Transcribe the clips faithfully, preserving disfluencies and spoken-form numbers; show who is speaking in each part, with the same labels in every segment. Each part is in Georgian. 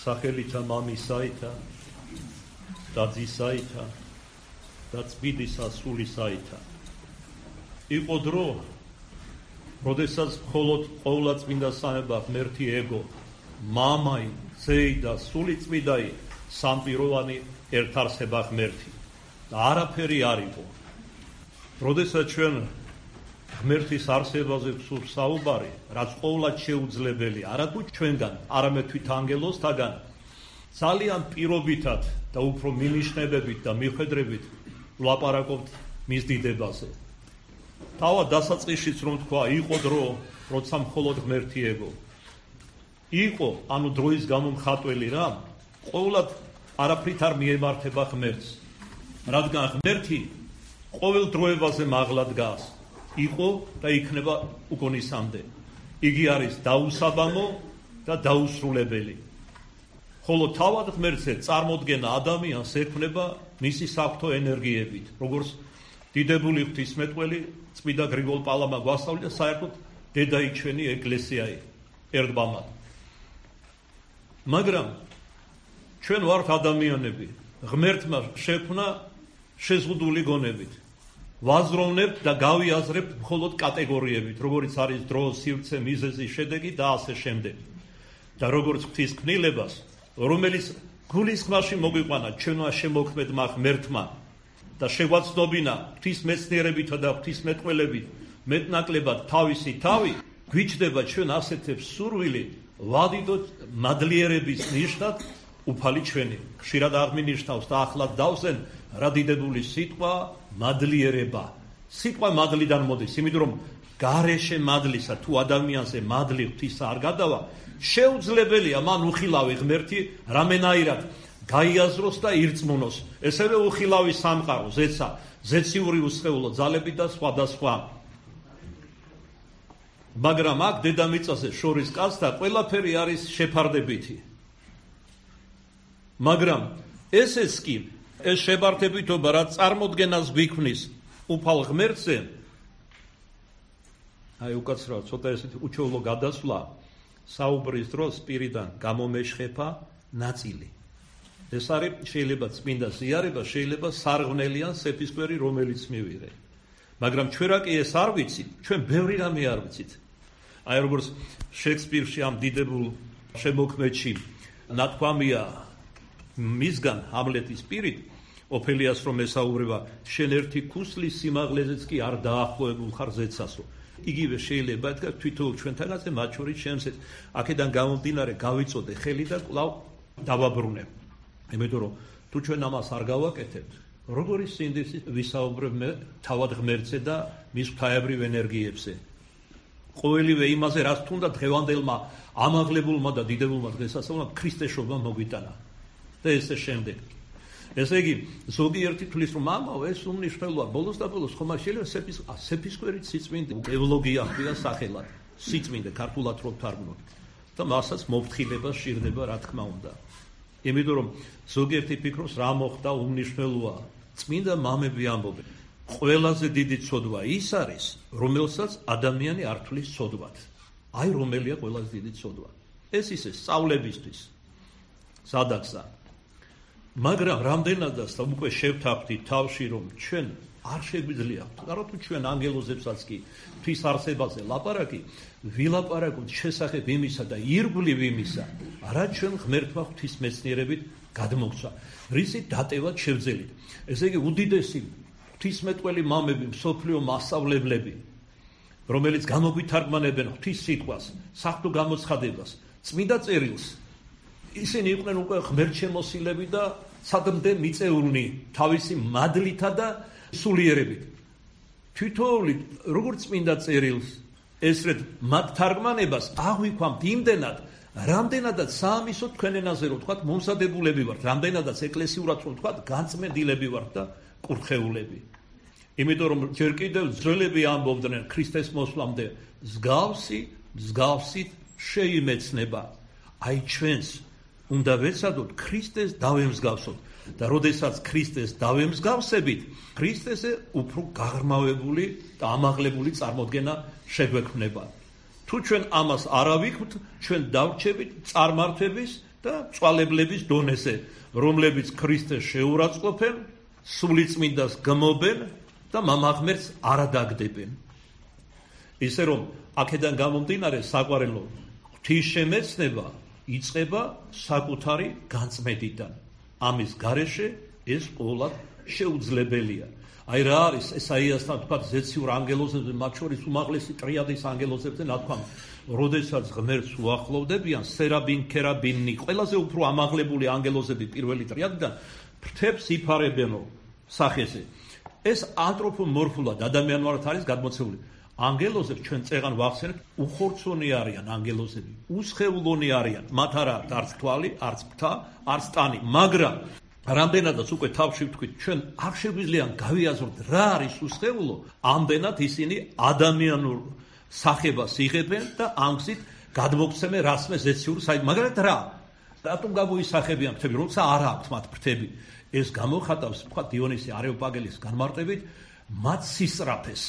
Speaker 1: სახელითა მამისაითა და ძისაითა და წმინდისა სულისაითა. იყო დრო, როდესაც მხოლოდ ყოვლადწმინდა სამება ღმერთი ეგო, მამაი, ძეი და სულიწმინდაი სამპიროვანი ერთარსება ღმერთი და არაფერი არ იყო. როდესაც ჩვენ ღმერთის არსებაზე ვსურს საუბარი, რაც ყოვლად შეუძლებელი, არათუ ჩვენგან, არამედ თვით ანგელოზთაგან, ძალიან პირობითად და უფრო მინიშნებებით და მიხვედრებით ვლაპარაკობთ მის დიდებაზე. თავად დასაწყისშიც რომ თქვა, იყო დრო, როცა მხოლოდ ღმერთი ეგო. იყო, ანუ დროის გამომხატველი რა, ყოვლად არაფრით არ მიემართება ღმერთს, რადგან ღმერთი ყოველ დროებაზე მაღლა დგას. იყო და იქნება უკონისამდე. იგი არის დაუსაბამო და დაუსრულებელი. ხოლო თავად ღმერთზე წარმოდგენა ადამიანს ექმნება მისი საფრთხო ენერგიებით, როგორც დიდებული ღვთისმეტყველი წმინდა გრიგოლ პალამა გვასწავლია, საერთოდ დედაიჩვენი ეკლესიայի ერთბამად. მაგრამ ჩვენ ვართ ადამიანები, ღმერთმა შექმნა შეზღუდული გონებით. ვაზროვნებთ და გავიაზრებთ მხოლოდ კატეგორიებით, როგორც არის დრო, სივრცე, მიზეზი, შედეგი და ასე შემდეგ. და როგორც ღვთის ქმნილებას, რომელიც გულისხმაში მოგვიყვანა ჩვენმა შემოქმედმა ღმერთმა და შეგვაცნობინა ღვთის მეცნიერებითა და ღვთისმეტყველებით მეტნაკლებად თავისი თავი, გვიჩნდება ჩვენ ასეთებს სურვილი ვადიდოთ მადლიერების ნიშნად უფალი ჩვენი. ხშირად აღმინიშნავს და ახლად დავსენ რა დიდებული სიტყვა მადლიერება. სიტყვა მადლიდან მოდის, იმიტომ რომ გარეშე მადლისა თუ ადამიანზე მადლი ღვთისა არ გადავა, შეუძლებელია მან უხილავი ღმერთი რამენაირად გაიაზროს და ირწმუნოს. ესევე უხილავი სამყარო, ზეცა, ზეციური უსხეულო ძალები და სხვადასხვა. მაგრამ აქ დედამიწაზე შორის კაცთა ყველაფერი არის შეფარდებითი. მაგრამ ესეც კი, ეს შებართებითობა, რაც წარმოდგენას გვიქმნის უფალ ღმერთზე, აი უკაცრავად ცოტა ესეთი უჩვეულო გადასვლა, საუბრის დროს პირიდან გამომეშხება ნაწილი. ეს არის შეიძლება წმინდა ზიარება, შეიძლება სარღვნელიან სეფისკვერი, რომელიც მივიღე. მაგრამ ჩვენ რა კი ეს არ ვიცით, ჩვენ ბევრი რამე არ ვიცით. აი როგორც შექსპირში ამ დიდებულ შემოქმედში ნათქვამია მისგან ჰამლეტის პირით, ოფელიას რომ ესაუბრება, შენ ერთი ქუსლის სიმაღლეზეც კი არ დაახლოებულ ხარ ზეცასო. იგივე შეიძლება ეთქვა თვითონ ჩვენთანაც მათ შორის შემსეთ. აქედან გამომდინარე გავიწოდე ხელი და კვლავ დავაბრუნებ. იმიტომ რომ თუ ჩვენ ამას არ გავაკეთებთ, როგორი სინდისი ვისაუბრებ მე თავად ღმერთზე და მის ღვთაებრივ ენერგიებზე. ყოველივე იმაზე, რაც თუნდა დღევანდელმა ამაღლებულმა და დიდებულმა დღესასწაულმა ქრისტეშობა მოგვიტანა. და ესე შემდეგ. ესე იგი, ზოგიერთი თვლის რომ ამაო, ეს უმნიშვნელოა, ბოლოს და ბოლოს ხომ შეიძლება სეფისკვერით სიწმინდე, ევლოგია ხდება სახელად, სიწმინდე ქართულად რო ვთარგმნოთ. და მასაც მოფრთხილება სჭირდება, რა თქმა უნდა. იმიტომ რომ ზოგიერთი ფიქრობს, რა მოხდა უმნიშვნელოა. წმინდა მამები ამბობენ, ყველაზე დიდი ცოდვა ის არის, რომელსაც ადამიანი არ თვლის ცოდვად. აი რომელია ყველაზე დიდი ცოდვა. ეს ისე სწავლებისთვის. სადაცა. მაგრამ რამდენადაც და უკვე შევთანხმდით თავში, რომ ჩვენ არ შეგვიძლია, არათუ ჩვენ ანგელოზებსაც კი ღვთის არსებაზე ლაპარაკი, ვილაპარაკოთ შესახებ იმისა და ირგვლივ იმისა, რაც ჩვენ ღმერთმა ღვთის მეცნიერებით გადმოგცა, რისით დატევად შევძელით. ესე იგი, უდიდესი ღვთისმეტყველი მამები, მსოფლიო მასწავლებლები, რომელიც გამოგვითარგმანებენ ღვთის სიტყვას, საღვთო გამოცხადებას, წმინდა წერილს, ისინი იყვნენ უკვე ღმერთშემოსილები და სადმდე მიწეულნი თავისი მადლითა და სულიერებით. თვითოული როგორც წმინდა წერილს, ესრედ მათ თარგმანებას აღვიქვამთ იმდენად, რამდენადაც საამისო თქვენ ენაზე რო ვთქვათ, მომზადებულები ვართ, რამდენადაც ეკლესიურად რო ვთქვათ, განწმენდილები ვართ და კურთხეულები. იმიტომ რომ ჯერ კიდევ ძველები ამბობდნენ ქრისტეს მოსვლამდე, მსგავსი, მსგავსით შეიმეცნება. აი ჩვენს უნდა ვეცადოთ ქრისტეს დავემსგავსოთ და როდესაც ქრისტეს დავემსგავსებით, ქრისტესზე უფრო გაღრმავებული და ამაღლებული წარმოდგენა შეგვექმნება. თუ ჩვენ ამას არ ავიქმთ, ჩვენ დავრჩებით წარმართების და წვალებლების დონეზე, რომლებიც ქრისტეს შეურაცხყოფენ, სულიწმინდას გმობენ და მამაღმერთს არ ადაგდებენ. ისე რომ აქედან გამომდინარე საყვარელო ღვთისშემეცნება იწყება საკუთარი განწმენდიდან. ამის გარეშე ეს ყოველად შეუძლებელია. აი რა არის ესაიასთან თქვა ზეციურ ანგელოზებზე, მათ შორის უმაღლესი ტრიადის ანგელოზებზე ნათქვამი, როდესაც ღმერთს უახლოვდებიან სერაბინ ქერაბინი, ყველაზე უფრო ამაღლებული ანგელოზები პირველი ტრიადიდან ფრთებს იფარებენო სახეზე. ეს ანთროპომორფულად ადამიანურად არის გადმოცემული. ანგელოზებს ჩვენ წეღან ვახსენებთ, უხორცონი არიან ანგელოზები, უსხეულონი არიან, მათ არ აქვს არც თვალი, არც ფრთა, არც ტანი, მაგრამ რამდენადაც უკვე თავში ვთქვით, ჩვენ არ შეგვიძლია გავიაზროთ რა არის უსხეულო, ამდენად ისინი ადამიანურ სახებას იღებენ და ამგზით გადმოგცემენ რასმე ზეციური საით, მაგრამ რა? რატომ გამოისახებიან ფრთები, როცა არ აქვთ მათ ფრთები? ეს გამოხატავს, თქვა დიონისე არეოპაგელის განმარტებით, მათ სისწრაფეს.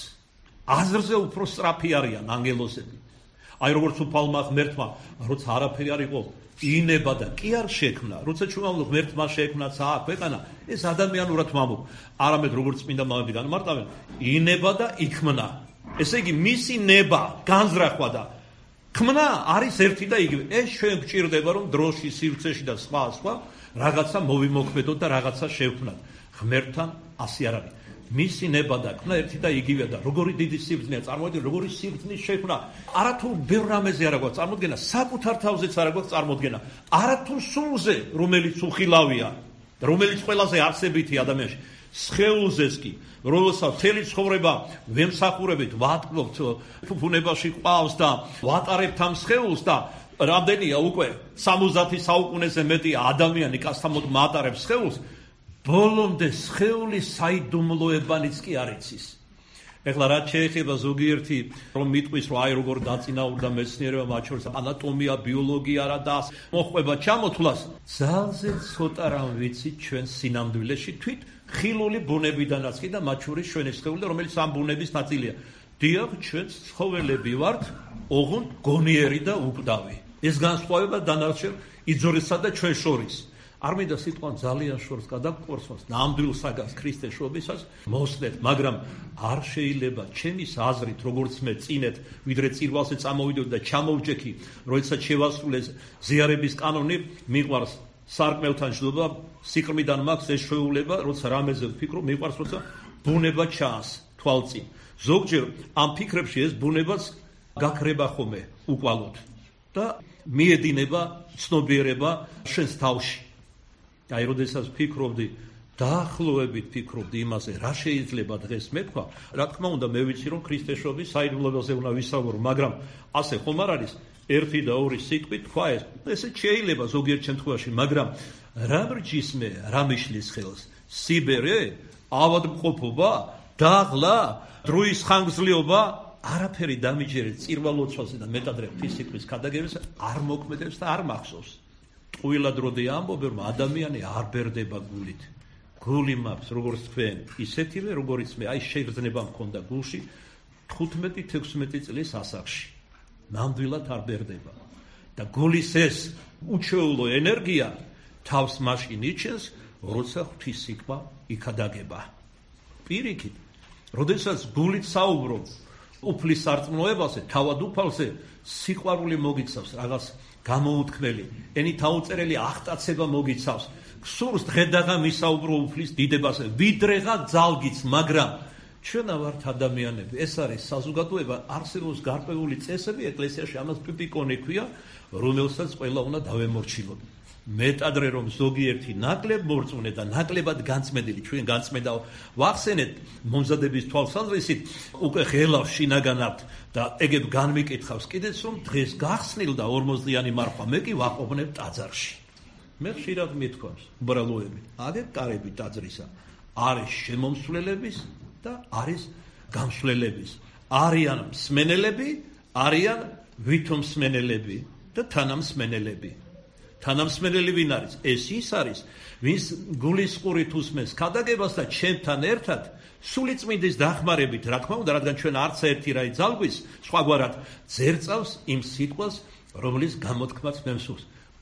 Speaker 1: აზრზე უფრო სწრაფი არიან ანგელოზები. აი როგორც უფალმა ღმერთმა, როცა არაფერი არ იყო, ინება და კი არ შექმნა. როცა ჩვენ ვამბობთ ღმერთმა შექმნა ცა ქვეყანა, ეს ადამიანურად ვამბობ. არამედ როგორც წმინდა მამები განმარტავენ, ინება და იქმნა. ესე იგი მისი ნება, განზრახვა და ქმნა არის ერთი და იგივე. ეს ჩვენ გვჭირდება რომ დროში, სივრცეში და სხვა სხვა რაღაცა მოვიმოქმედოთ და რაღაცა შევქმნათ. ღმერთთან ასე არ არის. მისი ნება და ქმნა ერთი და იგივეა და როგორი დიდი სიბრძნეა წარმოიდგინე, როგორი სიბრძნის შექმნა. არათუ ბევრ რამეზე არა გვაქვს წარმოდგენა, საკუთარ თავზეც არა გვაქვს წარმოდგენა. არათუ სულზე, რომელიც უხილავია, რომელიც ყველაზე არსებითი ადამიანში. სხეულზეს კი, რომელსაც მთელი ცხოვრება ვემსახურებით, ვატკბობთ, ბუნებაში ყავს და ვატარებთ ამ სხეულს და რამდენია უკვე სამოცდათი საუკუნეზე მეტი ადამიანი კაცთამოდ მატარებს სხეულს. ბოლომდე სხეულის საიდუმლოებანიც კი არ იცის. ეხლა რაც შეეხება ზოგიერთი რომ მიტყვის რომ აი როგორ დაწინაურდა მეცნიერება მათ შორის ანატომია, ბიოლოგია რა და მოხვება ჩამოთვლას, ძალზე ცოტა რამ ვიცით ჩვენ სინამდვილეში თვით ხილული ბუნებიდანაც კი და მათ შორის ჩვენი სხეული, რომელიც ამ ბუნების ნაწილია. დიახ, ჩვენ ცხოველები ვართ, ოღონდ გონიერი და უკვდავი. ეს განსხვავება დანარჩენ იძორესა და ჩვენ შორის. არ მინდა სიტყვა ძალიან შორს გადაგყურსოს, ნამდვილ საგანს ქრისტეს შობისას მოსდეთ, მაგრამ არ შეიძლება ჩემის აზრით, როგორც მე წინეთ, ვიდრე წირვალზე წამოვიდოდი და ჩამოვჯექი, როდესაც შევასრულე ზიარების კანონი, მიყვარს სარკმელთან ჯდობა, სიყრმიდან მაქვს ეს შეუძლება, როცა რამეზე ვფიქრობ, მიყვარს როცა ბუნება ჩანს თვალწინ. ზოგჯერ ამ ფიქრებში ეს ბუნებაც გაქრება ხოლმე უკვალოდ და მიედინება ცნობიერება შენს თავში. აი, როდესაც ფიქრობდი, დაახლოებით ფიქრობდი იმაზე, რა შეიძლება დღეს მეთქვა, რა თქმა უნდა, მე ვიცი, რომ ქრისტეშობის საიდუმლოებაზე უნდა ვისაუბრო, მაგრამ ასე ხომ არ არის, ერთი და ორი სიტყვით თქვა ეს, ესე შეიძლება ზოგიერთ შემთხვევაში, მაგრამ რა მრჯის მე, რა მიშლის ხელს, სიბერე, ავადმყოფობა, დაღლა, დროის ხანგრძლივობა, არაფერი დამიჯერეთ წირვალოცვაზე და მეტადრე ღვთისმსახურის ქადაგებაზე არ მოქმედებს და არ მახსოვს. ტყუილად როდი ამბობენ, რომ ადამიანი არ ბერდება გულით. გული მაქვს, როგორც თქვენ, ისეთივე, როგორიც მე, აი შეგრძნება მქონდა გულში თხუთმეტი თექვსმეტი წლის ასაკში. ნამდვილად არ ბერდება. და გულის ეს უჩვეულო ენერგია თავს მაშინ იჩენს, როცა ღვთისმსახურა იქადაგება. პირიქით, როდესაც გულით საუბრობ უფლის სარწმუნოებაზე, თავად უფალზე სიყვარული მოგიცავს რაღაც გამოუთქმელი, ენით აუწერელი აღტაცება მოგიცავს. გსურს დღედაღა მისაუბრო უფლის დიდებაზე, ვიდრეღა ძალგიც, მაგრამ ჩვენა ვართ ადამიანები. ეს არის საზოგადოება, არსებობს გარკვეული წესები ეკლესიაში, ამას პიპიკონი ქვია, რომელსაც ყველა უნდა დავემორჩილოთ. მეტადრე რომ ზოგიერთი ნაკლებ მორწმუნე და ნაკლებად განწმენდილი, ჩვენ განწმენდა ვახსენეთ მომზადების თვალსაზრისით, უკვე ღელავს შინაგანად და ეგებ განმიკითხავს კიდეც რომ დღეს გახსნილ და ორმოცდიანი მარხვა მე კი ვაყოვნებ ტაძარში. მე ხშირად მithქვამს უბრალოები, აგერ კარები ტაძრისა არის შემომსვლელების და არის გამსვლელების. არიან მსმენელები, არიან ვითომსმენელები და თანამსმენელები. თანამსმენელი ვინ არის? ეს ის არის, ვინც გულის ყურით უსმენს ქადაგებას და ჩემთან ერთად სულიწმინდის დახმარებით, რა თქმა უნდა, რადგან ჩვენ არც ერთი რაი ძალგვის, სხვაგვარად ძერწავს იმ სიტყვას, რომლის გამოთქმაც მე მსურს.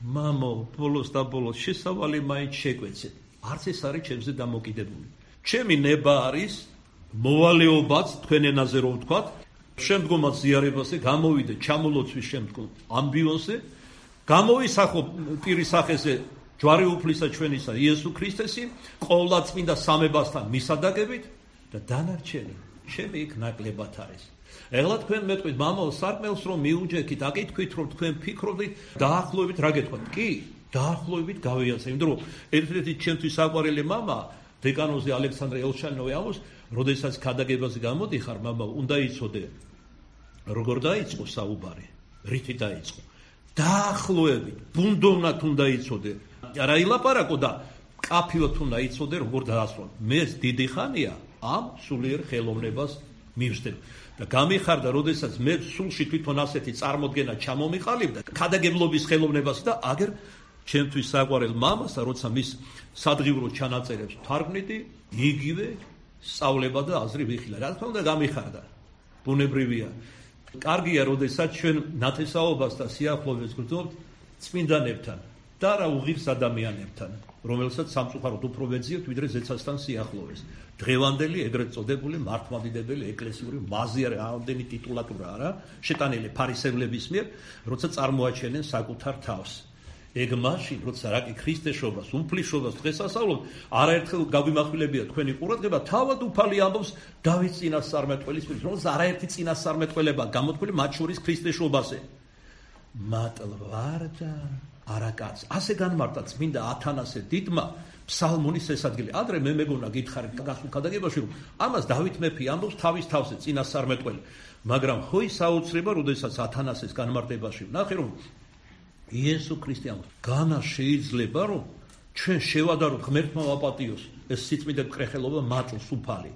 Speaker 1: მამო, ბოლოს და ბოლოს შესავალი მაინც შეგვეცეთ. არც ეს არის ჩემზე დამოკიდებული. ჩემი ნება არის მოვალეობაც თქვენ ენაზე რო ვთქვათ, შემდგომაც ზიარებაზე გამოვიდე ჩამოლოცვის შემდგომ ამბიონზე, გამოვისახო პირის სახეზე ჯვარი უფლისა ჩვენისა იესო ქრისტესი, ყოვლადწმინდა სამებასთან მისადაგებით და დანარჩენი ჩემი იქ ნაკლებად არის. ეხლა თქვენ მეტყვით, მამო, სარკმელს რომ მიუჯექით, აკითხვით, რომ თქვენ ფიქრობთ, დაახლოებით რა გეტყვით? კი, დაახლოებით გავიაზრე, იმიტომ რომ ერთ-ერთი ჩემთვის საყვარელი მამა, დეკანოზი ალექსანდრე ელჩანოვი ამბობს, როდესაც ქადაგებაზე გამოდიხარ, მამა, უნდა იცოდე, როგორ დაიწყო საუბარი, რითი დაიწყო. დაახლოებით, ბუნდოვნად უნდა იცოდე, არა ილაპარაკო და კაფილად უნდა იცოდე, როგორ დაასრულო. მე დიდი ხანია ამ სულიერ ხელოვნებას მივსდებ. და გამიხარდა, როდესაც მე სულში თვითონ ასეთი წარმოდგენა ჩამომიყალიბდა, ქადაგებლობის ხელოვნებას და აგერ ჩემთვის საყვარელ მამას, როცა მის სადღიურო ჩანაწერებს თარგმნიდი, იგივე სწავლება და აზრი ვიხილა. რა თქმა უნდა, გამიხარდა. ბუნებრივია. კარგია, როდესაც ჩვენ ნათესაობას და სიახლოვეს გვგრძნობთ წმინდანებთან და რა უღირს ადამიანებთან, რომელსაც სამწუხაროდ უფრო ვეძიებთ, ვიდრე ზეცასთან სიახლოვეს. დღევანდელი ეგრეთ წოდებული მართლმადიდებელი ეკლესიური მაზიარე ამდენი ტიტულატურა არა, შეტანილი ფარისევლების მიერ, როცა წარმოაჩენენ საკუთარ თავს. ეგ მაშინ, როცა რაკი ქრისტეშობას, უფლისობას დღესასწაულობთ, არაერთხელ გაგვიმახვილებია თქვენი ყურადღება, თავად უფალი ამბობს დავით წინასწარმეტყველის პირით, რომელსაც არაერთი წინასწარმეტყველება გამოთქვილი მათ შორის ქრისტეშობაზე. მატლვარდა არაკაც. ასე განმარტა წმინდა ათანასე დიდმა ფსალმონის ეს ადგილი. ადრე მე მეგონა გითხარით გასულ ქადაგებაში, რომ ამას დავით მეფე ამბობს თავის თავზე წინასწარმეტყველი. მაგრამ ხო ის აუცილებლობა, როდესაც ათანასეს განმარტებაში ვნახე, რომ იესო ქრისტე ამბობს, განა შეიძლება, რომ ჩვენ შევადაროთ ღმერთმა ვაპატიოს ეს სიწმინდე კრეხელობა მატლს უფალი.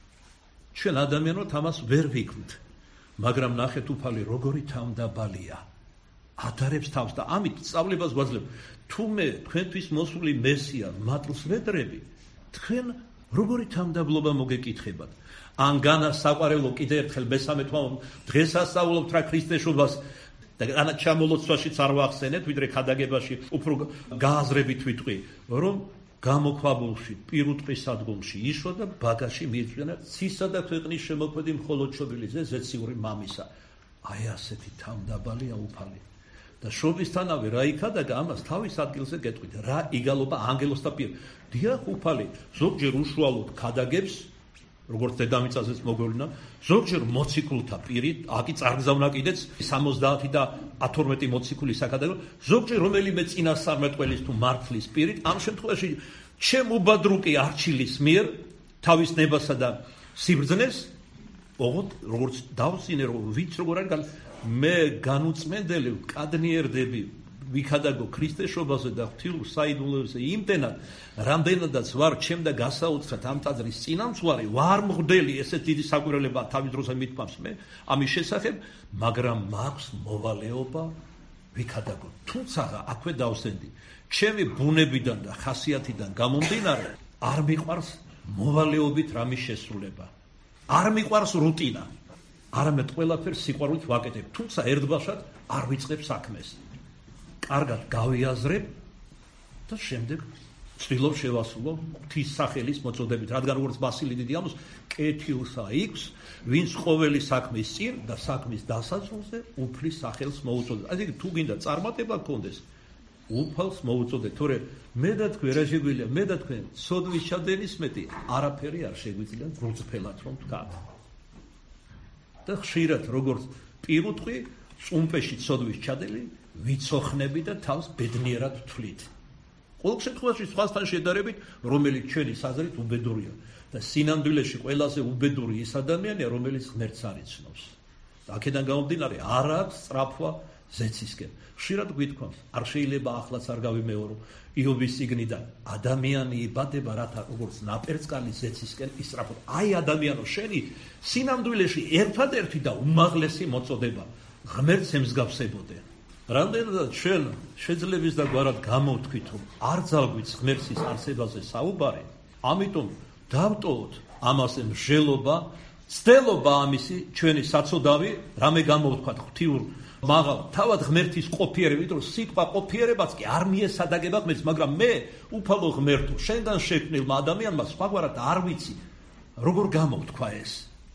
Speaker 1: ჩვენ ადამიანოთ ამას ვერ ვიქმთ, მაგრამ ნახეთ უფალი როგორი თავმდაბალია. ატარებს თავს და ამით სწავლებას გვაძლევ. თუ მე თქვენთვის მოსული მესია მატლს ვედრები, თქვენ როგორი თავმდაბლობა მოგეკითხებათ? ან განა საყვარელო კიდე ერთხელ მესამე თვამ დღესასწაულობთ რა ქრისტეშობას და ანა ჩამოლოცვაშიც არ ვახსენეთ, ვიდრე ქადაგებაში უფრო გააზრებით ვიტყვი, რომ გამოქვაბულში, პირუტყვის ადგილში იშვა და ბაგაში მიეწვენა ცისა და ქვეყნის შემოქმედი მხოლოდ შობილიზე ზეციური მამისა. აი ასეთი თავმდაბალია უფალი. და შობისთანავე რა იქადაგა ამას თავის ადგილზე გეტყვით, რა იგალობა ანგელოსთა პირ. დიახ, უფალი ზოგჯერ უშუალოდ ქადაგებს, როგორც დედამიწაზეც მოგვევლინა, ზოგჯერ მოციქულთა პირით, აკი წარგზავნა კიდეც სამოცდაათი და ათორმეტი მოციქული საქადაგო, ზოგჯერ რომელიმე წინასწარმეტყველის თუ მართლის პირით, ამ შემთხვევაში ჩემ უბადრუკი არჩილის მიერ თავის ნებასა და სიბრძნეს, ოღონდ როგორც დავსინე, რომ ვიც როგორ არის მე განუწმენდელი ვკადნიერდები ვიქადაგო ქრისტეშობაზე და ღვთიურ საიდუმლოებზე იმდენად, რამდენადაც ვარ ჩემ და გასაოცრად ამ ტაძრის წინამძღვარი, ვარ მღვდელი, ესეთ დიდი საკვირველება თავის დროზე მithmams მე ამის შესახებ, მაგრამ მაქვს მოვალეობა ვიქადაგო. თუმცა აქვე დავსენდი, ჩემი ბუნებიდან და ხასიათიდან გამომდინარე, არ მიყვარს მოვალეობით რამის შესრულება. არ მიყვარს რუტინა. არამედ ყველაფერს სიყვარულით ვაკეთებ, თუმცა ერთბაშად არ ვიწყებ საქმეს. კარგად გავიაზრებ და შემდეგ ცდილობ შევასრულო ღვთის სახელის მოწოდებით, რადგან როგორც ბასილი დიდი ამბობს, კეთილსა იქს, ვინც ყოველი საქმის წინ და საქმის დასაწყისზე უფლის სახელს მოუწოდებს. ასე თუ გინდა წარმატება გქონდეს, უფალს მოუწოდეთ, თორე მე და თქვენ რა შეგვიძლია, მე და თქვენ სოდვის ჩადენის მეტი არაფერი არ შეგვიძლია გრძფელად რომ ვთქვა. და ხშირად როგორც პირუტყვი წუმპეში ცოდვის ჩადელი ვიცოხნები და თავს ბედნიერად ვთვლით. ყოველ შემთხვევაში სხვასთან შედარებით, რომელიც ჩვენი საზრით უბედურია და სინამდვილეში ყველაზე უბედური ის ადამიანია, რომელიც ღმერთს არ იცნობს. აქედან გამომდინარე, არ აქვს სწრაფვა ზეცისკენ. ხშირად გვითქვამს, არ შეიძლება ახლაც არ გავიმეორო იობის წიგნიდან, ადამიანი იბადება რათა როგორც ნაპერწკალი ზეცისკენ ისწრაფოთ. აი ადამიანო, შენი სინამდვილეში ერთადერთი და უმაღლესი მოწოდება ღმერთს ემსგავსებოდე. რამდენადაც ჩვენ შეძლების და გვარად გამოვთქვით, რომ არ ძალგვით ღმერთის არსებაზე საუბარი, ამიტომ დავტოვოთ ამაზე მსჯელობა, ცდელობა ამისი ჩვენი საწოდავი, რამე გამოვთქვათ ღვთიურ მაღალ თავად ღმერთის ყოფიერება, იმიტომ რომ სიტყვა ყოფიერებაც კი არ მიესადაგება ღმერთს, მაგრამ მე უფალო ღმერთო, შენგან შექმნილმა ადამიანმა სხვაგვარად არ ვიცი, როგორ გამოვთქვა ეს.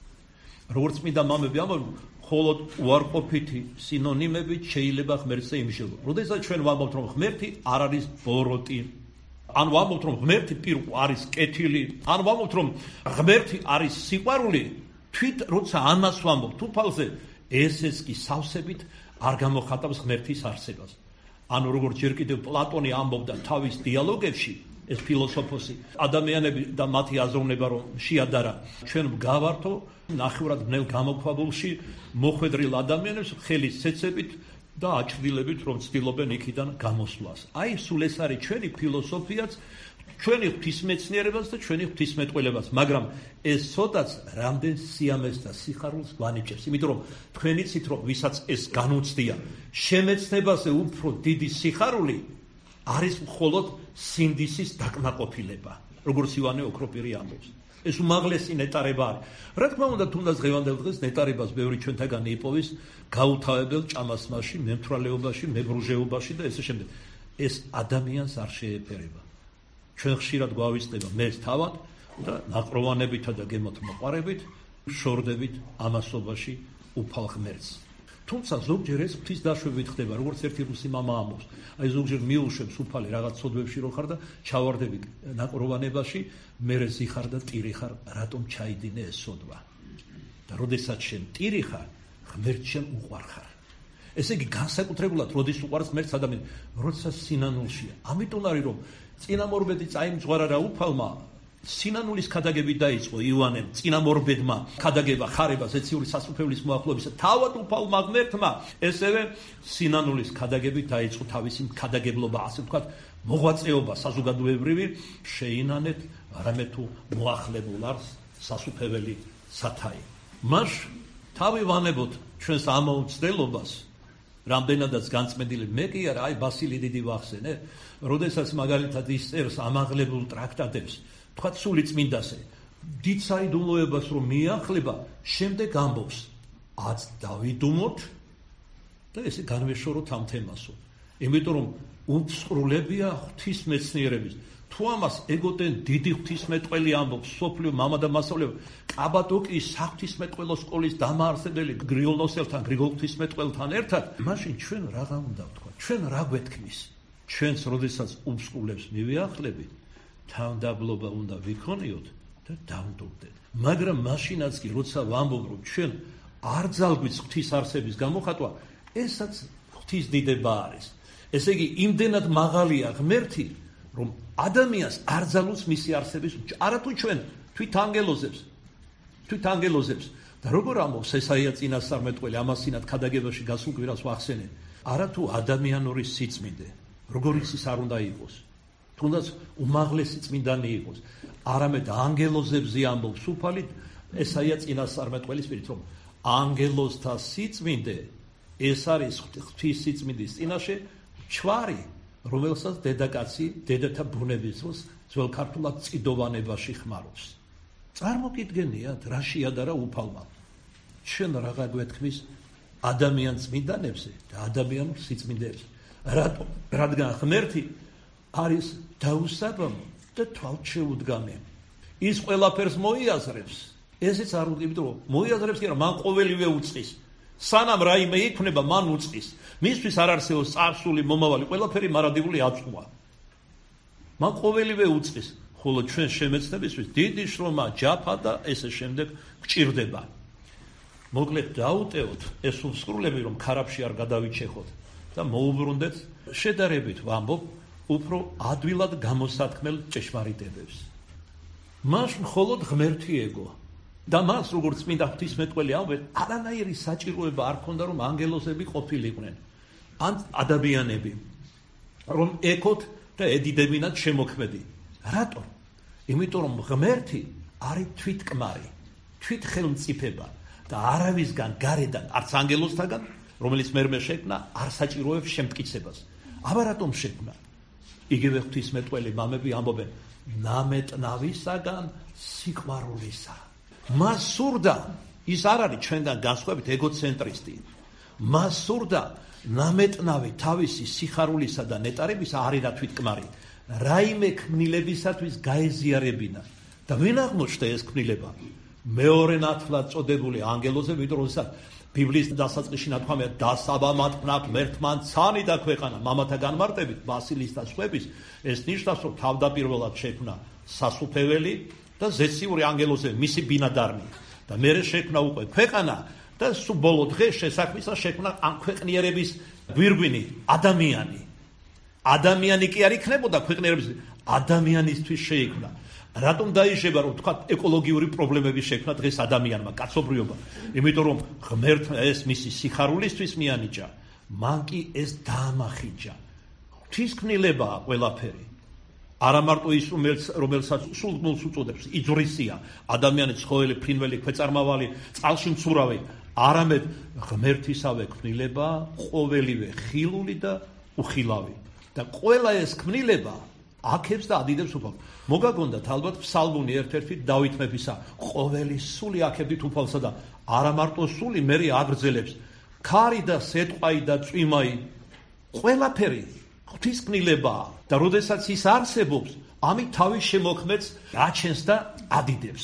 Speaker 1: როგორც წმინდა მამები ამბობენ, მხოლოდ უარყოფითი სინონიმებით შეიძლება ღმერთზე იმშილო. როდესაც ჩვენ ვამბობთ, რომ ღმერთი არ არის ბოროტი, ან ვამბობთ, რომ ღმერთი პირ არის კეთილი, ან ვამბობთ, რომ ღმერთი არის სიყვარული, თვით როცა ამას ვამბობთ უფალზე, ესეც კი სავსებით არ გამოხატავს ღმერთის არსებას. ანუ როგორც ჯერ კიდევ პლატონი ამბობდა თავის დიალოგებში, ეს ფილოსოფოსი, ადამიანები და მათი აზროვნება რომ შეადარა, ჩვენ გავართო ნახევრად ბნელ გამოქვაბულში მოხვედრილ ადამიანებს ხელის ცეცებით და აჭრილებით, რომ ცდილობენ იქიდან გამოსვლას. აი, სულ ეს არის ჩვენი ფილოსოფიაც, ჩვენი ღვთისმეცნიერებას და ჩვენი ღვთისმეტყველებას, მაგრამ ეს ცოტაც რამდენ სიამეს და სიხარულს გვანიჭებს, იმიტომ რომ თქვენ იცით, რომ ვისაც ეს განუცდია, შემეცნებაზე უფრო დიდი სიხარული არის მხოლოდ სინდისის დაკმაყოფილება, როგორც ივანე ოქროპირი ამბობს. ეს უმაღლესი ნეტარება არის. რა თქმა უნდა, თუნდაც დღევანდელ დღეს ნეტარებას ბევრი ჩვენთაგან იპოვის გაუთავებელ ჭამასმაში, მემთვრალეობაში, მებრუჟეობაში და ესე შემდეგ. ეს ადამიანს არ შეეფერება. ჩვენ ხშირად გვავიწყდება მეს თავად და ნაყროვანებითა და გემოთ მოყარებით შორდებით ამასობაში უფალ ღმერთს. თუმცა ზოგჯერ ეს ღვთის დაშვებით ხდება, როგორც ერთი რუსი მამა ამბობს. აი ზოგჯერ მიუშვებს უფალი რაღაც ცოდვებში რო ხარ და ჩავარდები ნაყროვანებაში, მერე ზიხარ და ტირი ხარ, რატომ ჩაიდინე ეს სოდვა? და როდესაც შენ ტირი ხარ, ღმერთს შენ უყვარ ხარ. ესე იგი განსაკუთრებულად როდის უყვარს ღმერთს ადამიანი, როცა სინანულშია. ამიტომ არის რომ წინამორბედი წაიმძღვარა რა უფალმა, სინანულის ქადაგებით დაიწყო ივანემ, წინამორბედმა ქადაგება ხარება ზეციური სასუფეველის მოახლოებისა, თავად უფალმა ღმერთმა ესევე სინანულის ქადაგებით დაიწყო თავისი ქადაგებლობა, ასე ვთქვათ, მოღვაწეობა საზოგადოებრივი, შეინანეთ რამე თუ მოახლებულ არს სასუფეველი სათაი. მას თავი ვანებოთ ჩვენს ამოუცდელობას, რამდენადაც განწმენდილი მე კი არა, აი ბასილი დიდი ვახსენე, როდესაც მაგალითად ის წერს ამაღლებულ ტრაქტატებს, თქვათ სული წმინდასე, დიდ საიდუმლოებას რომ მიახლება, შემდეგ ამბობს, აც დავიდუმოთ და ესე განვეშოროთ ამ თემასო. იმიტომ რომ უმსხვრლებია ღვთისმეცნიერების. თუ ამას ეგოდნენ დიდი ღვთისმეტყველი ამბობს, სოფლიო მამა და მასწავლებელი, კაბადოკიის საღვთისმეტყველო სკოლის დამაარსებელი გრიგოლოსელთან, გრიგოლ ღვთისმეტყველთან ერთად, მაშინ ჩვენ რაღა უნდა ვთქვა, ჩვენ რა გვეთქმის? ჩვენს როდესაც უმსხვრლებს მივიახლებით, თავდაბლობა უნდა ვიქონიოთ და დავდობდეთ. მაგრამ მაშინაც კი, როცა ვამბობ, რომ ჩვენ არ ძალგვით ღვთის არსების გამოხატვა, ესაც ღვთის დიდება არის. ესე იგი, იმდენად მაღალია ღმერთი, რომ ადამიანს არ ძალუს მისი არსების, არათუ ჩვენ თვით ანგელოზებს, თვით ანგელოზებს და როგორ ამბობს ესაია წინასწარმეტყველი ამასინად ქადაგებაში გასულ კვირას ვახსენე, არათუ ადამიანური სიწმინდე, როგორიც ის არ უნდა იყოს, თუნდაც უმაღლესი წმინდანი იყოს, არამედ ანგელოზებზე ამბობს უფალი ესაია წინასწარმეტყველის პირით, რომ ანგელოზთა სიწმინდე ეს არის ღვთის სიწმინდის წინაშე ჩვარი, რომელსაც დედაკაცი დედათა ბუნების დროს ძველ ქართულად წიდოვანებაში ხმარობს. წარმოგიდგენიათ, რა შეადარა უფალმა. ჩვენ რაღა გვეთქმის ადამიან წმინდანებზე და ადამიანურ სიწმინდეებზე. რატომ? რადგან ღმერთი არის დაუსაბამო და თვალჩეუდგამი. ის ყველაფერს მოიაზრებს. ესეც არ უნდა, იმიტომ რომ მოიაზრებს კი არა, მან ყოველივე უწყის. სანამ რაიმე იქნება, მან უწყის. მისთვის არ არსებობს წარსული, მომავალი, ყველაფერი მარადიული აწუა. მან ყოველივე უწყის, ხოლო ჩვენ შემეცნებისთვის დიდი შრომა, ჯაფა და ესე შემდეგ გჭირდება. მოკლედ დაუტევოთ ეს უმსხვრლები, რომ ქარაფში არ გადავიჩეხოთ და მოუბრუნდეთ შედარებით ვამბობ უფრო ადვილად გამოსათქმელ ჭეშმარიტებებს. მას მხოლოდ ღმერთი ეგო. და მას როგორც წმინდა ღვთისმეტყველი ამბობენ, არანაირი საჭიროება არ ქონდა, რომ ანგელოზები ყოფილიყვნენ, ან ადამიანები, რომ ეკოთ და ედიდებინათ შემოქმედი. რატომ? იმიტომ რომ ღმერთი არის თვითკმარი, თვითხელმწიფება და არავისგან გარედან, არც ანგელოზთაგან, რომელიც მერმე შექმნა, არ საჭიროებს შემტკიცებას. აბა რატომ შექმნა? იგივე ღვთისმეტყველი მამები ამბობენ, ნამეტნავისაგან სიყვარულისა. მას სურდა, ის არ არის ჩვენგან განსხვავებით ეგოცენტრისტი, მას სურდა ნამეტნავი თავისი სიხარულისა და ნეტარებისა არ era თვითკმარი, რაიმე ქმნილებისათვის გაეზიარებინა და ვინ აღმოჩნდა ეს ქმნილება? მეორე ნათლად წოდებული ანგელოზე, ვიდრე როდესაც ბიბლიის დასაწყისში ნათქვამია დასაბამად ღმერთმან ცანი და ქვეყანა მამათა განმარტებით ბასილის და სხვების, ეს ნიშნავს, რომ თავდაპირველად შექმნა სასუფეველი და ზეციური ანგელოზე მისი ბინადარნი და მერე შექმნა უკვე ქვეყანა და სულ ბოლო დღეს შესაქმნისა შექმნა ამ ქვეყნიერების გვირგვინი ადამიანი. ადამიანი კი არ იქნებოდა ქვეყნიერების, ადამიანისთვის შეიქმნა. რატომ დაიშება, რომ თქვა ეკოლოგიური პრობლემები შექმნა დღეს ადამიანმა, კაცობრიობა? იმიტომ რომ ღმერთმა ეს მისი სიხარულისთვის მიანიჭა, მან კი ეს დაამახინჯა. ღვთისკვნილებაა ყველაფერი. არა მარტო ის, რომელსაც სულგმულს უწოდებს, იძვრისია, ადამიანი, ცხოველი, ფრინველი, ქვეწარმავალი, წყალში მცურავი, არამედ ღმერთისავე ქმნილება, ყოველივე ხილული და უხილავი. და ყველა ეს ქმნილება აქებს და ადიდებს უფალს. მოგაგონდათ ალბათ ფსალმუნი ერთ-ერთი დავით მეფისა, ყოველი სული აქებდით უფალსა და არა მარტო სული, მერე აგრძელებს. ქარი და სეტყვაი და წვიმაი, ყველაფერი ღვთისკვნილებაა და როდესაც ის არსებობს, ამით თავის შემოქმედს გაჩენს და ადიდებს.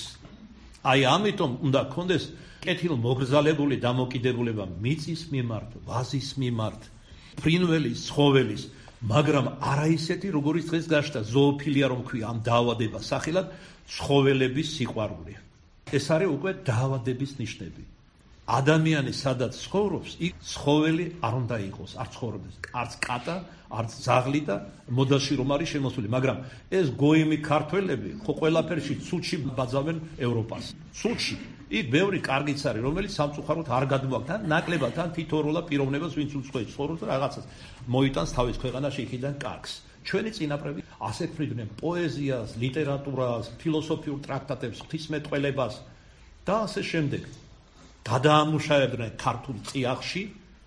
Speaker 1: აი ამიტომ უნდა გქონდეს კეთილმოგრძალებული დამოკიდებულება მიწის მიმართ, ვაზის მიმართ, ფრინველის, ცხოველის, მაგრამ არა ისეთი, როგორც დღეს გაშთა ზოოფილია, რომ ქვია ამ დაავადებას სახელად ცხოველების სიყვარული. ეს არის უკვე დაავადების ნიშნები. ადამიანი სადაც ცხოვრობს, იქ ცხოველი არ უნდა იყოს, არ ცხოვრობდეს, არც კატა, არც ძაღლი და მოდაში რომ არის შემოსული, მაგრამ ეს გოიმი ქართველები ხო ყველაფერში ცუდში ბაძავენ ევროპას. ცუდში. იქ ბევრი კარგიც არის, რომელიც სამწუხაროდ არ გადმოაქვს, თან ნაკლებად, თან თითოეულა პიროვნებას, ვინც უცხოეთში ცხოვრობს და რაღაცას მოიტანს თავის ქვეყანაში იქიდან კარგს. ჩვენი წინაპრები ასე ქმნიდნენ პოეზიას, ლიტერატურას, ფილოსოფიურ ტრაქტატებს, ღვთისმეტყველებას და ასე შემდეგ. გადაამუშავებდნენ ქართულ წიაღში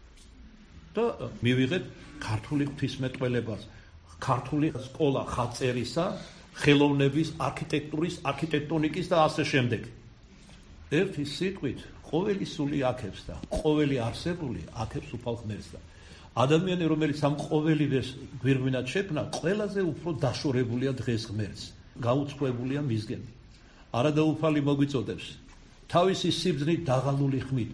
Speaker 1: და მივიღეთ ქართული ღვთისმეტყველებას, ქართული სკოლა ხაწერისა, ხელოვნების, არქიტექტურის, არქიტექტონიკის და ასე შემდეგ. ერთი სიტყვით, ყოველი სული აქებს და ყოველი არსებული აქებს უფალ ღმერთს და ადამიანი, რომელიც ამ ყოველივეს გვირგვინად შექმნა, ყველაზე უფრო დაშორებულია დღეს ღმერთს, გაუცხოებულია მისგან. არადაუფალი მოგვიწოდებს თავისი სიბრძნით დაღალული ხმით,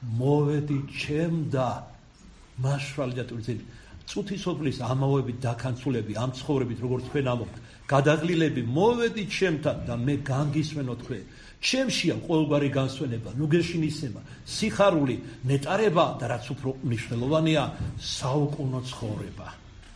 Speaker 1: მოვედი ჩემ და მაშვალდატურზით, წუთისოფლის ამაოებით დაქანცულები, ამ ცხოვრებით, როგორც თქვენ ამბობთ, გადაღლილები, მოვედი ჩემთან და მე განგისვენო თქვენ. ჩემშია ყოველგვარი განსვენება, ნუგეშინისება, სიხარული, ნეტარება და რაც უფრო მნიშვნელოვანია, საუკუნო ცხოვრება.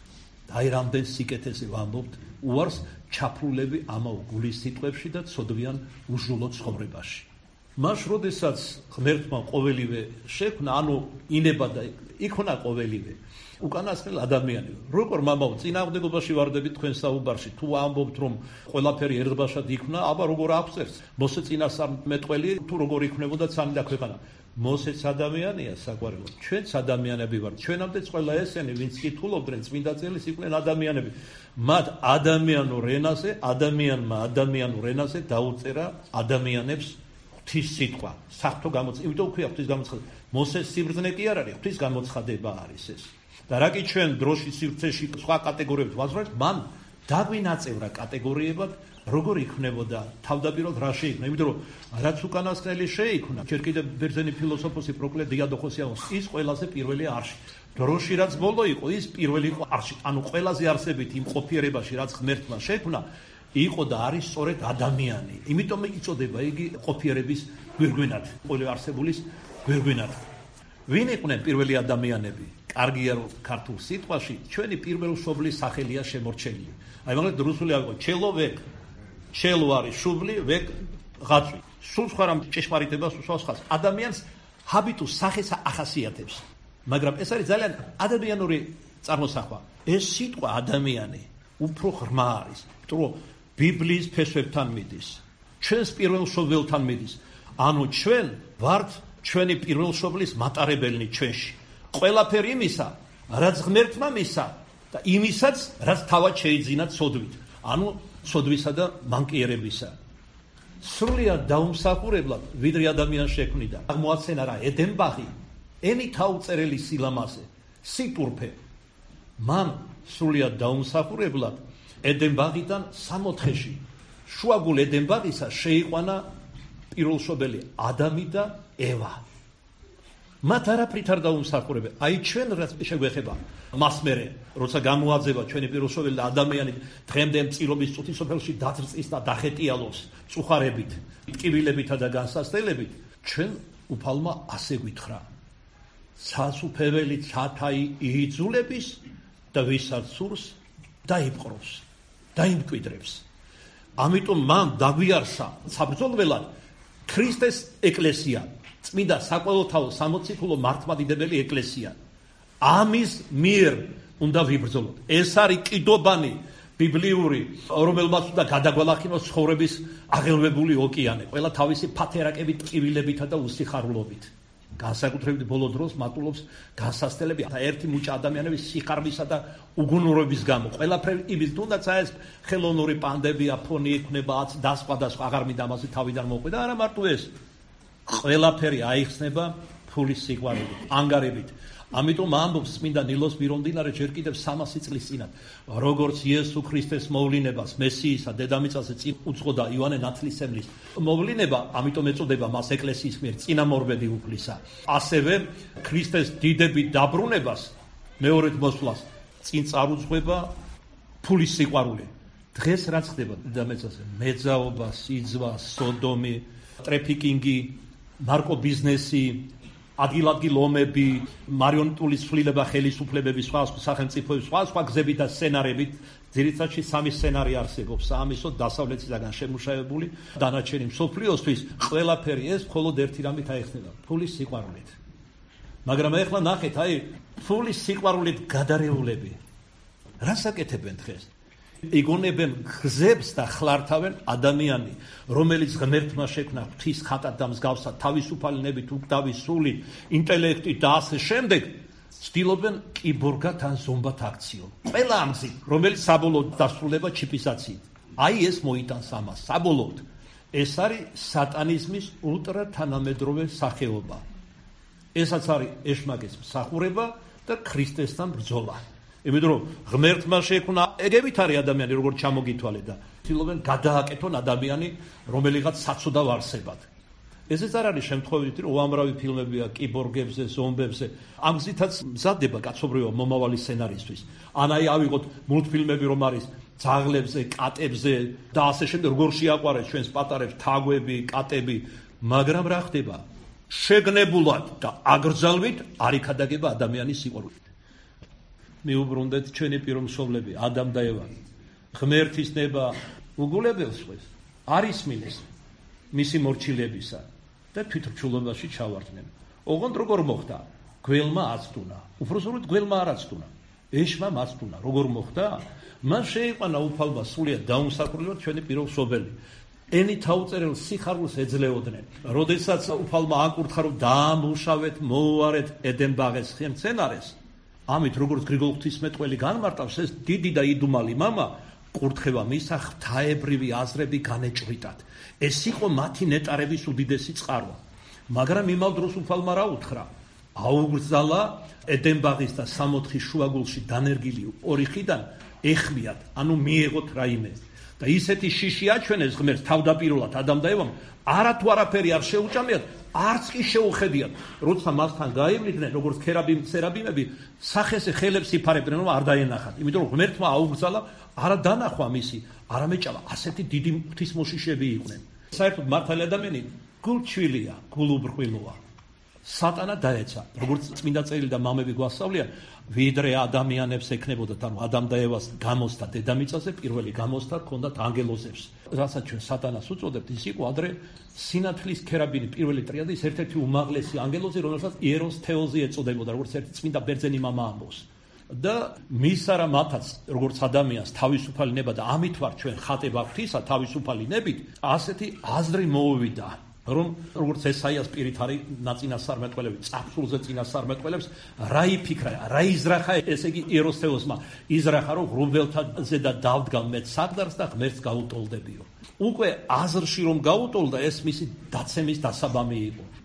Speaker 1: და აი რამდენ სიკეთეზე ვამბობთ, უარს ჩაფრულები ამაო გულის სიტყვებში და ცოდვიან უშულო ცხოვრებაში. მას როდესაც ღმერთმა ყოველივე შექმნა, ანუ ინება და იქონა ყოველივე, უკანასკნელ ადამიანი. როგორ მამაო წინააღმდეგობაში ვარდებით თქვენ საუბარში, თუ ამბობთ რომ ყველაფერი ერთხბაშად იქნა, აბა როგორ აღწერს მოსე წინასწარმეტყველი, თუ როგორ იქნებოდა ცანი და ქვეყანა. მოსეც ადამიანია საყვარელო, ჩვენც ადამიანები ვართ, ჩვენამდეც ყველა ესენი, ვინც კითხულობდნენ წმინდა წერილს, იყვნენ ადამიანები. მათ ადამიანურ ენაზე, ადამიანმა ადამიანურ ენაზე დაუწერა ადამიანებს ღვთის სიტყვა, საფრთხო გამოცხადება. იმიტომ ვქვია ღვთის გამოცხადება. მოსეს სიბრძნე კი არ არის, ღვთის გამოცხადება არის ეს. და რა კი ჩვენ დროშის სივრცეში სხვა კატეგორიებს ვაზრობთ, მან დაგვინაწევრა კატეგორიებად, როგორ იქნებოდა თავდაპირველად რა შეიქმნა, იმიტომ რომ რაც უკანასკნელი შეიქმნა, ჯერ კიდევ ბერძენი ფილოსოფოსი პროკლე დიადოხოსიანოს ის ყველაზე პირველი არში. დროში რაც ბოლო იყო, ის პირველი იყო არში. ანუ ყველაზე არსებით იმ ყოფიერებაში, რაც ღმერთმა შექმნა, იყო და არის სწორედ ადამიანი. იმიტომ იწოდება იგი ყოფიერების გვირგვინად, ყოველი არსებულის გვირგვინად. ვინ იყვნენ პირველი ადამიანები? კარგია რომ ქართულ სიტყვაში ჩვენი პირველ სובლის სახელია შემორჩენილი. აი მაგალითად რუსული აღო ჩელოვეკ, ჩელო არის შუბლი, ვეკ ღაწვი. სულ სხვა რამ ჭეშმარიტებას უსვავს ხალხს. ადამიანს ჰაბიტუს სახეს ახასიათებს. მაგრამ ეს არის ძალიან ადამიანური წარმოსახვა. ეს სიტყვა ადამიანი უფრო ღრმა არის, იმიტომ რომ ბიბლიის ფესვებთან მიდის. ჩვენს პირველ სובელთან მიდის. ანუ ჩვენ ვართ ჩვენი პირველ სובლის მატარებელნი ჩვენში. ყველაფერი იმისა, რაც ღმერთმა მისცა და იმისაც, რაც თავად შეიძინა ცოდვით. ანუ ცოდვისა და მანკიერებისა. სრულიად დაუმსახურებლად, ვიდრე ადამიანს შექმნიდა. აღმოაცენა რა ედენბაღი, ენით აუწერელი სილამაზე, სიტურფე. მან სრულიად დაუმსახურებლად ედენბაღიდან სამოთხეში, შუაგულ ედენბაღისა შეიყვანა პირველშობილი ადამი და ევა. მათ არაფრით არ დაუმსახურებენ. აი ჩვენ რაც შეგვეხება მას მერე, როცა გამოაძება ჩვენი პირველშობილი ადამიანი დღემდე მწილობის წუთი სოფელში დაძრწის და დახეტიალოს წუხარებით, ტკივილებითა და განსასწრებით, ჩვენ უფალმა ასე გვითხრა: სასუფეველი ცათაი იძულების და ვისაც სურს დაიპყრობს, დაიმკვიდრებს. ამიტომ მან დაგვიარსა საბრძოლველად ქრისტეს ეკლესია, წმინდა საკვალოთაო სამოციქულო მართლმადიდებელი ეკლესია. ამის მიერ უნდა ვიბრძოლოთ. ეს არის კიდობანი ბიბლიური, რომელმაც უნდა გადაგვალახინოს ცხოვრების აღელვებული ოკეანე, ყველა თავისი ფათერაკებით, ტკივილებითა და უსიხარულობით. განსაკუთრებით ბოლო დროს მატულობს განსასწრებელი ერთი მუჭა ადამიანების სიხარვისა და უგუნურობის გამო. ყველაფერი იმის თუნდაც ეს ხელოვნური პანდებია, ფონი ექნება, და სხვა და სხვა აღარ მინდა ამაზე თავიდან მოყვე და არა მარტო ეს. ყველაფერი აიხსნება ფულის სიყვარულით, ანგარებით. ამიტომ ამბობს წმინდა ნილოს მირონდინარე ჯერ კიდევ სამასი წლის წინათ, როგორც იესო ქრისტეს მოვლინებას, მესიისა დედამიწაზე წინ უძღოდა იოანე ნათლისმცემლის მოვლინება, ამიტომ ეწოდება მას ეკლესიის მიერ წინამორბედი უფლისა. ასევე ქრისტეს დიდებით დაბრუნებას, მეორედ მოსვლას წინ წარუძღვება ფულის სიყვარული. დღეს რაც ხდება დედამიწაზე, მეძაობა, სიძვა, სოდომი, ტრეფიკინგი, ნარკობიზნესი, ადგილ-ადგილ ომები, მარიონეტული ცვლილება, ხელისუფლებების, სხვა სახელმწიფოების, სხვა სხვა გზებით და სცენარებით, ძირითადში სამი სცენარი არსებობს. საამისო დასავლეთიდან შემუშავებული, დანარჩენი მსოფლიოსთვის ყველაფერი ეს მხოლოდ ერთი რამით აიხსნება: ფულის სიყვარულით. მაგრამ ეხლა ნახეთ, აი, ფულის სიყვარულით გადარეულები რას აკეთებენ დღეს? იგონებენ გზებს და ხლართავენ ადამიანი, რომელიც ღმერთმა შექმნა ღვთის ხატად და მსგავსად, თავისუფალნებით, უკვდავი სული, ინტელექტით და ასე შემდეგ, ცდილობენ კიბორგად ან ზომბად აქციონ. ყველა ამ გზით, რომელიც საბოლოოდ დასრულება ჩიპიზაციით. აი ეს მოიტანს ამას. საბოლოოდ ეს არის სატანიზმის ულტრა თანამედროვე სახეობა. ესაც არის ეშმაკის მსახურება და ქრისტესთან ბრძოლა. იმიტომ რომ ღმერთმა შექმნა ეგებით არის ადამიანი, როგორც ჩამოგითვალე და ცდილობენ გადააკეთონ ადამიანი რომელიღაც საცოდავ არსებად. ესეც არ არის შემთხვევით, რომ უამრავი ფილმებია კიბორგებზე, ზომბებზე. ამ გზითაც მზადდება კაცობრიობა მომავალი სცენარისთვის. ან აი ავიღოთ მულტფილმები, რომ არის ძაღლებზე, კატებზე და ასე შემდეგ, როგორ შეაყვარეს ჩვენს პატარებს თაგვები, კატები, მაგრამ რა ხდება? შეგნებულად და აკრძალვით არ იქადაგება ადამიანის სიყვარული. მიუბრუნდეთ ჩვენი პირმსხოვრები, ადამ და ევა. ღმერთის ნება უგულებელს ხვეს, არ ისმინეს მისი მორჩილებისა და თვითრჩულობაში ჩავარდნენ. ოღონდ როგორ მოხდა? გველმა აცდუნა. უბრალოდ გველმა არ აცდუნა. ეშმა აცდუნა. როგორ მოხდა? მან შეიყვანა უფალმა სრულიად დაუმსახურებლად ჩვენი პირმსხოვრები. ენით აუწერელ სიხარულს ეძლეოდნენ. როდესაც უფალმა აკურთხა, რომ დაამუშავეთ, მოუარეთ ედენბაღეს მცენარეს, ამით როგორც გრიგოლ ღვთისმეტყველი განმარტავს, ეს დიდი და იდუმალი მამა კურთხევა მისცა ღვთაებრივი აზრები განეჭვრიტათ. ეს იყო მათი ნეტარების უდიდესი წყარვა. მაგრამ იმავ დროს უფალმა რა უთხრა? აუგრძალა ედენბაღის და სამოთხის შუაგულში დანერგილი ორი ხიდან ეხმიათ, ანუ მიეღოთ რაიმე. და ისეთი შიში აჩვენეს ღმერთს თავდაპირველად ადამ და ევამ, არათუ არაფერი არ შეუჭამიათ, არც კი შეუხედიათ. როცა მასთან გაივლიდნენ, როგორც ქერაბიმ, სერაბიმები, სახესე ხელებს იფარებდნენ, რომ არ დაენახათ. იმიტომ რომ ღმერთმა აუგრძალა, არა დანახვა მისი, არამედ ჭამა. ასეთი დიდი ღვთისმოშიშები იყვნენ. საერთოდ მართალი ადამიანი გულჩვილია, გულუბრყვილოა. სატანა დაეცა, როგორც წმინდა წერილი და მამები გვასწავლიან, ვიდრე ადამიანებს ექნებოდათ, ანუ ადამ და ევას გამოსთა დედამიწაზე, პირველი გამოსთა ჰქონდათ ანგელოზებს. რასაც ჩვენ სატანას უწოდებთ, ის იყო ადრე სინათლის ქერაბინი, პირველი ტრიადის ერთ-ერთი უმაღლესი ანგელოზი, რომელსაც იეროს თეოზი ეწოდებოდა, როგორც ერთი წმინდა ბერძენი მამა ამბობს. და მის არა მათაც, როგორც ადამიანს თავისუფალი ნება და ამით ვარ ჩვენ ხატება ღვთისა თავისუფალი ნებით, ასეთი აზრი მოუვიდა. რომ როგორც ესაიას პირით არის ნაწინასწარმეტყველები, წარსულზე წინასწარმეტყველებს რა იფიქრა, რა იზრახა, ესე იგი იეროსთეოსმა იზრახა, რომ ღრუბელთაზე და დავდგა მე საგდარს და ღმერთს გაუტოლდებიო. უკვე აზრში რომ გაუტოლდა, ეს მისი დაცემის დასაბამი იყო.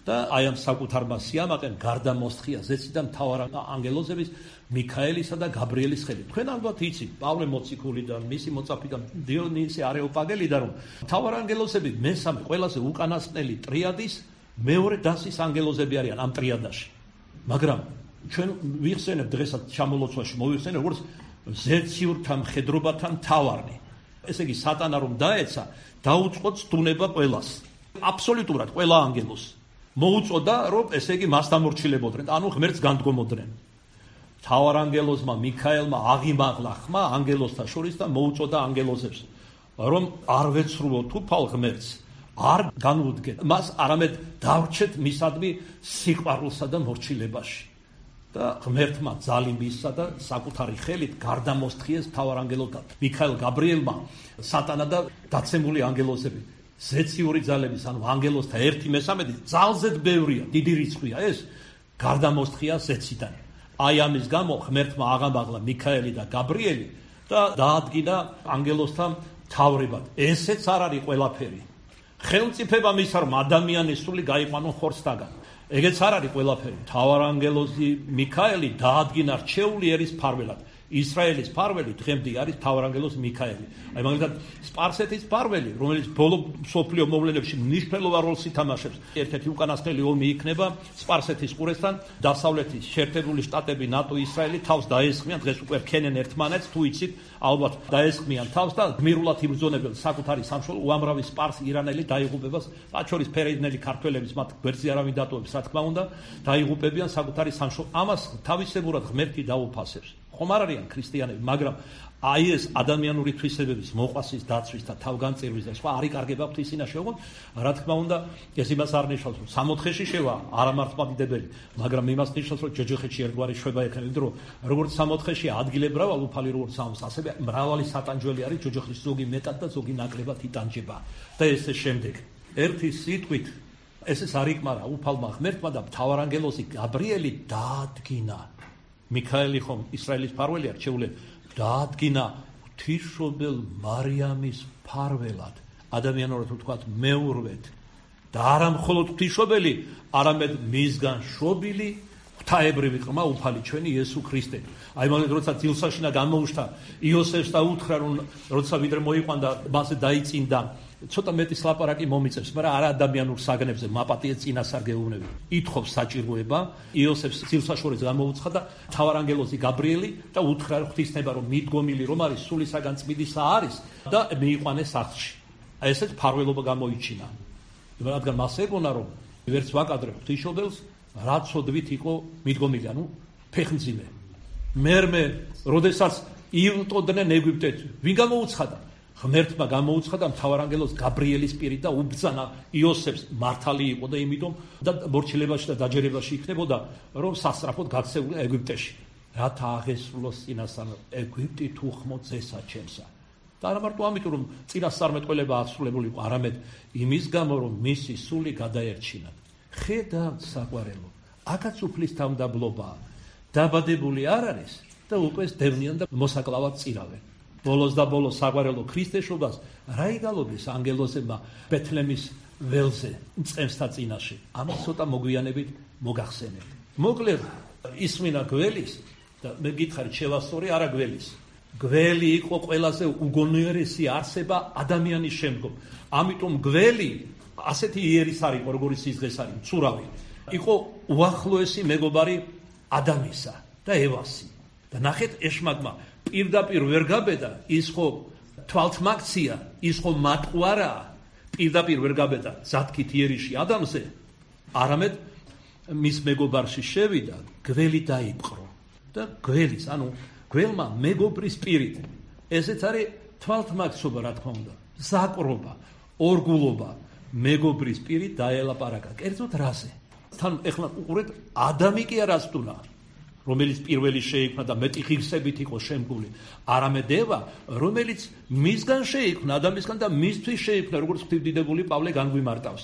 Speaker 1: და აი ამ საკუთარმა სიამაყემ გარდა მოსთხია ზეციდან მთავარ ანგელოზების მიქაელისა და გაბრიელის ხელით. თქვენ ალბათ იცით პავლე მოციქულიდან, მისი მოწაფიდან დიონისე არეოპაგელიდან, რომ მთავარ ანგელოზები მესამე ყველაზე უკანასკნელი ტრიადის მეორე დასის ანგელოზები არიან ამ ტრიადაში. მაგრამ ჩვენ ვიხსენებ დღესაც ჩამოლოცვაში მოვიხსენებ როგორც ზეციურთა მხედრობათა მთავარი. ესე იგი სატანა რომ დაეცა, დაუწყო ცდუნება ყველას. აბსოლუტურად ყველა ანგელოზს მოუწოდა რომ ესე იგი მას დამორჩილებოდნენ, ანუ ღმერთს განდგომოდნენ. მთავარ ანგელოზმა მიქაელმა აღიმაღლა ხმა ანგელოზთა შორის და მოუწოდა ანგელოზებს რომ არ ვეცრუოთ უფალ ღმერთს, არ განუდგეთ მას, არამედ დავრჩეთ მისადმი სიყვარულსა და მორჩილებაში. და ღმერთმა ძალი მისცა და საკუთარი ხელით გარდამოსთხიეს მთავარ ანგელოზთან მიქაელ გაბრიელმა სატანა და დაცემული ანგელოზები. ზეციური ძალების, ანუ ანგელოზთა ერთი მესამედი ძალზედ ბევრია, დიდი რიცხვია ეს, გარდამოსთხია ზეციდან. აი ამის გამო ღმერთმა აღამაღლა მიქაელი და გაბრიელი და დაადგინა ანგელოზთა მთავრებად. ესეც არ არის ყველაფერი. ხელმწიფება მისცა რომ ადამიანის სული გაიყვანონ ხორცთაგან. ეგეც არ არის ყველაფერი. მთავარ ანგელოზი მიქაელი დაადგინა რჩეული ერის მფარველად. ისრაელის მფარველი დღემდე არის მთავარ ანგელოზი მიქაელი. აი მაგალითად სპარსეთის მფარველი, რომელიც ბოლო მსოფლიო მოვლენებში მნიშვნელოვან როლს ითამაშებს. ერთ-ერთი უკანასკნელი ომი იქნება სპარსეთის ყურესთან, დასავლეთის შეერთებული შტატები, ნატო, ისრაელი თავს დაესხმიან, დღეს უკვე რქენენ ერთმანეთს, თუ იცით, ალბათ დაესხმიან თავს და გმირულად იბრძონებენ საკუთარი სამშობლო, უამრავი სპარსი ირანელი დაიღუპებას, მათ შორის ფერეიდნელი ქართველების, მათ გვერდზე არავინ დატოვებს, რა თქმა უნდა, დაიღუპებიან საკუთარი სამშობლო. ამას თავისებურად ღმერთი დაუფასებს. ხომ არ არიან ქრისტიანები, მაგრამ აი ეს ადამიანური თვისებების მოყვასის დაცვის და თავგანწირვის და სხვა არ იკარგება ღვთისინაში, ოღონდ რა თქმა უნდა ეს იმას არ ნიშნავს, რომ სამოთხეში შევა არამართლმადიდებელი, მაგრამ იმას ნიშნავს, რომ ჯოჯოხეთში ერთგვარი შვება ექნება, იმიტომ რომ როგორც სამოთხეში ადგილე მრავალ უფალი როგორც ამს, ასევე მრავალი სატანჯველი არის ჯოჯოხის, ზოგი მეტად და ზოგი ნაკლებად იტანჯება. და ესე შემდეგ. ერთი სიტყვით ეს ეს არ იკმარა უფალმა ღმერთმა და მთავარ ანგელოზი გაბრიელი დაადგინა. მიქაელი ხომ ისრაელის მფარველია რჩეული, დაადგინა ღვთისმშობელ მარიამის მფარველად, ადამიანურად ვთქვათ მეურვედ და არა მხოლოდ ღვთისმშობელი, არამედ მისგან შობილი ღვთაებრივი ყრმა უფალი ჩვენი იესო ქრისტე. აი მაგალითად როცა ძილსაშინა გამოუშთა იოსებს და უთხრა რომ როცა ვიდრე მოიყვანდა მასე დაიწინდა, ცოტა მეტი ლაპარაკი მომიწევს, მაგრამ არა ადამიანურ საგნებზე, მაპატიე წინასარ გეუბნები. ითხოვს საჭიროება, იოსებს ძილსაშორეს გამოუცხა და მთავარ ანგელოზი გაბრიელი და უთხრა ღვთისნება რომ მიდგომილი რომ არის, სულისაგან წმიდისა არის და მიიყვანეს სახლში. აი ესეც მფარველობა გამოიჩინა. რადგან მას ეგონა რომ ვერც ვაკადრებ ღვთისმშობელს, რა ცოდვით იყო მიდგომილი, ანუ ფეხმძიმე. მერმე, როდესაც ივტოდნენ ეგვიპტეთ, ვინ გამოუცხადა? ღმერთმა გამოუცხადა მთავარ ანგელოზ გაბრიელის პირით და უბრძანა იოსებს, მართალი იყო და იმითომ და მორჩილებაში და დაჯერებაში იქნებოდა, რომ სასწრაფოდ გაქცეულა ეგვიპტეში. რათა აღესრულოს წინასწარ ეგვიპტი თუ ხმო წესა ჩემსა. და არა მარტო ამიტომ რომ წინასწარმეტყველება ასრულებული იყო, არამედ იმის გამო რომ მისი სული გადაერჩინათ. ხედავთ საყვარელო, აქაც უფლის თავმდაბლობაა. დაბადებული არ არის და უკვე დევნიან და მოსაკლავად წირავენ. ბოლოს და ბოლოს საყვარელო ქრისტეშობას რა იგალობდეს ანგელოზებმა ბეთლემის ველზე მწყემსთა წინაშე. ამას ცოტა მოგვიანებით მოგახსენებთ. მოკლედ ისმინა გველის და მე გითხარით შევასწორი არა გველის. გველი იყო ყველაზე უგონიერესი არსება ადამიანის შემდგომ. ამიტომ გველი ასეთი იერის არის, როგორც სიზღეს არის, მცურავი. იყო უახლოესი მეგობარი ადამისა და ევასი. და ნახეთ ეშმაკმა პირდაპირ ვერ გაბედა, ის ხო თვალთმაქცია, ის ხო მატყუარაა, პირდაპირ ვერ გაბედა ზათქით იერიში ადამზე, არამედ მის მეგობარში შევიდა, გველი დაიპყრო და გველის, ანუ გველმა მეგობრის პირით, ესეც არის თვალთმაქცობა, რა თქმა უნდა, ზაკრობა, ორგულობა, მეგობრის პირით დაელაპარაკა. კერძოდ რაზე? თან ეხლა უყურეთ, ადამი კი არ ასტუნა, რომელიც პირველი შეიქმნა და მეტი ღირსებით იყო შემგული, არამედ ევა, რომელიც მისგან შეიქმნა, ადამიანისგან და მისთვის შეიქმნა, როგორც ღვთისმდიდებული პავლე განგვიმარტავს.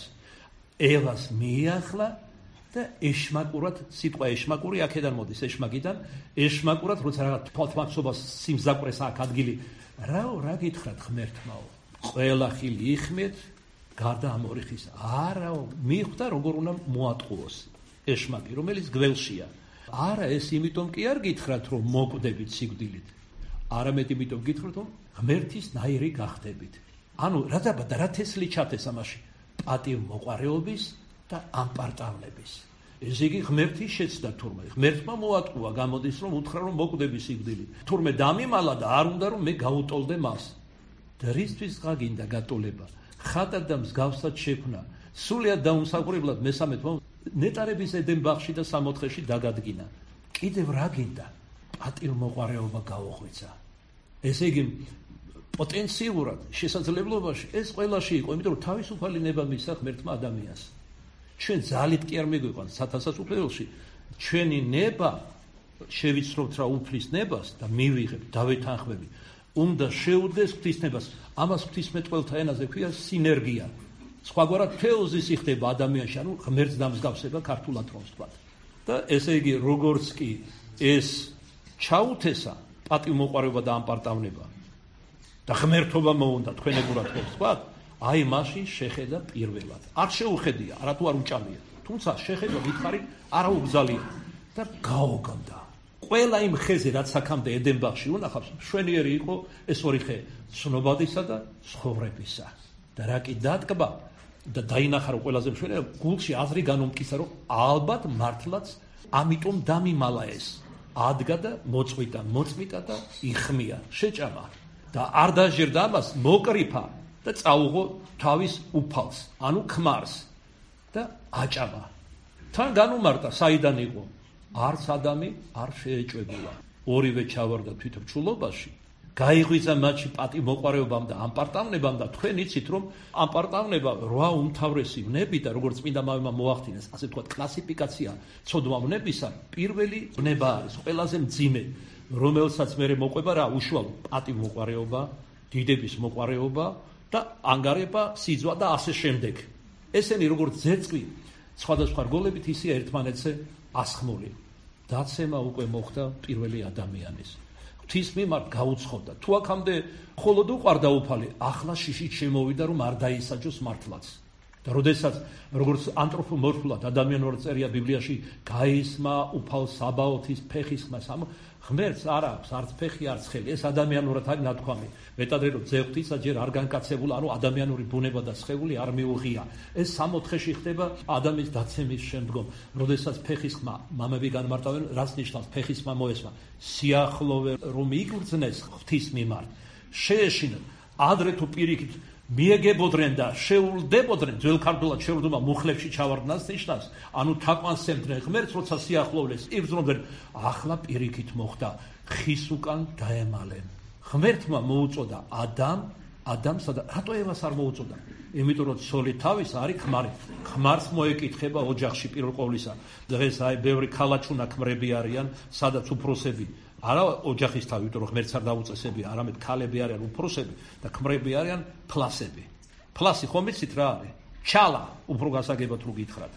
Speaker 1: ევას მიახლა და ეშმაკურად, სიტყვა ეშმაკური აქედან მოდის, ეშმაკიდან, ეშმაკურად, როცა რაღაც თვალთმაქცობას სიმზაკვრეს აქ ადგილი, რაო, რა გითხრათ ღმერთმაო? ყველა ხილი იხმეთ გარდა ამ ორი ხის არა მიხვდა როგორ უნდა მოატყუოს ეშმაკი რომელიც გველშია არა ეს იმიტომ კი არ გითხრათ რომ მოკვდებით სიკვდილით არამედ იმიტომ გითხრათ რომ ღმერთის ნაირი გახდებით ანუ რა დაბა და რა თესლი ჩათეს ამაში პატივმოყვარეობის და ამპარტავლების ეს იგი ღმერთის შეცდა თურმე ღმერთმა მოატყუა გამოდის რომ უთხრა რომ მოკვდები სიკვდილით თურმე დამიმალა და არ უნდა რომ მე გაუტოლდე მას და რისთვის გაგინდა გატოლება ხატად და მსგავსად შექმნა სულიად დაუმსახურებლად მესამე თვე ნეტარების ედენ ბაღში და სამოთხეში დაგადგინა კიდევ რა გინდა პატივმოყვარეობა გაუღვიცა ესე იგი პოტენციურად შესაძლებლობაში ეს ყველაში იყო იმიტომ რომ თავისუფალი ნება მისცა ღმერთმა ადამიანს ჩვენ ძალით კი არ მეგვიყვანს სათასასუფეველში ჩვენი ნება შევიცნობთ რა უფლის ნებას და მივიღებთ დავეთანხმები უნდა შეუდგეს ღვთისნებას ამას ღვთისმეტყველთა ენაზე ქვია სინერგია სხვაგვარად თეოზისი ხდება ადამიანში ანუ ღმერთს დამსგავსება ქართულად რომ ვთქვათ და ესე იგი როგორც კი ეს ჩაუთესა პატივმოყვარეობა და ამპარტავნება და ღმერთობა მოუნდა თქვენებურად ხო ვთქვათ აი მაშინ შეხედა პირველად არ შეუხედია არა თუ არ უჭამია თუმცა შეხედა ვითხარი არა უგზალია და გაოგონდა ყველა იმ ხეზე რაც აქამდე ედენ ბაღში უნახავს მშვენიერი იყო ეს ორი ხე ცნობადისა და ცხოვრებისა და რა კი დადგმა და დაინახა რომ ყველაზე მშვენიერი გულში აზრი განუმტკიცა რომ ალბათ მართლაც ამიტომ დამიმალა ეს ადგა და მოწვიდა მოწმიტა და იხმია შეჭამა და არ დაჟერდა ამას მოკრიფა და წაუღო თავის უფალს ანუ ქმარს და აჭამა თან განუმარტა საიდან იყო არც ადამი არ შეეჭვებულა ორივე ჩავარდა თვითმრჩულობაში გაიღვიძა მათში პატივმოყვარეობამ და ამპარტავნებამ და თქვენ იცით რომ ამპარტავნება რვა უმთავრესი ვნები და როგორც წმინდა მამებმა მოახდინეს ასე ვთქვათ კლასიფიკაცია ცოდვა ვნებისა პირველი ვნება არის ყველაზე მძიმე რომელსაც მე მოყვება რა უშუალო პატივმოყვარეობა დიდების მოყვარეობა და ანგარება სიძვა და ასე შემდეგ ესენი როგორც ზეწყვი სხვადასხვა რგოლებით ისე ერთმანეთზე ასხმული დაცემა უკვე მოხდა პირველი ადამიანის ღვთის მიმართ გაუცხოდა თუ აქამდე მხოლოდ უყვარდა უფალი ახლა შიშით შემოვიდა რომ არ დაისაჯოს მართლაც და როდესაც როგორც ანთროპომორფულად ადამიანურად წერია ბიბლიაში გაისმა უფალს საბაოთის ფეხის ხმას ამ ღმერთს არ აქვს არც ფეხი არც ხელი ეს ადამიანურად არის ნათქვამი მეტადრე რომ ძეღვთისა ჯერ არ განკაცებულა ანუ ადამიანური ბუნება და სხეული არ მიუღია ეს სამოთხეში ხდება ადამიანის დაცემის შემდგომ როდესაც ფეხის ხმა მამები განმარტავენ რაც ნიშნავს ფეხის ხმა მოესმა სიახლოვე რომ იგრძნეს ღვთის მიმართ შეეშინონ ადრე თუ პირიქით მიეგებოდნენ და შეულდებოდნენ ძველ ქართულად შეურდომა მუხლებში ჩავარდნას ნიშნავს ანუ თაყვანსემდნენ ღმერთს როცა სიახლოვეს იბრძნობდნენ ახლა პირიქით მოხდა ხის უკან დაემალენ ღმერთმა მოუწოდა ადამ ადამსა და რატო ევას არ მოუწოდა იმიტომ რომ ცოლი თავის არის ქმარი ქმარს მოეკითხება ოჯახში პირველ ყოვლისა დღეს აი ბევრი ქალაჩუნა ქმრები არიან სადაც უფროსები არა ოჯახის თავი, იმიტომ რომ ღმერთს არ დაუწესებია, არამედ ქალები არიან უფროსები და ქმრები არიან ფლასები. ფლასი ხომ იცით რა არის? ჩალა, უფრო გასაგებად რო გითხრათ.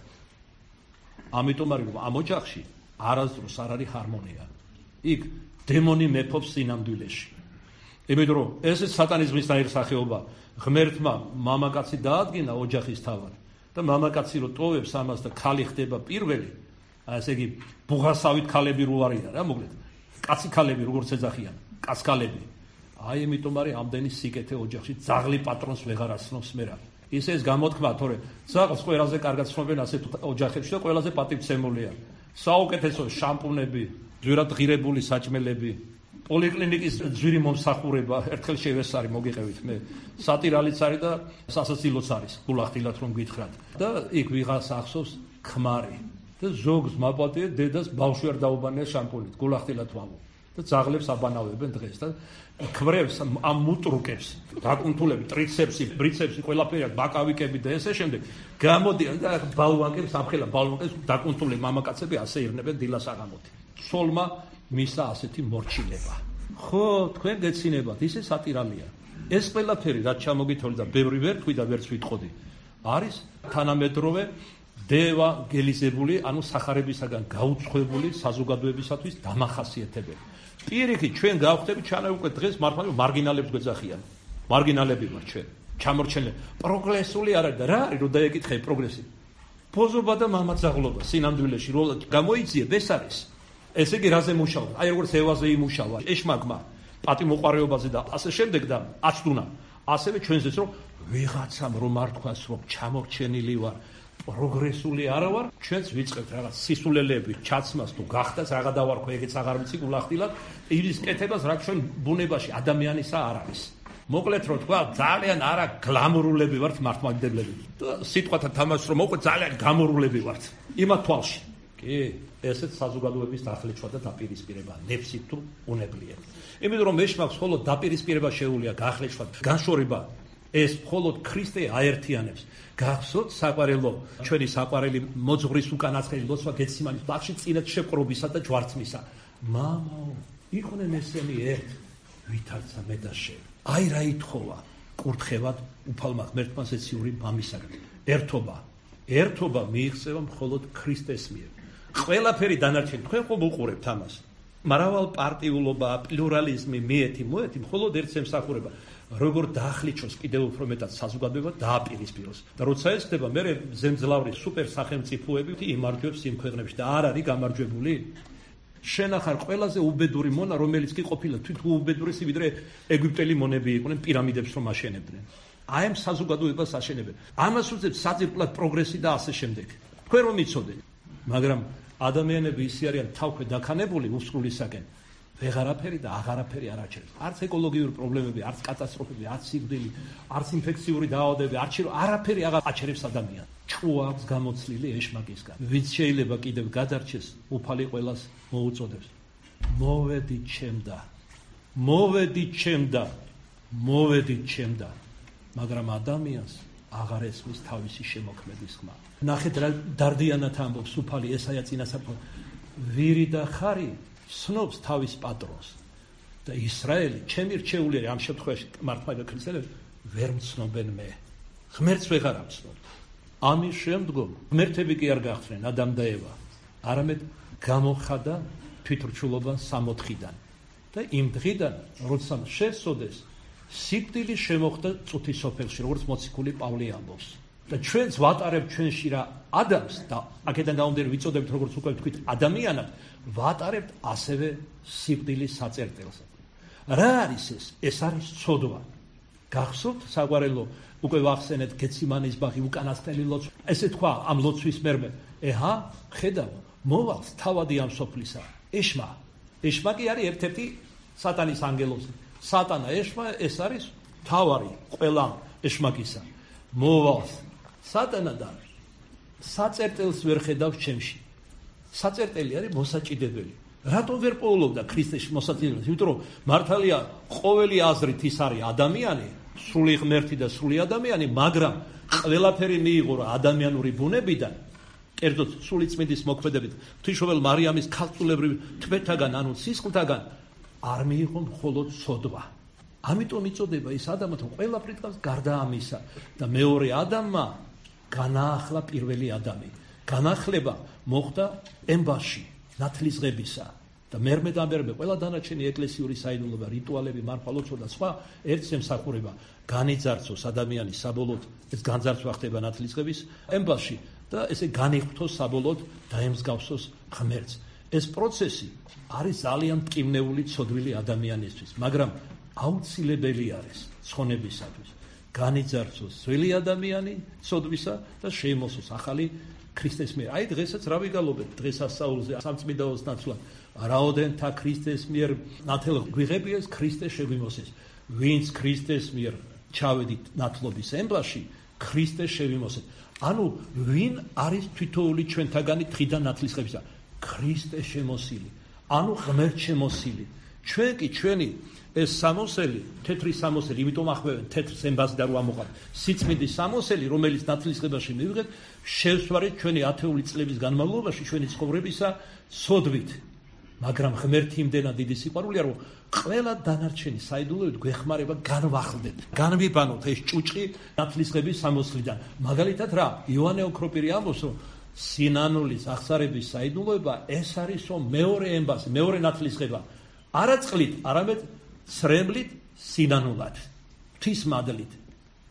Speaker 1: ამიტომ არის რომ ამ ოჯახში არასდროს არ არის ჰარმონია. იქ დემონი მეფობს სინამდვილეში. იმიტომ რომ ეს სატანიზმის ნაირი სახეობა ღმერთმა მამაკაცი დაადგინა ოჯახის თავად და მამაკაცი რო ტოვებს ამას და ქალი ხდება პირველი, ასე იგი ბუღასავით ქალები რო არიან რა მოკლედ. კაცი ქალები როგორც ეძახიან, კაცქალები. აი იმიტომ არის ამდენი სიკეთე ოჯახში ძაღლი პატრონს ვეღარ ასნობს მერა. ისე ეს გამოთქმა, თორე ძაღლს ყველაზე კარგად ცნობენ ასეთ ოჯახებში და ყველაზე პატივცემულია. საუკეთესო შამპუნები, ძვირად ღირებული საჭმელები, პოლიკლინიკის ძვირი მომსახურება, ერთხელ შევესარი მოგიყევით მე. სატირალიც არის და სასაცილოც არის, გულახდილად რომ გითხრათ. და იქ ვიღას ახსოვს ქმარი. და ზოგს მაპატია დედას ბავშვი არ დაუბანია შამპუნით, გულახდილად ვამო. და ძაღლებს აბანავებენ დღეს და ქმრებს ამ მუტრუკებს, დაკუნთულები, ტრიცეპსი, ბრიცეპსი, ყველაფერი აქვს, ბაკავიკები და ესე შემდეგ. გამოდიან და ბალვაკებს, ამხელა ბალვაკებს დაკუნთული მამაკაცები ასე ირნებენ დილას აღამოთი. სოლმა მისა ასეთი მორჩილება. ხო, თქვენ გეცინებათ, ისე სატირალია. ეს ყველაფერი რაც ჩამოგითხოვდი და ბევრი ვერ თქვი და ვერც ვიტყოდი, არის თანამედროვე დევა გელიზებული, ანუ სახარებისაგან გაუცხოებული საზოგადოებისათვის დამახასიათებელი. პირიქით ჩვენ გავხდებით ჩანა უკვე დღეს მართლა მარგინალებს გვეძახიან. მარგინალები ვარ ჩვენ. ჩამორჩენილი. პროგრესული არ არის და რა არის რომ დაეკითხე პროგრესი. პოზობა და მამაცაღლობა სინამდვილეში რო გამოიძიებ ეს არის. ესე იგი რაზე მუშაობ? აი როგორც ევაზე იმუშავა, ეშმაკმა, პატიმოყარეობაზე და ასე შემდეგ და აცდუნა. ასევე ჩვენზეც რომ ვიღაცამ რომ არ თქვას რომ ჩამორჩენილი ვარ, პროგრესული არა ვარ, ჩვენც ვიწყებთ რაღაც სისულელეები, ჩაცმას თუ გახდას რაღა დავარქვა, ეგეც აღარ ვიცი გულახდილად, იმის კეთებას რა ჩვენ ბუნებაში ადამიანისა არ არის. მოკლედ რომ თქვა, ძალიან არა გლამურულები ვართ მართლმადიდებლები. სიტყვათა თამაშს რომ მოყვე ძალიან გამურულები ვართ. იმათ თვალში. კი, ესეც საზოგადოების დახლეჩვა და დაპირისპირება, ნებსით თუ უნებლიეთ. იმიტომ რომ ეშმაკს მხოლოდ დაპირისპირება შეუძლია, გახლეჩვა, განშორება. ეს მხოლოდ ქრისტე აერთიანებს. გახსოვთ საყვარელო, ჩვენი საყვარელი მოძღვრის უკანასკნელი ლოცვა გეციმანის ბაღში წინათ შეპყრობისა და ჯვარცმისა. მამაო, იყვნენ ესენი ერთ, ვითარცა მე და შენ. აი რა ითხოვა კურთხევად უფალმა ღმერთმა ზეციური მამისაგან. ერთობა, ერთობა მიიღწევა მხოლოდ ქრისტეს მიერ. ყველაფერი დანარჩენი თქვენ ხო მოყურებთ ამას. მრავალპარტიულობა, პლურალიზმი, მიეთი, მოეთი მხოლოდ ერთს ემსახურება. როგორ დაახლეჩოს კიდევ უფრო მეტად საზოგადოება დააპირისპიროს. და როცა ეს ხდება, მე ზემძლავრი სუპერ სახელმწიფოები იმარჯვებს იმ ქვეყნებში და არ არის გამარჯვებული. შენ ახარ ყველაზე უბედური მონა, რომელიც კი ყოფილა თვითონ უბედურესი ვიდრე ეგვიპტელი მონები იყვნენ პირამიდებს რომ აშენებდნენ. აი ამ საზოგადოებას აშენებენ. ამას უწევთ საძირკვლად პროგრესი და ასე შემდეგ. თქვენ რომ იცოდეთ, მაგრამ ადამიანები ისე არიან თავქვე დაქანებული უსრულისაკენ. ვეღარაფერი და აღარაფერი არ აჩერებს. არც ეკოლოგიური პრობლემები, არც კატასტროფები, არც სიკვდილი, არც ინფექციური დაავადებები, არც არაფერი აღარ აჩერებს ადამიანს. ჭუა აქვს გამოცლილი ეშმაკისგან. ვინც შეიძლება კიდევ გადარჩეს, უფალი ყველას მოუწოდებს. მოვედით ჩემდა. მოვედით ჩემდა. მოვედით ჩემდა. მაგრამ ადამიანს აღარ ესმის თავისი შემოქმედის ხმა. ნახეთ რა დარდიანად ამბობს უფალი ესაია წინასწარ. ვირი და ხარი სნობს თავის პატრონს და ისრაელი ჩემი რჩეული ამ შემთხვევაში მართლმადიდებლები ქრისტიანები ვერ მცნობენ მე ღმერთს ვეღარ ამცნობ ამის შემდგომ ღმერთები კი არ გახდნენ ადამ და ევა არამედ გამოხადა თვითრჩულობა სამოთხიდან და იმ დღიდან როცა შესოდეს სიკვდილი შემოხდა წუთის სოფელში როგორც მოციქული პავლე ამბობს და ჩვენც ვატარებთ ჩვენში რა ადამიანს და აქედან გამომდინარე ვიწოდებთ როგორც უკვე ვთქვით ადამიანად ვატარებთ ასევე სიკვდილის საწერტელს. რა არის ეს? ეს არის ცოდვა. გახსოვთ საყვარელო, უკვე ვახსენეთ გეციმანის ბაღი უკანასკნელი ლოცვა. ესე თქვა ამ ლოცვის მერმე, ეჰა, ხედავ, მოვალს თავადი ამ სოფლისა. ეშმა. ეშმა კი არის ერთ-ერთი სატანის ანგელოზი. სატანა ეშმა ეს არის თავარი ყველა ეშმაკისა. მოვალს სატანა და საწერტელს ვერ ხედავს ჩემში. საწერტელი არის მოსაჭიდებელი. რატომ ვერ პოულობდა ქრისტეში მოსაჭიდებლად? იმიტომ რომ მართალია ყოველი აზრით ის არის ადამიანი, სრული ღმერთი და სრული ადამიანი, მაგრამ ყველაფერი მიიღო რა ადამიანური ბუნებიდან, კერძოდ სული წმინდის მოქმედებით, ღვთისმშობელ მარიამის ქალწულებრივი თვეთაგან, ანუ სისხლთაგან არ მიიღო მხოლოდ ცოდვა. ამიტომ იწოდება ის ადამი, რომ ყველაფრით გავს გარდა ამისა და მეორე ადამმა განაახლა პირველი ადამი. განახლება მოხდა ემბაში, ნათლისღებისა და მერმე და მერმე ყველა დანარჩენი ეკლესიური საიდუმლოება, რიტუალები, მარხვალოცვა და სხვა ერთს ემსახურება. განიძარცოს ადამიანის საბოლოოდ ეს განძარცვა ხდება ნათლისღების ემბაში და ესე განიღვთოს საბოლოოდ დაემსგავსოს ღმერთს. ეს პროცესი არის ძალიან მტკივნეული ცოდვილი ადამიანისთვის, მაგრამ აუცილებელი არის ცხონებისათვის. განიძარცოს ძველი ადამიანი ცოდვისა და შეიმოსოს ახალი ქრისტეს მიერ. აი დღესაც რა ვიგალობთ დღესასწაულზე სამწმინდაოს ნაცვლად. რაოდენთა ქრისტეს მიერ ნათელ გვიღებიეს ქრისტე შეგვიმოსეს. ვინც ქრისტეს მიერ ჩავედით ნათლობის ემბაში, ქრისტე შევიმოსეთ. ანუ ვინ არის თვითოული ჩვენთაგანი დღიდან ნათლისღებისა? ქრისტე შემოსილი. ანუ ღმერთ შემოსილი. ჩვენ კი ჩვენი ეს სამოსელი, თეთრი სამოსელი, იმიტომ ახმევენ თეთრ ემბას და რო ამოყავთ. სიწმინდის სამოსელი, რომელიც ნათლისღებაში მივიღეთ, შევსვარეთ ჩვენი ათეული წლების განმავლობაში ჩვენი ცხოვრებისა სოდვით. მაგრამ ღმერთი იმდენად დიდი სიყვარულია, რომ ყველა დანარჩენი საიდუმლოებით გვეხმარება განვახლდეთ. განვიბანოთ ეს ჭუჭყი ნათლისღების სამოსლიდან. მაგალითად რა, იოანე ოქროპირი ამბობს, რომ სინანულის აღსარების საიდუმლოება ეს არისო მეორე ემბასი, მეორე ნათლისღება. არა წყლით, არამედ ცრემლით, სინანულად, ღვთის მადლით.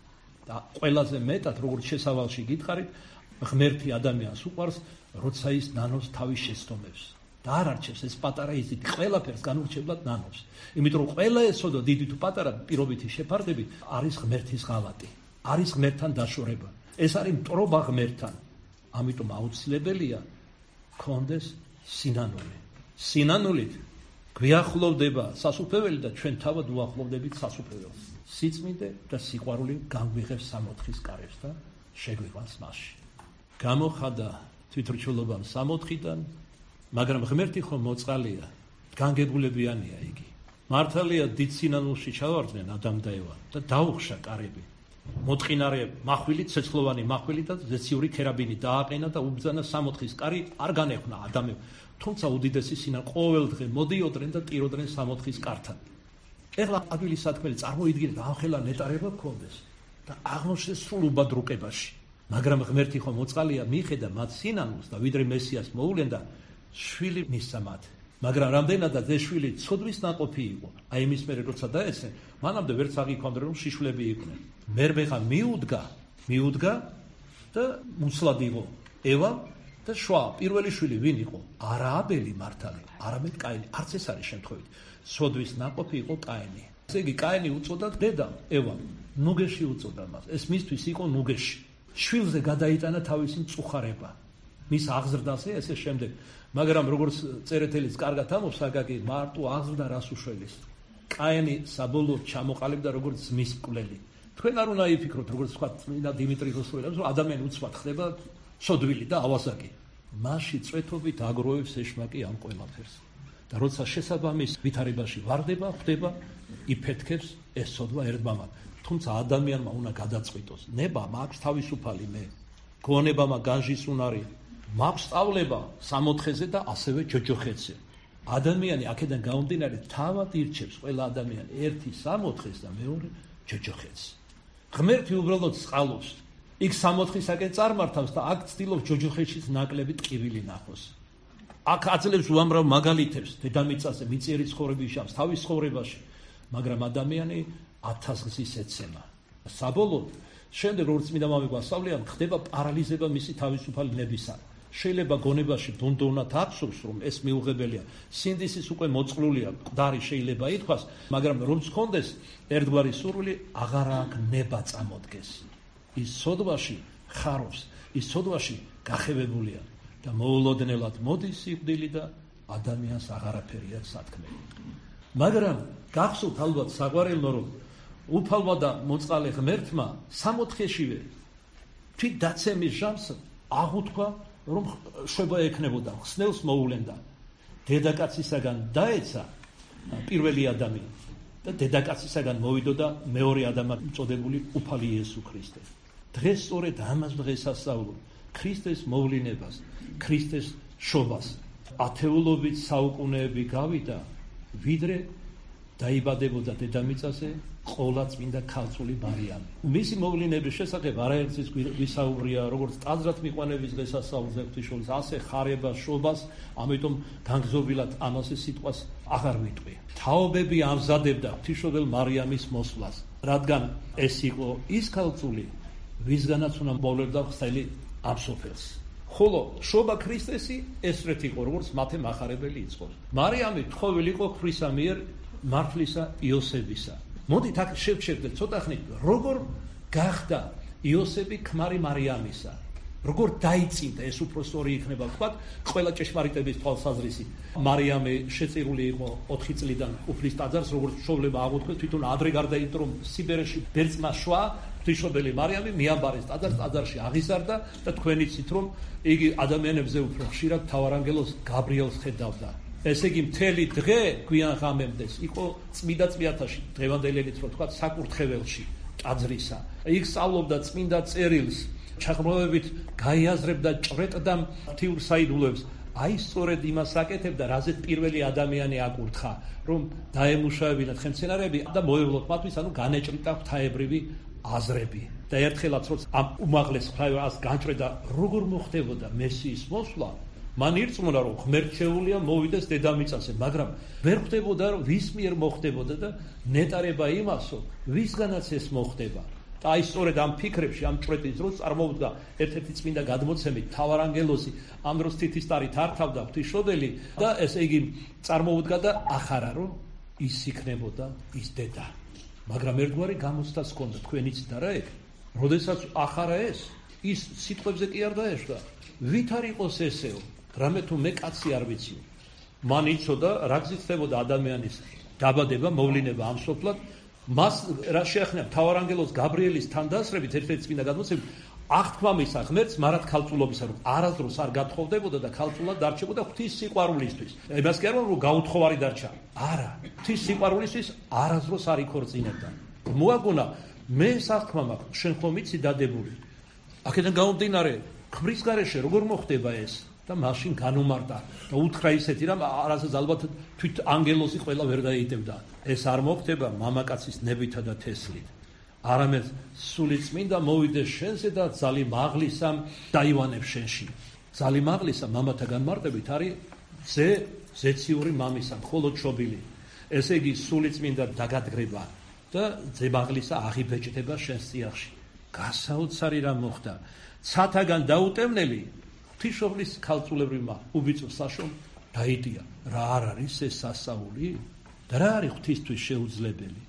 Speaker 1: და ყველაზე მეტად როგორც შესავალში გითხარით, ღმერთი ადამიანს უყვარს, როცა ის ნანოს თავის შეცდომებს და არ არჩევს ეს პატარა იზიდ ყველაფერს განურჩევლად ნანოს. იმიტომ რომ ყველა ესოდო დიდი თუ პატარა პირობითი შეფარდები არის ღმერთის ღალატი, არის ღმერთთან დაშორება. ეს არის მტრობა ღმერთთან. ამიტომ აუცილებელია გქონდეს სინანული. სინანულით გვიახლოვდება სასუფეველი და ჩვენ თავად უახლოვდებით სასუფეველს. სიწმინდე და სიყვარული განგვიღებს სამოთხის კარებს და შეგვიყვანს მასში. გამოხადა თვითრჩულობამ სამოთხიდან, მაგრამ ღმერთი ხომ მოწყალია, განგებულებიანია იგი. მართალია დიდ სინანულში ჩავარდნენ ადამ და ევა და დაუხშა კარები. მოწყინარე მახვილი, ცეცხლოვანი მახვილი და ზეციური ქერაბინი დააყენა და უბრძანა სამოთხის კარი არ განეხნა ადამიანს. თუმცა უდიდესი სინა ყოველ დღე მოდიოდნენ და ტიროდნენ სამოთხის კართან. ეხლა ადვილი სათქმელი წარმოიდგინეთ, ამხელა ნეტარება გქონდეს და აღმოჩნდეს სრულ უბადრუკებაში. მაგრამ ღმერთი ხომ მოწყალია, მიხედა მათ სინანულს და ვიდრე მესიას მოუვლენდა, შვილი მისცა მათ. მაგრამ რამდენადაც ეს შვილი ცოდვის ნაყოფი იყო, აი იმის მერე როცა დაეცნენ, მანამდე ვერც აღიქვამდნენ რომ შიშვლები იყვნენ. მერმეხა მიუდგა, მიუდგა და მუცლად იყო ევა და შვა. პირველი შვილი ვინ იყო? არა აბელი მართალი, არამედ კაინი. არც ეს არის შემთხვევით. ცოდვის ნაყოფი იყო კაინი. ესე იგი კაინი უწოდა დედამ ევამ, ნუგეში უწოდა მას. ეს მისთვის იყო ნუგეში. შვილზე გადაიტანა თავისი მწუხარება. მის აღზრდაზე ესე შემდეგ. მაგრამ როგორც წერეთელიც კარგად ამობს, აგაკი მარტო აღზრდა რას უშველის. კაინი საბოლოოდ ჩამოყალიბდა როგორც ძმის მკვლელი. თქვენ არ უნდა იფიქროთ, როგორც თქვა წმინდა დიმიტრი როსველებს, რომ ადამიანი უცბად ხდება ცოდვილი და ავაზაკი. მასში წვეთობით აგროვებს ეშმაკი ამ ყველაფერს. და როცა შესაბამის ვითარებაში ვარდება, ხდება, იფეთქებს ეს ცოდვა ერთმანეთს. თუმცა ადამიანმა უნდა გადაწყვიტოს. ნება მაქვს თავისუფალი მე. გონებამა განжის უნარი. მაქვს სწავლება სამოთხეზე და ასევე ჯოჯოხეთზე. ადამიანი აქედან გამომდინარე თავად ირჩევს ყველა ადამიანი ერთი სამოთხეს და მეორე ჯოჯოხეთს. ღმერთი უბრალოდ წყალობს. იქ სამოთხისაკენ წარმართავს და აქ ცდილობს ჯოჯოხეთშიც ნაკლები ტკივილი ნახოს. აქ აძლევს უამრავ მაგალითებს დედამიწაზე მიწიერი ცხოვრების შავს თავის ცხოვრებაში, მაგრამ ადამიანი ათასგზის ეცემა. საბოლოოდ, შემდეგ როგორც წმინდა მამები გვასწავლიან, ხდება პარალიზება მისი თავისუფალი ნებისა. შეიძლება გონებაში ბუნდოვნად ახსოვს, რომ ეს მიუღებელია, სინდისის უკვე მოწყლულია, მკვდარი შეიძლება ითქვას, მაგრამ რომ გქონდეს ერთგვარი სურვილი, აღარა აქ ნება წამოდგეს. ის სოდვაში ხარობს, ის სოდვაში გახევებულია და მოულოდნელად მოდის სიკვდილი და ადამიანს აღარაფერი არ სათქმელი. მაგრამ გახსოვთ ალბათ საყვარელო, რომ უფალმა და მოწყალე ღმერთმა სამოთხეშივე თვით დაცემის ჟამს აღუთქვა, რომ შვება ექნებოდა, ხსნელს მოუვლენდა. დედაკაცისაგან დაეცა პირველი ადამიანი და დედაკაცისაგან მოვიდოდა მეორე ადამიანი წოდებული უფალი იესო ქრისტე. დღეს სწორედ ამას დღესასწაულო, ქრისტეს მოვლინებას, ქრისტეს შობას. ათეულობით საუკუნეები გავიდა, ვიდრე დაიბადებოდა დედამიწაზე ყოლა წმინდა ქალწული მარიამი. მისი მოვლინების შესახებ არაერთის ვისაუბრია, როგორც ტაძრად მიყვანების დღესასწაულზე ღვთისმშობლის, ასე ხარებას, შობას, ამიტომ განგზობილად ამას ეს სიტყვას აღარ ვიტყვი. თაობები ამზადებდა ღვთისმშობელ მარიამის მოსვლას, რადგან ეს იყო ის ქალწული, ვისგანაც უნდა მოვლებდა ხელი ამ სოფელს. ხოლო შობა ქრისტესი ესრეთ იყო, როგორც მათე მახარებელი იწყოს. მარიამი თხოვილი იყო ღვთისა მიერ მართლისა იოსებისა. მოდით აქ შევჩერდეთ ცოტა ხნით, როგორ გახდა იოსები ქმარი მარიამისა, როგორ დაიწინდა, ეს უფრო სწორი იქნება ვთქვათ, ყველა ჭეშმარიტების თვალსაზრისით. მარიამი შეწირული იყო ოთხი წლიდან უფლის ტაძარს, როგორც მშობლებმა აღუთქვეს, თვითონ ადრე გარდაიცვალა, რომ სიბერეში ბერძმა შვა, ღვთისმშობელი მარიამი მიამბარეს ტაძარს, ტაძარში აღიზარდა და თქვენ იცით, რომ იგი ადამიანებზე უფრო ხშირად მთავარანგელოს გაბრიელს ხედავდა. ესე იგი მთელი დღე გვიან ღამემდეს იყო წმინდა წვიათაში, დღევანდელენით რო თქვა საკურთხეველში ტაძრისა. იქ სწავლობდა წმინდა წერილს, ჩაღრმავებით გაიაზრებდა ჭრეტდა ღვთიურ საიდულებს. აი სწორედ იმას აკეთებდა, რაზეც პირველი ადამიანი აკურთხა, რომ დაემუშავებინათ ხელმცენარეები და მოევლოთ მათთვის, ანუ განეჭრიტა ღვთაებრივი აზრები. და ერთხელაც როცა ამ უმაღლეს ღვთაებას განჭრედა, როგორ მოხდებოდა მესიის მოსვლა, მან ირწმუნა, რომ ღმერთშეულია მოვიდეს დედამიწაზე, მაგრამ ვერ ხვდებოდა, რომ ვის მიერ მოხდებოდა და ნეტარება იმასო, ვისგანაც ეს მოხდება. და აი სწორედ ამ ფიქრებში, ამ ჭვრეტის დროს წარმოვდგა ერთ-ერთი წმინდა გადმოცემით, მთავარანგელოზი ამ დროს თითისტარით ართავდა ღვთისმშობელი და ესე იგი წარმოვდგა და ახარა რომ ის იქნებოდა ის დედა. მაგრამ ერთგვარი გამოცდაც ჰქონდა, თქვენ იცით არა ეგ? როდესაც ახარა ეს, ის სიტყვებზე კი არ დაეშვა. ვით არ იყოს ესეო? რამე თუ მე კაცი არ ვიციო. მან იცოდა რა გზითდებოდა ადამიანის დაბადება, მოვლინება ამ სოფლად. მას რა შეეხნება მთავარანგელოზ გაბრიელის თანდასწრებით ერთ-ერთი წმინდა გადმოცემით აღთქმა მისცა ღმერთს მარად ქალწულობისა, რომ არასდროს არ გათხოვდებოდა და ქალწულად დარჩებოდა ღვთის სიყვარულისთვის. იმას კი არ ვარ რომ გაუთხოვარი დარჩა. არა, ღვთის სიყვარულისთვის არასდროს არ იქორწინებდა. მოაგონა მე აღთქმა მაქვს, შენ ხომ იცი დადებული. აქედან გამომდინარე, ქმრის გარეშე როგორ მოხდება ეს? და მაშინ განუმარტა და უთხრა ისეთი რამ, რასაც ალბათ თვით ანგელოზი ყველა ვერ დაიტევდა. ეს არ მოხდება მამაკაცის ნებითა და თესლით. არამედ სულიწმინდა მოვიდეს შენზე და ძალი მაღლისამ დაივანებს შენში. ძალი მაღლისა მამათა განმარტებით არის ზე ზეციური მამისა, მხოლოდ შობილი. ესე იგი სულიწმინდა დაგადგრება და ზე მაღლისა აღიბეჭდება შენს წიაღში. გასაოცარი რამ მოხდა. ცათაგან დაუტევნელი ღვთისმშობლის ქალწულებრივმა უბიწო საშომ დაიდია. რა არ არის ეს სასაული? და რა არის ღვთისთვის შეუძლებელი?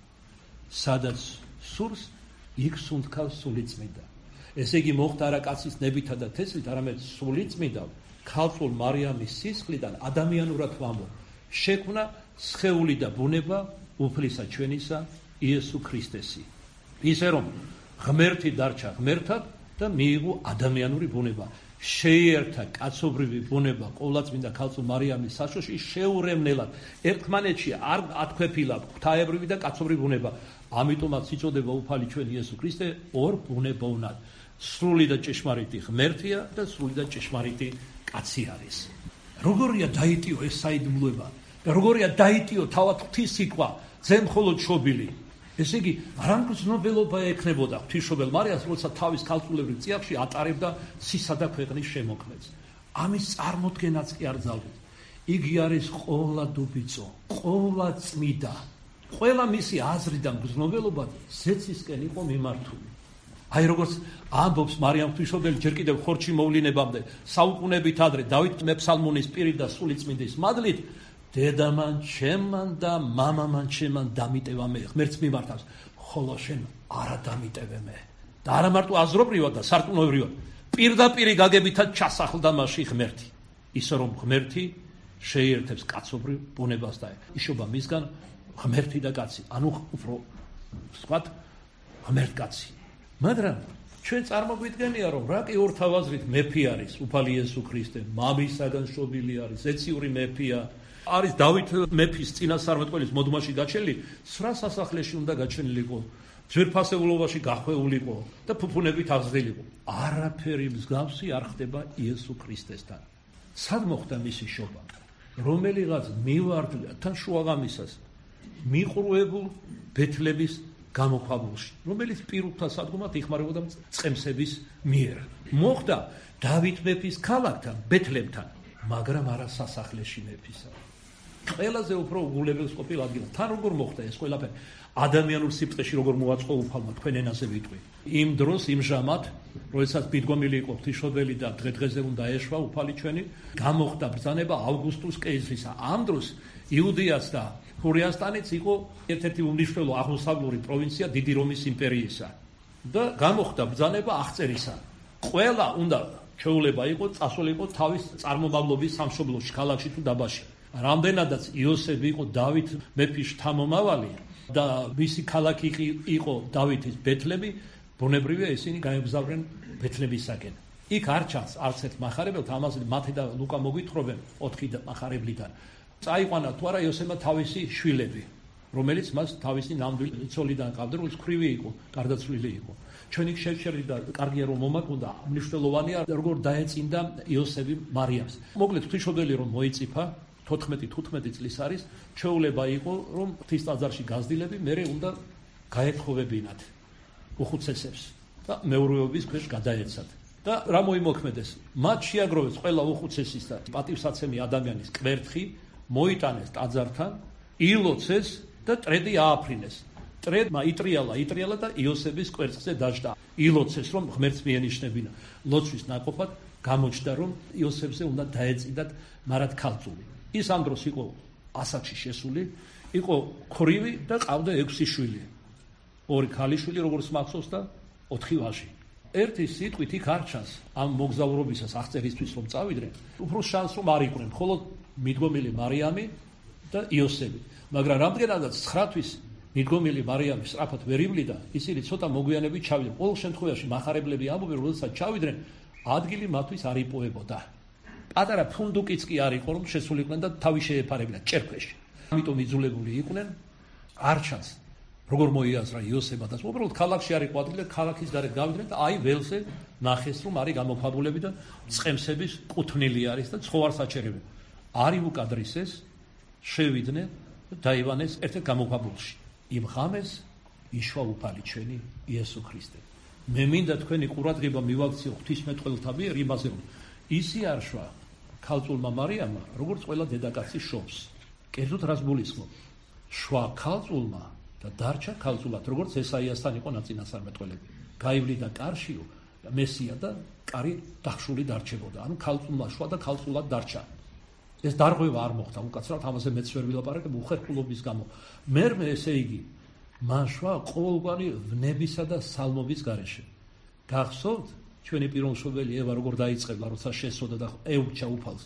Speaker 1: სადაც სურს იქ სუნთქავს სულიწმინდა. ესე იგი მოხდა არა კაცის ნებითა და თესლით, არამედ სულიწმინდა ქალწულ მარიამის სისხლიდან ადამიანურად ვამბო შექმნა სხეული და ბუნება უფლისა ჩვენისა იესო ქრისტესი. ისე რომ ღმერთი დარჩა ღმერთად და მიიღო ადამიანური ბუნება. შეიერთა კაცობრივი ბუნება ყოვლადწმინდა ქალწულ მარიამის საშოში შეურევნელად ერთმანეთში არ ათქვეფილა ღვთაებრივი და კაცობრივი ბუნება. ამიტომაც იწოდება უფალი ჩვენ იესო ქრისტე ორ ბუნებოვნად. სრული და ჭეშმარიტი ღმერთია და სრული და ჭეშმარიტი კაცი არის. როგორია დაიტიო ეს საიდუმლოება და როგორია დაიტიო თავად ღვთის სიტყვა ძე მხოლოდ შობილი. ესე იგი რამგზნობელობა ექნებოდა ღვთისმშობელ მარიამს, როცა თავის ქალწულებრივ წიაღში ატარებდა სისა და ქვეყნის შემოქმედს. ამის წარმოდგენაც კი არ ძალვით. იგი არის ყოვლადუბიწო, ყოვლადწმიდა. ყველა მისი აზრი და მგზნობელობა ზეცისკენ იყო მიმართული. აი როგორც ამბობს მარიამ ღვთისმშობელი ჯერ კიდევ ხორჩი მოვლინებამდე, საუკუნეებით ადრე დავით მეფსალმონის პირით და სულიწმინდის მადლით, დედამან ჩემან და მამამან ჩემან დამიტევა მე, ღმერთს მიმართავს, ხოლო შენ არა დამიტევე მე. და არა მარტო აზრობრივად და სარწმუნოებრივად, პირდაპირი გაგებითად ჩასახლდა მასში ღმერთი. ისე რომ ღმერთი შეიერთებს კაცობრივ ბუნებას და იშობა მისგან ღმერთი და კაცი, ანუ უფრო სხვათ ღმერთკაცი. მაგრამ ჩვენ წარმოგვიდგენია რომ რა კი ორთავაზრით მეფე არის უფალი იესო ქრისტე, მამისაგან შობილი არის, ზეციური მეფეა, არის დავით მეფის წინასწარმეტყველის მოდმაში გაჩენილი, სრა სასახლეში უნდა გაჩენილიყო, ძვირფასეულობაში გახვეულიყო და ფუფუნებით აღზრდილიყო. არაფერი მსგავსი არ ხდება იესო ქრისტესთან. სად მოხდა მისი შობა? რომელიღაც მივარდლია თან შუაღამისას მიყრუებულ ბეთლემის გამოქვაბულში, რომელიც პირუთა სადგომად იხმარებოდა წყემსების მიერ. მოხდა დავით მეფის ქალაქთან, ბეთლემთან, მაგრამ არა სასახლეში მეფისა. ყველაზე უფრო უგულებელს ყოფილ ადგილას. თან როგორ მოხდა ეს ყველაფერი? ადამიანურ სიბრტყეში როგორ მოაწყო უფალმა, თქვენ ენაზე ვიტყვი. იმ დროს, იმ ჟამად, როდესაც მიდგომილი იყო ღვთისმშობელი და დღე-დღეზე უნდა ეშვა უფალი ჩვენი, გამოხდა ბრძანება ავგუსტუს კეისრისა. ამ დროს იუდეაც და ხურიანსტანიც იყო ერთ-ერთი უმნიშვნელო აღმოსავლური პროვინცია დიდი რომის იმპერიისა. და გამოხდა ბრძანება აღწერისა. ყველა უნდა ჩვეულება იყო, წასულიყო თავის წარმომავლობის სამშობლოში, ქალაქში თუ დაბაში. რამდენადაც იოსები იყო დავით მეფის შთამომავალი და მისი ქალაქი იყო დავითის ბეთლემი, ბუნებრივია ისინი გაემგზავრნენ ბეთლემისაკენ. იქ არ ჩანს არც ერთ მახარებელთ, ამაზე მათე და ლუკა მოგვითხრობენ ოთხი მახარებლიდან. წაიყვანა თუ არა იოსებმა თავისი შვილები, რომელიც მას თავისი ნამდვილი ცოლიდან ყავდა, რომელიც ქვრივი იყო, გარდაცვლილი იყო. ჩვენ იქ შევჩერდი და კარგია რომ მომაკვდა, მნიშვნელოვანია როგორ დაეწინდა იოსები მარიამს. მოკლედ ღვთისმშობელი რომ მოიწიფა თოთხმეტი თუთხმეტი წლის არის, ჩვეულება იყო რომ ღვთის ტაძარში გაზრდილები მერე უნდა გაეთხოვებინათ უხუცესებს და მეურვეობის ქვეშ გადაეცათ. და რა მოიმოქმედეს? მათ შეაგროვეს ყველა უხუცესის და პატივსაცემი ადამიანის კვერთხი, მოიტანეს ტაძართან, ილოცეს და ტრედი ააფრინეს. ტრედმა იტრიალა, იტრიალა და იოსების კვერცხზე დაჯდა. ილოცეს, რომ ღმერთს მიანიშნებინა. ლოცვის ნაკოფად გამოჩნდა, რომ იოსებზე უნდა დაეწიდათ მარად ქალწული. ის ამ დროს იყო ასაკში შესული, იყო ქრივი და ყავდა ექვსი შვილი. ორი ქალიშვილი, როგორც მახსოვს და ოთხი ვაჟი. ერთი სიტყვით იქ არ ჩანს ამ მოგზაურობისას აღწერისთვის რომ წავიდნენ, უფრო შანს რომ არ იყვნენ, მხოლოდ მიდგომილი მარიამი და იოსები. მაგრამ რამდენადაც ცხრათვის მიდგომილი მარიამი სწრაფად ვერ ივლიდა, ისინი ცოტა მოგვიანებით ჩავიდნენ. ყოველ შემთხვევაში მახარებლები ამბობენ, როდესაც ჩავიდნენ, ადგილი მათთვის არ იპოვებოდა. პატარა ფუნდუკიც კი არ იყო, რომ შესულიყვნენ და თავი შეეფარებინათ ჭერქვეში. ამიტომ იძულებული იყვნენ, არ ჩანს როგორ მოიაზრა იოსებმა და უბრალოდ ქალაქში არ იყო ადგილი და ქალაქის გარეთ გავიდნენ და აი ველზე ნახეს, რომ არის გამოქვაბულები და წყემსების კუთვნილი არის და ცხოვარს აჩერებენ. არის უკადრისეს, შევიდნენ და დაივანეს ერთ-ერთ გამოქვაბულში. იმ ღამეს იშვა უფალი ჩვენი იესო ქრისტე. მე მინდა თქვენი ყურადღება მივაქციო ღვთისმეტყველთა მიერ იმაზე, რომ ისი არ შვა ქალწულმა მარიამმა, როგორც ყველა დედაკაცი შობს. კერძოდ რას გულისხმობ? შვა ქალწულმა და დარჩა ქალწულად, როგორც ესაიასთან იყო ნაწინასწარმეტყველები. გაივლიდა კარშიო და მესია და კარი დახშული დარჩებოდა. ანუ ქალწულმა შვა და ქალწულად დარჩა. ეს დარღვევა არ მოხდა, უკაცრავად ამაზე მეც ვერ ვილაპარაკებ უხერხულობის გამო. მერმე ესე იგი მან შვა ყოველგვარი ვნებისა და სალმობის გარეშე. გახსოვთ ჩვენი პიროვნება ევა როგორ დაიწყებლა, როცა შესწოდა და ეუბჩა უფალს.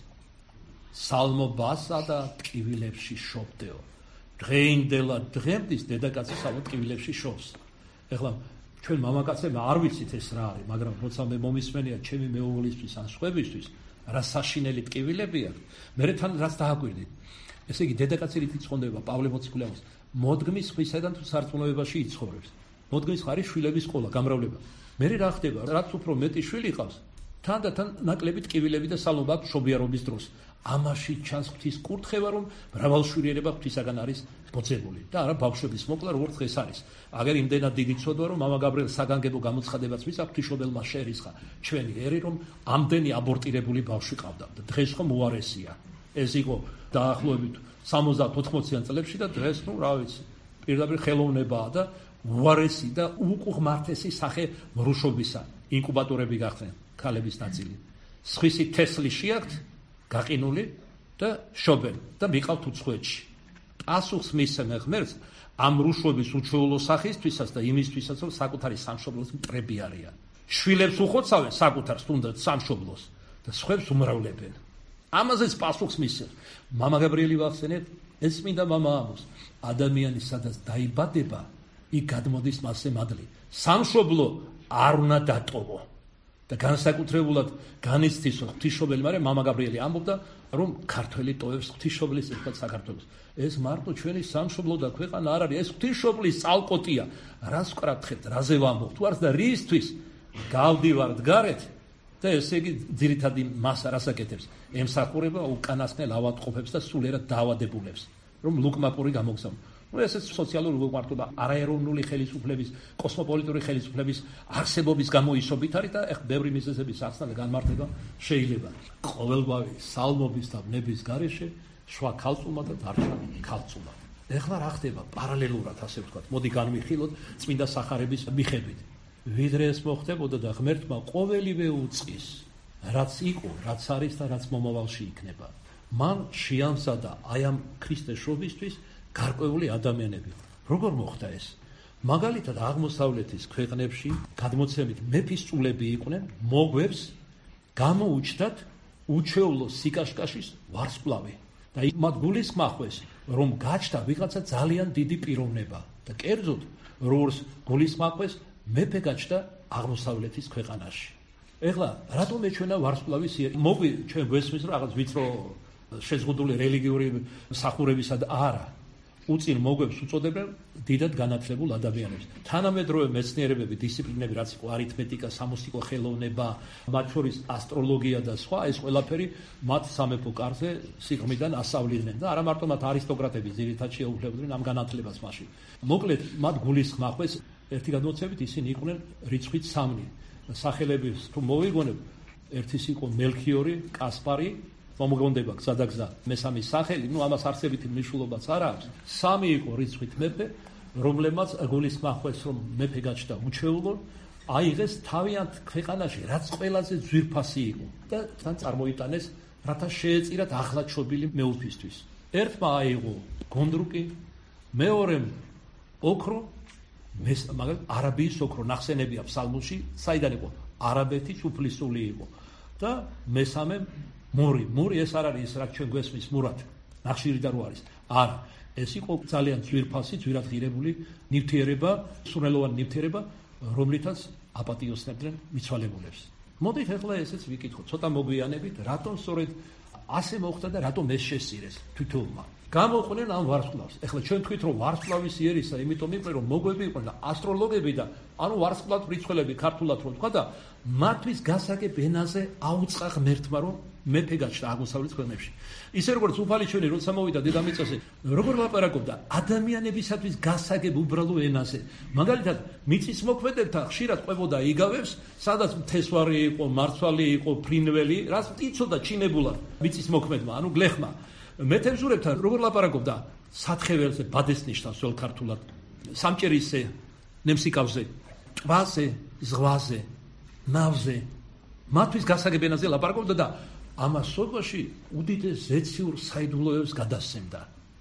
Speaker 1: სალმობასა და ტკივილებში შობდეო. დღეინდელა დღემდის დედაკაცი საბოლოოდ ტკივილებში შობს. ეხლა ჩვენ მამაკაცებმა არ ვიცით ეს რა არის, მაგრამ როცა მე მომისმენია ჩემი მეუღლისთვის ან სხვებისთვის, რა საშინელი ტკივილები აქვს, მე თან რაც დააკვირდით. ესე იგი დედაკაცი რითი ცხონდება პავლე მოციქულიაოს მოდგმის ხვისადან თუ სარწმუნოებაში იცხოვრებს. მოდგმის ხარი შვილების ყოლა, გამრავლება. მე რა ხდება, რაც უფრო მეტი შვილი ყავს, თან და თან ნაკლები ტკივილები და სალმობა მშობიარობის დროს. ამაში ჩანს ღვთის კურთხევა, რომ მრავალშვილიერება ღვთისაგან არის მოძებული და არა ბავშვების მოკლა, როგორც დღეს არის. აგერ იმდენად დიდი ცოდვა, რომ მამა გაბრიელ საგანგებო გამოცხადებაც მისცა ღვთისმშობელმა შეერისხა ჩვენი ერი, რომ ამდენი აბორტირებული ბავშვი ყავდა. და დღეს ხომ უარესია. ეს იყო დაახლოებით სამოცდაოთხ-ოთხმოციან წლებში და დღეს, ну, რა ვიცი, პირდაპირ ხელოვნებაა და უარესი და უკუღმართესი სახე მრუშობისა. ინკუბატორები გახდნენ ქალების ნაწილი. სხვისი თესლი შეაქვთ გაყინული და შობენ და მიყავთ უცხოეთში. პასუხს მისცემ ღმერთს ამ რუშობის უჩვეულო სახისთვისაც და იმისთვისაც, რომ საკუთარი სამშობლოს მტრები არიან. შვილებს უხოცავენ საკუთარს თუნდაც სამშობლოს და სხვებს უმრავლებენ. ამაზეც პასუხს მისცემს. მამა გაბრიელი ვახსენეთ, ეს წმინდა მამა ამბობს, ადამიანი სადაც დაიბადება, იქ გადმოდის მასზე მადლი. სამშობლო არ უნდა დატოვო. და განსაკუთრებულად განიცდის ღვთისმშობელი, მაგრამ მამა გაბრიელი ამბობდა, რომ ქართველი ტოვებს ღვთისმშობლის ერთად საქართველოს. ეს მარტო ჩვენი სამშობლო და ქვეყანა არ არის, ეს ღვთისმშობლის წალკოტია. რას ვკრაფხეთ, რაზე ვამბობ, თუ არც და რისთვის გავდივართ გარეთ და ესე იგი ძირითადი მასა რას აკეთებს? ემსახურება უკანასკნელ ავადმყოფებს და სულიერად დაავადებულებს, რომ ლუკმაპური გამოგზავნო. ну ესეც სოციალური ლუგმართობა არაეროვნული ხელისუფლების, კოსმოპოლიტური ხელისუფლების არსებობის გამოისობით არის და ეხლა ბევრი მიზეზების ახსნა და განმარტება შეიძლება. ყოველგვარი სალმობის და ვნების გარეშე შვა ქალწულმა და დარჩა ქალწულად. ეხლა რა ხდება პარალელურად, ასე ვთქვათ, მოდი განვიხილოთ წმინდა სახარების მიხედვით. ვიდრე ეს მოხდებოდა და ღმერთმა ყოველივე უწყის, რაც იყო, რაც არის და რაც მომავალში იქნება. მან შეამზადა აი ამ ქრისტეს შობისთვის გარკვეული ადამიანები. როგორ მოხდა ეს? მაგალითად აღმოსავლეთის ქვეყნებში გადმოცემით მეფისწულები იყვნენ, მოგვებს გამოუჩნდათ უჩვეულო სიკაშკაშის ვარსკვლავი. და მათ გულისხმახეს, რომ გაჩნდა ვიღაცა ძალიან დიდი პიროვნება და კერძოდ როგორც გულისხმახეს მეფე გაჩნდა აღმოსავლეთის ქვეყანაში. ეხლა რატომ ეჩვენა ვარსკვლავის იერი? მოგვი ჩვენ გვესმის, რომ რაღაც ვიწრო შეზღუდული რელიგიური სახურებისა და არა. უწინ მოგვებს უწოდებენ დიდად განათლებულ ადამიანებს. თანამედროვე მეცნიერებები, დისციპლინები, რაც იყო არითმეტიკა, სამუსიკო ხელოვნება, მათ შორის ასტროლოგია და სხვა, ეს ყველაფერი მათ სამეფო კარზე სიღრმიდან ასავლიდნენ და არა მარტო მათ არისტოკრატები ძირითადად შეუძლებდნენ ამ განათლებას მაშინ. მოკლედ, მათ გულისხმახეს ერთი გადმოცემით ისინი იყვნენ რიცხვით სამი. სახელების თუ მოვიგონებ, ერთის იყო მელქიორი, კასპარი, მომგონდება გზადაგზა მესამის სახელი, ну ამას არსებითი მნიშვნელობაც არ აქვს. სამი იყო რიცხვით მეფე რომლებმაც გულისხმა ხვეს, რომ მეფე გაჩნდა უჩვეულო, აიღეს თავიანთ ქვეყანაში, რაც ყველაზე ძვირფასი იყო და თან წარმოიტანეს, რათა შეეწირათ ახლადშობილი მეუფისთვის. ერთმა აიღო გონდრუკი, მეორემ ოქრო, მაგრამ არაბიის ოქრო ნახსენებია ფსალმუნში, საიდან იყო? არაბეთის უფლისწული იყო და მესამე მორი. მორი ეს არ არის, რაც ჩვენ გვესმის მურად, ნახშირი და რო არის. არა, ეს იყო ძალიან ძვირფასი, ძვირად ღირებული ნივთიერება, სურნელოვანი ნივთიერება, რომლითაც აპატიოსნებდნენ მიცვალებულებს. მოდით ახლა ესეც ვიკითხოთ, ცოტა მოგვიანებით, რატომ სწორედ ასე მოხდა და რატომ ეს შესწირეს თვითონმა. გამოყვნენ ამ ვარსკვლავს. ეხლა ჩვენ თქვით, რომ ვარსკვლავის იერისა, იმიტომ იყო, რომ მოგვები იყვნენ და ასტროლოგები და ანუ ვარსკვლავ რიცხველები ქართულად რომ თქვა და მათთვის გასაგებ ენაზე აუწყა ღმერთმა, რომ მეფე გაჩნდა აღმოსავლეთ ქვეყნებში. ისე როგორც უფალი ჩვენი როცა მოვიდა დედამიწაზე, როგორ ლაპარაკობდა ადამიანებისათვის გასაგებ უბრალო ენაზე. მაგალითად, მიწის მოქმედებთა ხშირად ყვებოდა იგავებს, სადაც მთესვარი იყო, მარცვალი იყო, ფრინველი, რაც იცოდა ჩინებულად მიწის მოქმედმა, ანუ გლეხმა. მეთევზურებთან როგორ ლაპარაკობდა სათხეველზე, ბადეს ნიშნავს ძველ ქართულად, სამჭერისზე, ნემსიკავზე, ტბაზე, ზღვაზე, ნავზე, მათთვის გასაგებ ენაზე ლაპარაკობდა და ამასობაში უდიდეს ზეციურ საიდუმლოებს გადასცემდა.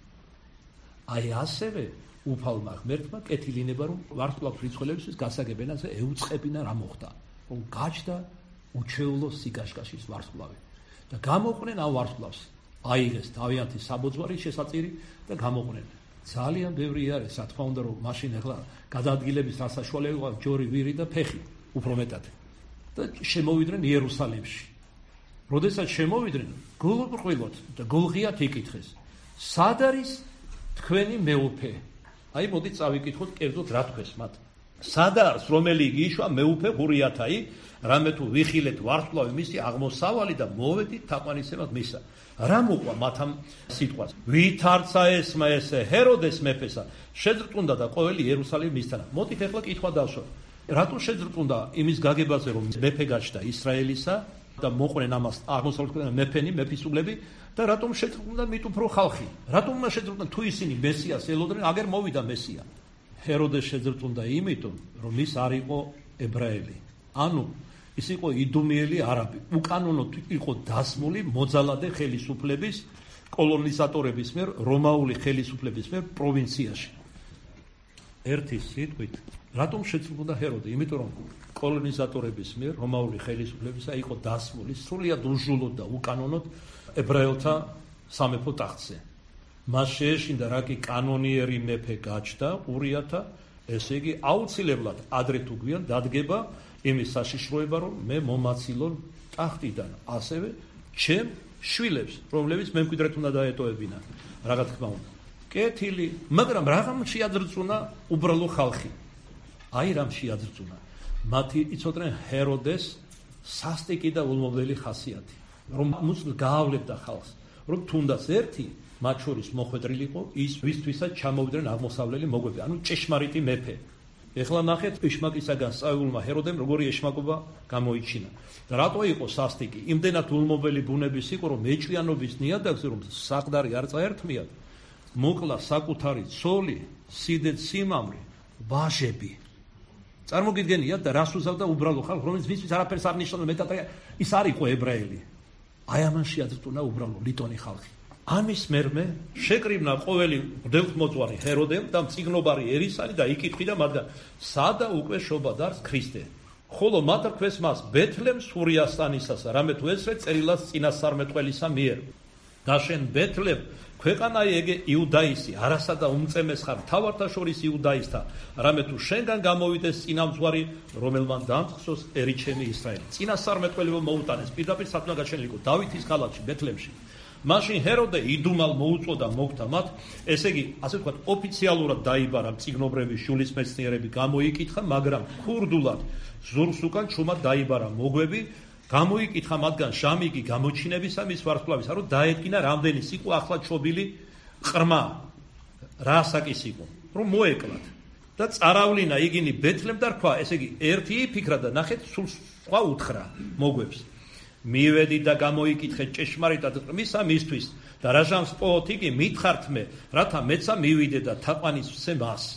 Speaker 1: აი ასევე უფალმა ღმერთმა კეთილინება, რომ ვარსკვლავს რიცხველებისთვის გასაგებ ენაზე ეუწყებინა რა მოხდა, რომ გაჩნდა უჩვეულო სიკაშკაშის ვარსკვლავი და გამოყვნენ ამ ვარსკვლავს. აიღეს თავიანთი საბოძვარი შესაწირი და გამოყვნენ. ძალიან ბევრი არის, რა თქმა უნდა, რომ მაშინ ახლა გადაადგილების საშუალებაა ჯორი, ვირი და ფეხი, უფრო მეტად. და შემოვიდნენ იერუსალიმში. როდესაც შემოვიდნენ, გულყრყვილოთ და გულღიათ იკითხეს. სად არის თქვენი მეუფე? აი მოდით წავიკითხოთ კერძოდ რა თქვეს მათ. სად არის რომელი გიშვა მეუფე ღურიათაი, რამე თუ ვიხილეთ ვარსკვლავი მისი აღმოსავალი და მოვედით თაყვანისცემად მისა. რა მოყვა მათ ამ სიტყვას? ვითარცა ესმა ესე ჰეროდეს მეფესა, შეძრწუნდა და ყოველი იერუსალიმი მისთანა. მოდით ახლა კითხვა დავსვათ. რატო შეძრწუნდა იმის გაგებაზე, რომ მეფე გაჩნდა ისრაელისა და მოყვნენ ამას აღმოსავლეთ ქვეყნებში მეფენი, მეფისულები და რატომ შეძრწუნდა მით უფრო ხალხი? რატომ უნდა შეძრწუნდა თუ ისინი მესიას ელოდნენ, აგერ მოვიდა მესია? ჰეროდეს შეძრწუნდა იმიტომ, რომ ის არ იყო ებრაელი. ანუ ის იყო იდუმიელი არაბი. უკანონოდ იყო დასმული მოძალადე ხელისუფლების, კოლონიზატორების მიერ, რომაული ხელისუფლების მიერ პროვინციაში. ერთი სიტყვით, რატომ შეძრწუნდა ჰეროდე? იმიტომ რომ კოლონიზატორების მიერ, რომაული ხელისუფლებისა იყო დასმული სრულიად უჟულოდ და უკანონოდ ებრაელთა სამეფო ტახტზე. მას შეეშინდა რა კი კანონიერი მეფე გაჩნდა ყურიათა, ესე იგი აუცილებლად ადრე თუ გვიან დადგება იმის საშიშროება, რომ მე მომაცილონ ტახტიდან, ასევე ჩემ შვილებს, რომლებიც მემკვიდრედ უნდა დაეტოვებინა, რა თქმა უნდა. კეთილი, მაგრამ რაღამ შეაძრწუნა უბრალო ხალხი. აი რამ შეაძრწუნა. მათი იცოდნენ ჰეროდეს სასტიკი და ულმობელი ხასიათი, რომ მუცლ გაავლებდა ხალხს, რომ თუნდაც ერთი მათ შორის მოხვედრილი იყო ის, ვისთვისაც ჩამოვიდნენ აღმოსავლელი მოგვები, ანუ ჭეშმარიტი მეფე. ეხლა ნახეთ ეშმაკისაგან სწავლულმა ჰეროდემ როგორი ეშმაკობა გამოიჩინა. და რატო იყო სასტიკი? იმდენად ულმობელი ბუნების იყო, რომ მეჭვიანობის ნიადაგზე, რომ საყდარი არ წაერთმიათ, მოკლა საკუთარი ცოლი, სიდეთ სიმამრი, ვაჟები. წარმოგიდგენიათ და რას უზავდა უბრალო ხალხი, რომელიც ვისთვის არაფერს არ ნიშნავდა, მეტად ის არ იყო ებრაელი. აი ამან შეაძრწუნა უბრალო ლიტონი ხალხი. ამის მერმე შეკრიბნა ყოველი ღვთისმოძღვარი ჰეროდემ და მწიგნობარი ერისანი და იკითხიდა მათგან, სადა უკვე შობადარს ქრისტე. ხოლო მათ რქვეს მას ბეთლემს სურიასტანისასა, რამე თუ ესრე წერილას წინასწარმეტყველისა მიერ. და შენ ბეთლემ ქვეყანაი ეგე იუდაისი, არასა და უმწემეს ხარ მთავართა შორის იუდაისთა, რამე თუ შენგან გამოვიდეს წინამძღვარი, რომელმან დამწყსოს ერიჩემი ისრაელი. წინასწარმეტყველი მოუტანეს, პირდაპირ სათნო გაჩენილი იყო დავითის ქალაქში, ბეთლემში. მაშინ ჰეროდე იდუმალ მოუწოდა მოგთა მათ, ესე იგი, ასე ვთქვათ, ოფიციალურად დაიბარა მწიგნობრების შულისმეცნიერები გამოიკითხა, მაგრამ ქურდულად ზურგს უკან ჩუმად დაიბარა მოგვები, გამოიკითხა მათგან ჟამიგი გამოჩინებისა მის ვარსკვლავისა, რომ დაედგინა რამდენის იყო ახლა ჩობილი ყრმა, რა საკის იყო, რომ მოეკლათ. და წარავლინა იგინი ბეთლემ და რქვა, ესე იგი, ერთი იფიქრა და ნახეთ, სულ სხვა უთხრა მოგვებს. მივედი და გამოიკითხე ჭეშმარიტად ყრმისა მისთვის და რა ჟამს პოოთ იგი მითხართ მე, რათა მეცა მივიდე და თაყვანისცე მას.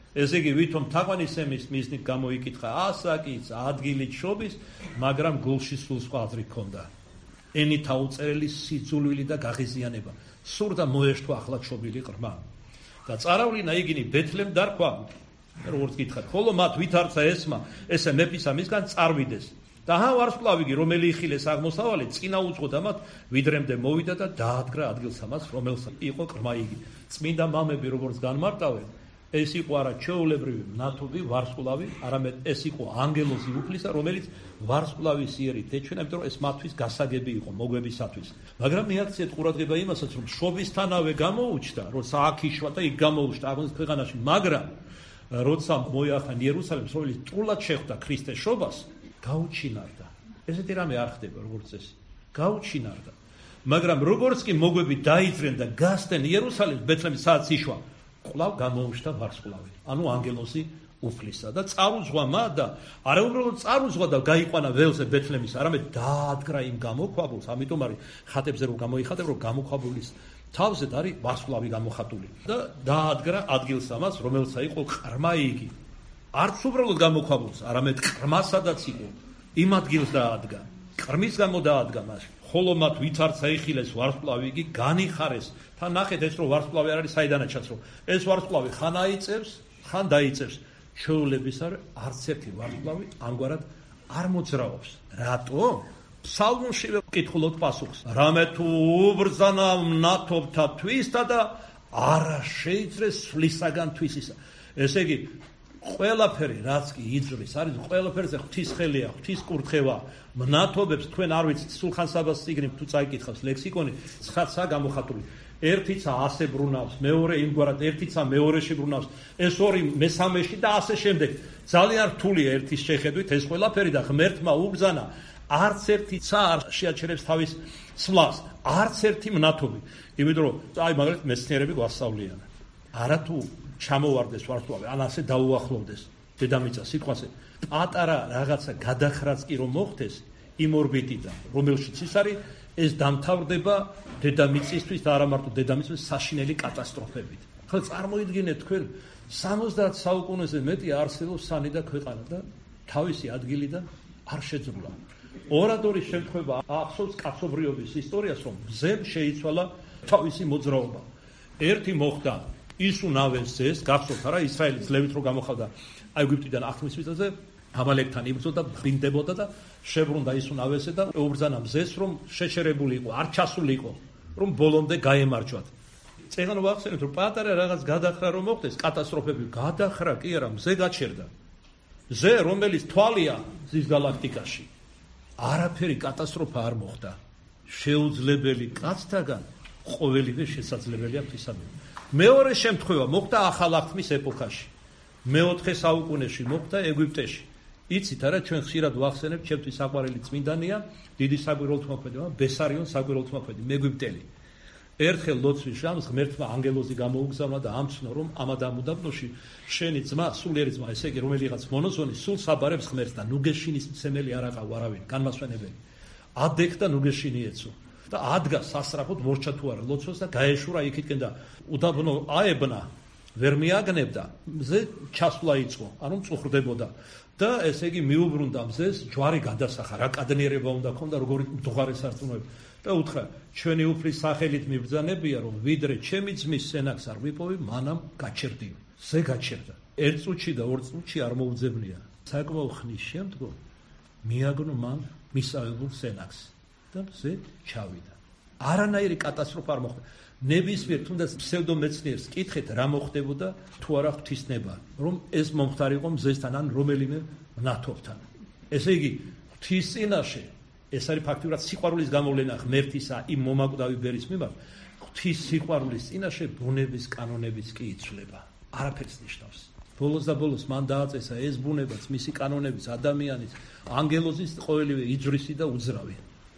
Speaker 1: ესე იგი, ვითომ თაყვანისცემის მიზნით გამოიკითხა ასაკის, ადგილით, შობის, მაგრამ გულში სულ სხვა აზრი ჰქონდა. ენით აუწერელი სიძულვილი და გაღიზიანება. სურდა მოეშთვა ახლა ჩობილი ყრმა. და წარავლინა იგინი ბეთლემ დარქვა, როგორც გითხარით, ხოლო მათ ვითარცა ესმა, ესე მეფისა მისგან წარვიდეს. და ჰა ვარსკვლავიგი, რომელი იხილეს აღმოსავლეთ, წინა უძღოდა მათ, ვიდრემდე მოვიდა და დაადგრა ადგილსამას, რომელსაც იყო ყრმა იგი. წმინდა მამები, როგორც განმარტავენ, ეს იყო არა ჩვეულებრივი მნათობი ვარსკვლავი, არამედ ეს იყო ანგელოზი უფლისა, რომელიც ვარსკვლავის იერით ეჩვენა, იმიტომ რომ ეს მათთვის გასაგები იყო მოგვებისათვის. მაგრამ მიაქციეთ ყურადღება იმასაც, რომ შობისთანავე გამოუჩნდა, როცა აქ იშვა და იქ გამოუჩნდა აღმოსავლეთ ქვეყანაში, მაგრამ როცა მოიახან იერუსალემს, რომელიც სრულად შეხვდა ქრისტეს შობას, გაუჩინარდა. ესეთი რამე არ ხდება როგორც წესი. გაუჩინარდა. მაგრამ როგორც კი მოგვები დაიძრენ და გასცენ იერუსალემს, ბეთლემის სადაც იშვა, კვლავ გამოუჩნდა ვარსკვლავი, ანუ ანგელოზი უფლისა და წარუძღვა მათ და არა უბრალოდ წარუძღვა და გაიყვანა ველზე ბეთლემის, არამედ დაადგრა იმ გამოქვაბულს, ამიტომ არის ხატებზე რომ გამოიხატებ, რომ გამოქვაბულის თავზედ არის ვარსკვლავი გამოხატული და დაადგრა ადგილსამას, რომელსაც იყო ყრმა იგი. არც უბრალოდ გამოქვაბულს, არამედ ყრმასადაც იყო, იმ ადგილს დაადგა. ყრმის გამო დაადგა მას. ხოლო მათ ვითარცა იხილეს ვარსკვლავი იგი, განიხარეს. თან ნახეთ ეს რომ ვარსკვლავი არ არის საიდანაც რომ ეს ვარსკვლავი ხან აიწევს, ხან დაიწევს. ჩვეულების არ არც ერთი ვარსკვლავი ამგვარად არ მოძრაობს. რატო? ფსალმუნშივე ვკითხულობთ პასუხს. რამე თუ უბრძანა მნათობთა თვისა და არა შეიწრეს სვლისაგან თვისისა. ესე იგი, ყველაფერი რაც კი იძვლის, არის ყველაფერზე ღვთის ხელია, ღვთის კურთხევა. მნათობებს თქვენ არ ვიცით, სულხან საბას წიგნით თუ წაიკითხავს ლექსიკონი, ცხადსა გამოხატული. ერთიცა ასე ბრუნავს, მეორე იმგვარად, ერთიცა მეორეში ბრუნავს, ეს ორი მესამეში და ასე შემდეგ. ძალიან რთულია ერთის შეხედვით ეს ყველაფერი და ღმერთმა უბრძანა, არც ერთი ცა არ შეაჩერებს თავის სვლას, არც ერთი მნათობი. იმიტომ რომ აი მაგალითად მეცნიერები გვასწავლიან. არათუ ჩამოვარდეს ვარსკვლავი, ან ასე დაუახლოვდეს დედამიწა სიტყვაზე. პატარა რაღაცა გადახრაც კი რომ მოხდეს იმ ორბიტიდან, რომელშიც ის არის, ეს დამთავრდება დედამიწისთვის და არა მარტო დედამიწის საშინელი კატასტროფებით. ხო წარმოიდგინეთ თქვენ სამოცდაათ საუკუნეზე მეტი არსებობს სანი და ქვეყანა და თავისი ადგილიდან არ შეძრულა. ორადორის შემთხვევა ახსოვს კაცობრიობის ისტორიას, რომ მზემ შეიცვალა თავისი მოძრაობა. ერთი მოხდა ის უნავეს ეს, გახსოვთ არა, ისრაელის ლევით რო გამოხავდა ეგვიპტიდან ახთმის მიწაზე, ამალეკთან იბრძოდა, ბრინდებოდა და შებრუნდა ის უნავესე და უბრძანა მზეს, რომ შეჩერებული იყო, არ ჩასული იყო, რომ ბოლომდე გაემარჯვათ. წეგანო ვახსენეთ, რომ პატარა რაღაც გადახრა რომ მოხდეს, კატასტროფები გადახრა კი არა, მზე გაჩერდა. მზე, რომელიც თვალია ზის გალაქტიკაში. არაფერი კატასტროფა არ მოხდა. შეუძლებელი კაცთაგან ყოველივე შესაძლებელია ღვთისადმი. მეორე შემთხვევა მოხდა ახალ აღთმის ეპოქაში. მეოთხე საუკუნეში მოხდა ეგვიპტეში. იცით არა, ჩვენ ხშირად ვახსენებთ, ჩემთვის საყვარელი წმინდანია, დიდი საკვირველთმოქმედი, ბესარიონ საკვირველთმოქმედი, მეგვიპტელი. ერთხელ ლოცვის ჟამს ღმერთმა ანგელოზი გამოუგზავნა და ამცნო, რომ ამად ამ უდაბნოში შენი ძმა, სულიერი ძმა, ესე იგი რომელიღაც მონოზონი სულ საბარებს ღმერთს და ნუგეშინის მცემელი არ აყავ არავინ, განმასვენებელი. ადეკ და ნუგეშინი ეცო. და ადგა სასწრაფოდ მორჩა თუ არა ლოცვას და გაეშურა იქითკენ და უდაბნო აებნა, ვერ მიაგნებდა, მზე ჩასვლა იწყო, ანუ მწუხრდებოდა. და ესე იგი მიუბრუნდა მზეს, ჯვარი გადასახა, რა კადნიერება უნდა ქონდა, როგორი მდუღარე სარწმუნოება. და უთხრა, ჩვენი უფლის სახელით მიბრძანებია, რომ ვიდრე ჩემი ძმის სენაკს არ ვიპოვი, მანამ გაჩერდიო. ზე გაჩერდა. ერთ წუთში და ორ წუთში არ მოუძებნია. საკმაო ხნის შემდგომ მიაგნო მან მისავებულ სენაკს და ზე ჩავიდა. არანაირი კატასტროფა არ მოხდა. ნებისმიერ თუნდაც ფსევდომეცნიერს კითხეთ რა მოხდებოდა თუ არა ღვთისნება, რომ ეს მომხდარიყო მზესთან ან რომელიმე მნათობთან. ესე იგი, ღვთის წინაშე ეს არის ფაქტიურად სიყვარულის გამოვლენა ღმერთისა იმ მომაკვდავი ბერის მიმართ. ღვთის სიყვარულის წინაშე ბუნების კანონებიც კი იცვლება. არაფერს ნიშნავს. ბოლოს და ბოლოს მან დააწესა ეს ბუნებაც, მისი კანონებიც, ადამიანის, ანგელოზის ყოველივე იძვრისი და უძრავი.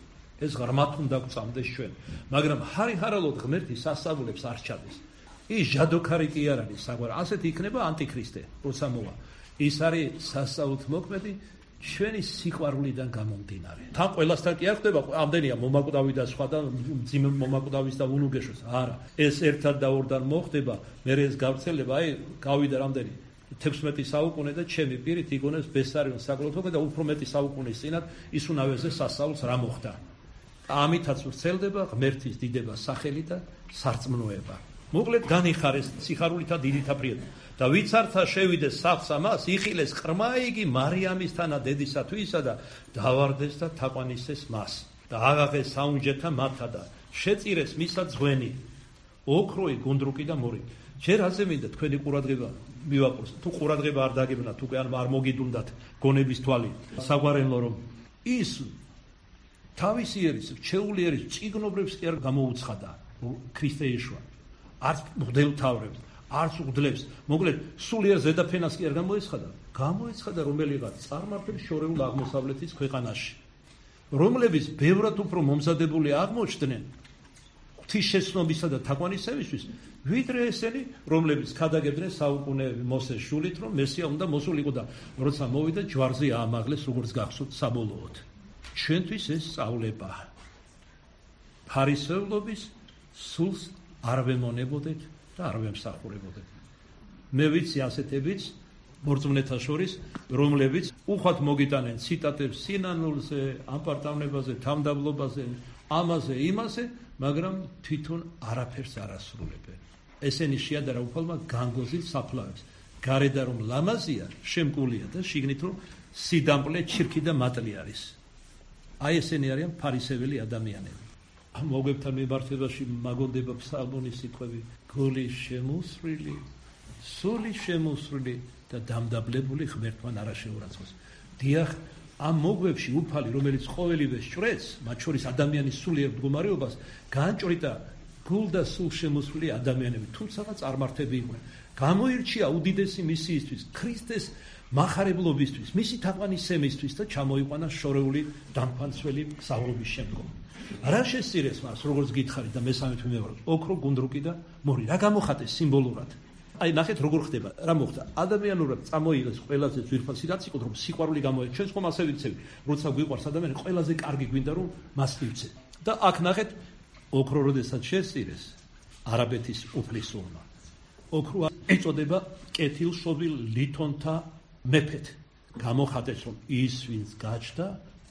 Speaker 1: ეს ღრმათ უნდა გვწამდეს ჩვენ, მაგრამ ჰარი-ჰარალოდ ღმერთი სასწაულებს არ ჩადეს. ის ჟადოქარი კი არ არის საგვარ, ასეთი იქნება ანტიქრისტე, როცა მოვა. ის არის სასწაულთმოქმედი ჩვენი სიყვარულიდან გამომდინარე. თან ყველასთან კი არ ხდება, ამდენია მომაკვდავი და სხვა და მძიმე მომაკვდავის და უნუგეშოს. არა, ეს ერთად და ორდან მოხდება, მე ეს გავრცელება, აი გავიდა რამდენი თექვსმეტი საუკუნე და ჩემი პირით იგონებს ბესარიონ საკულტო და უფრო მეტი საუკუნის წინათ ისუნავეზე სასწაულს რა მოხდა. ამითაც ვრცელდება ღმერთის დიდება სახელი და სარწმუნოება. მოკლედ განიხარეს სიხარულითა დიდითა ფრიად და ვიც ართა შევიდეს სახლს ამას იხილეს ყრმა იგი მარიამისთანა დედისათვისა და დავარდეს და თაყვანისეს მას და აღაღეს საუნჯეთა მათა და შეწირეს მისა ძღვენი ოქროი გუნდრუკი და მორი. ჯერ ასე მინდა თქვენი ყურადღება მივაყუროს. თუ ყურადღება არ დაგებნათ უკვე არ მოგიდუნდათ გონების თვალი საგვარელო რომ ის თავისი ერის რჩეული ერის წიგნობრებს კი არ გამოუცხადა ქრისტე იესოა. არც მღვდელმთავრებს, არც უგდლებს, მოკლედ სულიერ ზედაფენას კი არ გამოეცხადა. გამოეცხადა რომელიღაც წარმართებს შორეულ აღმოსავლეთის ქვეყანაში, რომლებიც ბევრად უფრო მომზადებული აღმოჩნდნენ ღვთისშეცნობისა და თაყვანისცემისთვის, ვიდრე ესენი, რომლებიც ქადაგებდნენ საუკუნეები მოსეს შულით, რომ მესია უნდა მოსულიყო და როცა მოვიდა ჯვარზე აამაღლეს, როგორც გახსოვთ საბოლოოდ. ჩვენთვის ეს სწავლება ფარისევლობის სულს არ ვემონებოდეთ და არ ვემსახურებოდეთ. მე ვიცი ასეთებიც მორწმუნეთა შორის, რომლებიც უხვად მოგიტანენ ციტატებს სინანულზე, ამპარტავნებაზე, თავმდაბლობაზე, ამაზე, იმაზე, მაგრამ თვითონ არაფერს არ ასრულებენ. ესენი შეადარა უფალმა განგოზილ საფლავებს. გარედან რომ ლამაზია, შემკულია და შიგნით რომ სიდამპლე, ჩირქი და მატლი არის. აი ესენი არიან ფარისეველი ადამიანები. მოგებთან მიმართებაში მაგონდება ფსალმონის სიტყვები გული შემოსრილი, სული შემოსრილი და დამდაბლებული ღმერთთან არა შეურაცხოს. დიახ, ამ მოგებში უფალი, რომელიც ყოველივე შრეც, მათ შორის ადამიანის სულიერ მდგომარეობას, განჭრიდა გულ და სულ შემოსრილი ადამიანები, თუმცა წარმართები იყვნენ. გამოირჩია უდიდესი მისიისთვის, ქრისტეს მახარებლობისთვის, მისი თაყვანისცემისთვის და ჩამოიყვანა შორეული დამფანცველი გზავრობის შემდგომ. რა შესწირეს მას, როგორც გითხარით და მესამე თვიმეორად, ოქრო, გუნდრუკი და მორი. რა გამოხატეს სიმბოლურად? აი, ნახეთ როგორ ხდება, რა მოხდა. ადამიანურად წამოიღეს ყველაზე ძვირფასი რაც იყო, რომ სიყვარული გამოეჩ. ჩვენ ხომ ასე ვიცევი, როცა გვიყვარს ადამიანი, ყველაზე კარგი გვინდა რომ მას მივცე. და აქ ნახეთ, ოქრო როდესაც შესწირეს არაბეთის უფლისურმა. ოქრო ეწოდება კეთილშობილ ლითონთა მეფეთ. გამოხატეს რომ ის ვინც გაჩნდა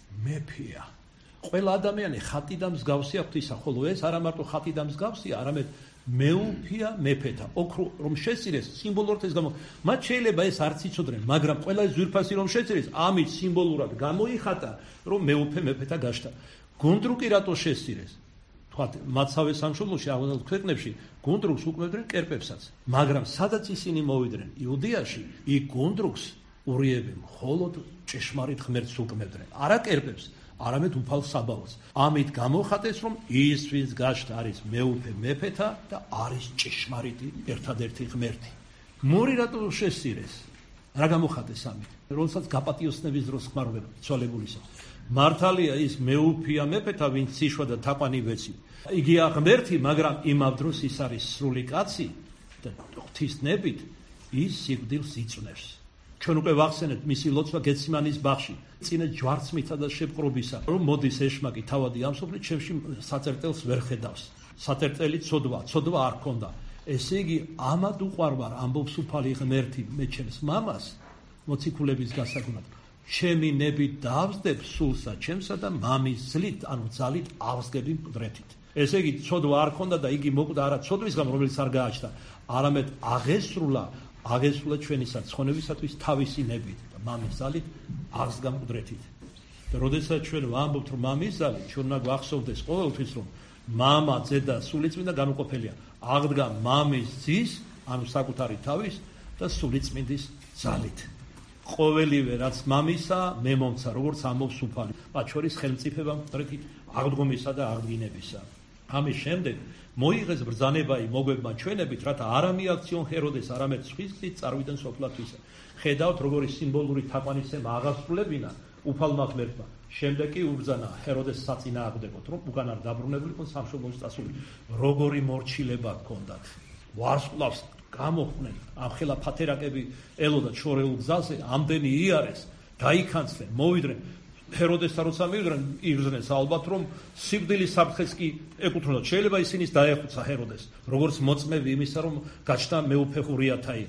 Speaker 1: მეფეა. ყველა ადამიანი ხატი და მსგავსია ღვთისა, ხოლო ეს არა მარტო ხატი და მსგავსია, არამედ მეუფია მეფეთა. ოქრო რომ შესწირეს სიმბოლურად ეს გამო მათ შეიძლება ეს არც იცოდნენ, მაგრამ ყველა ეს ძვირფასი რომ შესწირეს, ამით სიმბოლურად გამოიხატა რომ მეუფე მეფეთა გაჩნდა. გუნდრუკი რატო შესწირეს? თქვათ მაცავე სამშობლოში აღმოსავლეთ ქვეყნებში გუნდრუკს უკმევდნენ კერპებსაც, მაგრამ სადაც ისინი მოვიდნენ იუდეაში, იქ გუნდრუკს ურიებენ მხოლოდ ჭეშმარიტ ღმერთს უკმევდნენ, არა კერპებს, არამედ უფალ საბაოს. ამით გამოხატეს რომ ის ვინც გაჩნდა არის მეუფე მეფეთა და არის ჭეშმარიტი ერთადერთი ღმერთი. მორი რატო შესწირეს? რა გამოხატეს ამით? როდესაც გაპატიოსნების დროს ხმარობენ ცვალებულისა. მართალია ის მეუფია მეფეთა, ვინც ციშვა და თაყვანი ვეცი. იგია ღმერთი, მაგრამ იმავ დროს ის არის სრული კაცი და ღვთისნებით ის სიკვდილს იწვნევს. ჩვენ უკვე ვახსენეთ მისი ლოცვა გეციმანის ბაღში, წინა ჯვარცმითა და შეპყრობისა, რომ მოდის ეშმაკი თავადი ამსოფლით, ჩემში საწერტელს ვერ ხედავს. საწერტელი ცოდვა, ცოდვა არ ქონდა. ესე იგი, ამად უყვარვარ, ამბობს უფალი ღმერთი მე ჩემს მამას, მოციქულების გასაგონად. ჩემი ნებით დავსდებ სულსა ჩემსა და მამის ძლით, ანუ ძალით ავსგები მკვდრეთით. ესე იგი, ცოდვა არ ქონდა და იგი მოკვდა არა ცოდვის გამო, რომელიც არ გააჩნდა, არამედ აღესრულა, აღესრულა ჩვენისა ცხონებისათვის თავისი ნებით და მამის ძალით აღსგა მკვდრეთით. და როდესაც ჩვენ ვამბობთ, რომ მამის ძალით, ჩვენ უნდა გვახსოვდეს ყოველთვის, რომ მამა, ძედა, სულიწმინდა განუყოფელია. აღდგა მამის ძის, ანუ საკუთარი თავის და სულიწმინდის ძალით. ყოველივე რაც მამისა მე მომცა, როგორც ამბობს უფალი, მათ შორის ხელმწიფება მკვდრეთით აღდგომისა და აღდგინებისა. ამის შემდეგ მოიღეს ბრძანება მოგებმა ჩვენებით, რათა არა მიაქციონ ჰეროდეს, არამედ სხვის გზით წარვიდნენ სოფლათვისა. ხედავთ, როგორი სიმბოლური თაყვანისცემა აღასრულებინა უფალმა ღმერთმა. შემდეგ კი უბრძანა ჰეროდეს საწინააღმდეგოდ, რომ უკან არ დაბრუნებულიყო სამშობლოს წასული. როგორი მორჩილება ჰქონდათ. ვარსკვლავს გამოხდნენ, ამხელა ფათერაკები ელოდათ შორეულ გზაზე, ამდენი იარეს, დაიქანცდნენ, მოვიდნენ. ჰეროდესთან როცა მივიდნენ, იგრძნეს ალბათ, რომ სიკვდილის საფრთხეს კი ეკუთვნოდათ. შეიძლება ისინიც დაეხუცა ჰეროდეს, როგორც მოწმევი იმისა, რომ გაჩნდა მეუფე ხურიათაი.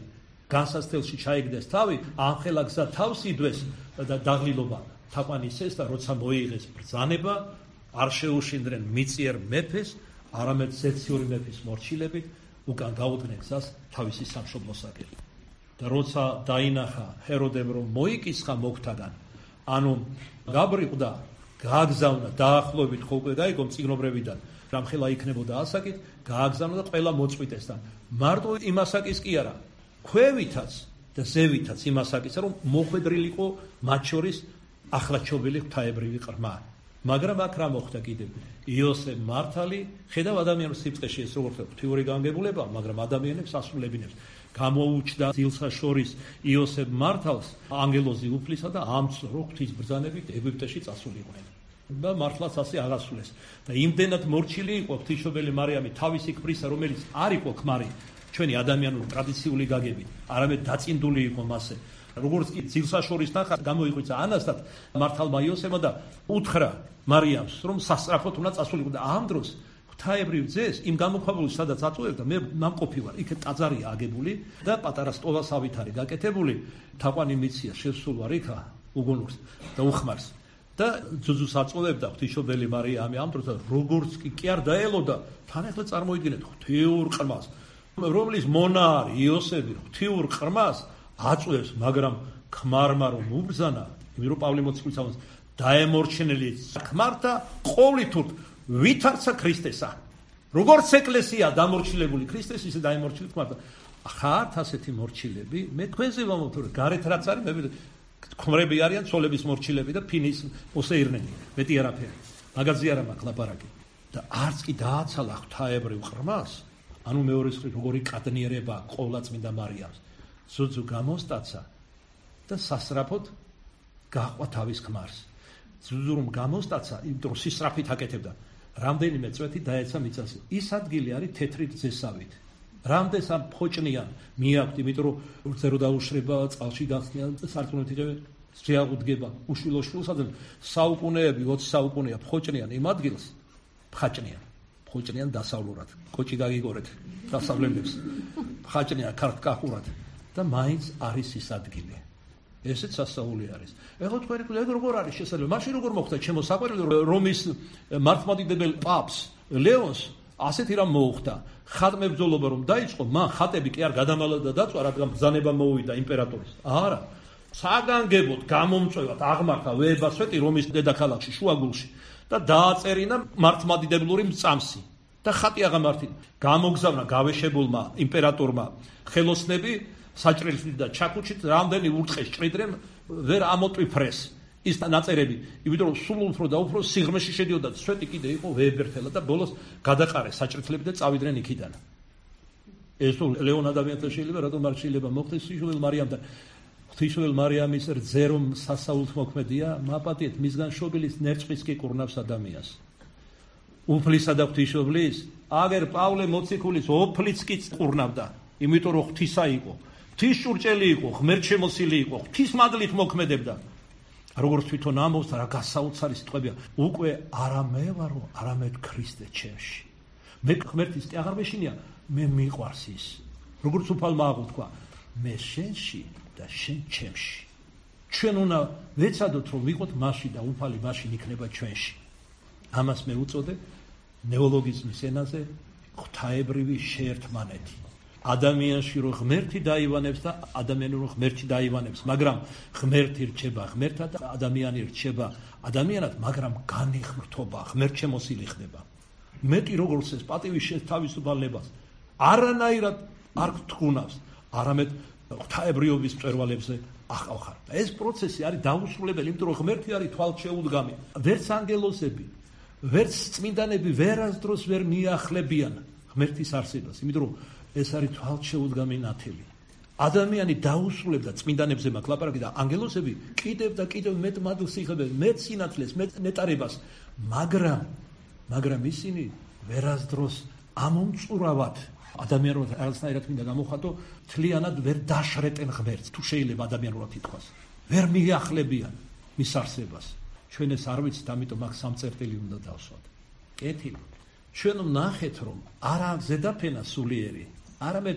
Speaker 1: განსაცდელში ჩაიგდეს თავი, ამხელა გზა თავს იდვეს და დაღლილობა თაყვანისეს და როცა მოიღეს ბრძანება, არ შეუშინდნენ მიწიერ მეფეს, არამედ ზეციური მეფის მორჩილებით უკან გაუდგნენ გზას თავისი სამშობლოსაკენ. და როცა დაინახა ჰეროდემ, რომ მოიკისხა მოგვთაგან, ანუ გაბრიყდა, გააგზავნა, დაახლოებით ხო უკვე გაიგო მწიგნობრებიდან, რამხელა იქნებოდა ასაკით, გააგზავნა და ყველა მოწყვიტესთან. მარტო იმ ასაკის კი არა, ქვევითაც და ზევითაც იმ ასაკისა, რომ მოხვედრილიყო მათ შორის ახლაჩობილი ღვთაებრივი ყრმა. მაგრამ აქ რა მოხდა კიდევ? იოსებ მართალი, ხედავ ადამიანის სიწყეში ეს როგორც ღვთიური განგებულება, მაგრამ ადამიანებს ასრულებინებს. გამოუჩდა ძილსა შორის იოსებ მართალს ანგელოზი უფლისა და ამცრო ღვთის ბრძანებით ეგვიპტეში წასულიყვნენ. და მართლაც ასე აღასრულეს. და იმდენად მორჩილი იყო ღვთისმშობელი მარიამი თავისი ქმრისა, რომელიც არ იყო ქმარი ჩვენი ადამიანური ტრადიციული გაგებით, არამედ დაწინდული იყო მასე. როგორც კი ძილსა შორის ნახა, გამოიღვიცა ანასთან მართალმა იოსებმა და უთხრა მარიამს, რომ სასწრაფოდ უნდა წასულიყო და ამ დროს ღვთაებრივ ძეს იმ გამოქვაბულში, სადაც აწუებდა, მე ნამყოფი ვარ, იქ ტაძარია აგებული და პატარა სტოლასავით არის გაკეთებული, თაყვანი მიცია, შევსულ ვარ იქა უგუნურს და უხმარს. და ძუძუს აწუებდა ღვთისმშობელი მარიამი ამ დროს და როგორც კი კი არ დაელოდა, თან ახლა წარმოიდგინეთ ღვთიურ ყრმას, რომლის მონა არის იოსები, ღვთიურ ყრმას აწუებს, მაგრამ ქმარმა რომ უბრძანა, იმიტომ რომ პავლე მოციქულს დაემორჩენელი ქმართა ყოვლითურთ ვითარცა ქრისტესა. როგორც ეკლესია დამორჩილებული ქრისტეს, ისე დაემორჩილეთ ქმართა. ხართ ასეთი მორჩილები? მე თქვენზე ვამბობ, რომ გარეთ რაც არის, მე ქმრები არიან ცოლების მორჩილები და ფინის მოსეირნენი, მეტი არაფერი. მაგაზე არა მაქვს ლაპარაკი. და არც კი დააცალა ღვთაებრივ ყრმას, ანუ მეორე მხრივ როგორი კადნიერება ყოვლადწმინდა მარიამს. ზუძუ გამოსტაცა და სასწრაფოდ გაყვა თავის ქმარს. ზუძუ რომ გამოსტაცა, იმიტომ სისწრაფით აკეთებდა. რამდენიმე წვეთი დაეცა მიწაზე. ის ადგილი არის თეთრი ძესავით. რამდენს ამ ფოჭნიან მიაქვთ, იმიტომ რომ რძერო დაუშრება, წყალში გახსნიან, სარწმუნოთი შეაღუდგება, უშვილო-შვილსადმი საუკუნეები, ოცი საუკუნეა ფოჭნიან იმ ადგილს, ფხაჭნიან. ფოჭნიან დასავლურად. კოჭი გაგიგორეთ დასავლელებს. ფხაჭნიან ქართკახურად. და მაინც არის ის ადგილი. ესეც სასაული არის. ეხლა თქვენი თქვენ როგორ არის შესაძლებელი? მაშინ როგორ მოხდა ჩემო საყვარელო რომის მართლმადიდებელ პაპს ლეონს ასეთი რამ მოუხდა. ხატმე ბრძოლობა რომ დაიწყო, მან ხატები კი არ გადამალა და დაწვა, რადგან ბრძანება მოუვიდა იმპერატორის. არა. საგანგებოდ გამომწვევად აღმართა ვეებასვეტი რომის დედაქალაქში შუაგულში და დააწერინა მართლმადიდებლური მწამსი. და ხატი აღამართინა. გამოგზავნა გავეშებულმა იმპერატორმა ხელოსნები საჭრელით და ჩაქუჩით რამდენი ურტყეს ჭრიდნენ, ვერ ამოტვიფრეს ის ნაწერები, იმიტომ რომ სულ უფრო და უფრო სიღრმეში შედიოდა, სვეტი კიდე იყო ვეებერთელა და ბოლოს გადაყარეს საჭრელები და წავიდნენ იქიდან. ეს თუ ლეონ ადამიანთან შეიძლება, რატომ არ შეიძლება მოხდეს ღვთისმშობელ მარიამთან? ღვთისმშობელ მარიამის რძე რომ სასაულთ მოქმედია, მაპატიეთ მისგან შობილის ნერწყვის კი კურნავს ადამიანს. უფლისა და ღვთისმშობლის, აგერ პავლე მოციქულის ოფლიც კი კურნავდა, იმიტომ რომ ღვთისა იყო. ღვთის ჭურჭელი იყო, ღმერთშემოსილი იყო, ღვთის მადლით მოქმედებდა. როგორც თვითონ ამბობს, რა გასაოცარი სიტყვებია, უკვე არა მე ვარო, არამედ ქრისტე ჩემში. მე ღმერთის კი აღარ მეშინია, მე მიყვარს ის. როგორც უფალმა აღუთქვა, მე შენში და შენ ჩემში. ჩვენ უნდა ვეცადოთ, რომ ვიყოთ მასში და უფალი მასში იქნება ჩვენში. ამას მე უწოდე ნეოლოგიზმის ენაზე ღვთაებრივი შეერთმანეთი. ადამიანში რო ღმერთი დაივანებს და ადამიანი რო ღმერთი დაივანებს, მაგრამ ღმერთი რჩება ღმერთად და ადამიანი რჩება ადამიანად, მაგრამ განიღმრთობა, ღმერთშემოსილი ხდება. მეტი როგორც ეს პატივის შეთავისუფლებას არანაირად არ გთქუნავს, არამედ ღვთაებრიობის მწვერვალებზე ახავხარ. და ეს პროცესი არის დაუსრულებელი, იმიტომ რომ ღმერთი არის თვალშეუდგამი. ვერც ანგელოზები, ვერც წმინდანები ვერასდროს ვერ მიახლებიან ღმერთის არსებას, იმიტომ რომ ეს არის თვალშეუდგამი ნათელი. ადამიანი დაუსრულებდა წმინდანებზე მაქვს ლაპარაკი და ანგელოზები კიდევ და კიდევ მეტ მადლს იღებენ, მეტ სინათლეს, მეტ ნეტარებას, მაგრამ მაგრამ ისინი ვერასდროს ამომწურავად ადამიანურად რაღაცნაირად მინდა გამოხატო, თლიანად ვერ დაშრეტენ ღმერთს, თუ შეიძლება ადამიანურად ითქვას. ვერ მიახლებიან მის არსებას. ჩვენ ეს არ ვიცით, ამიტომ აქ სამწერტილი უნდა დავსვათ. კეთილი. ჩვენ ვნახეთ, რომ არა ზედაფენა სულიერი, არამედ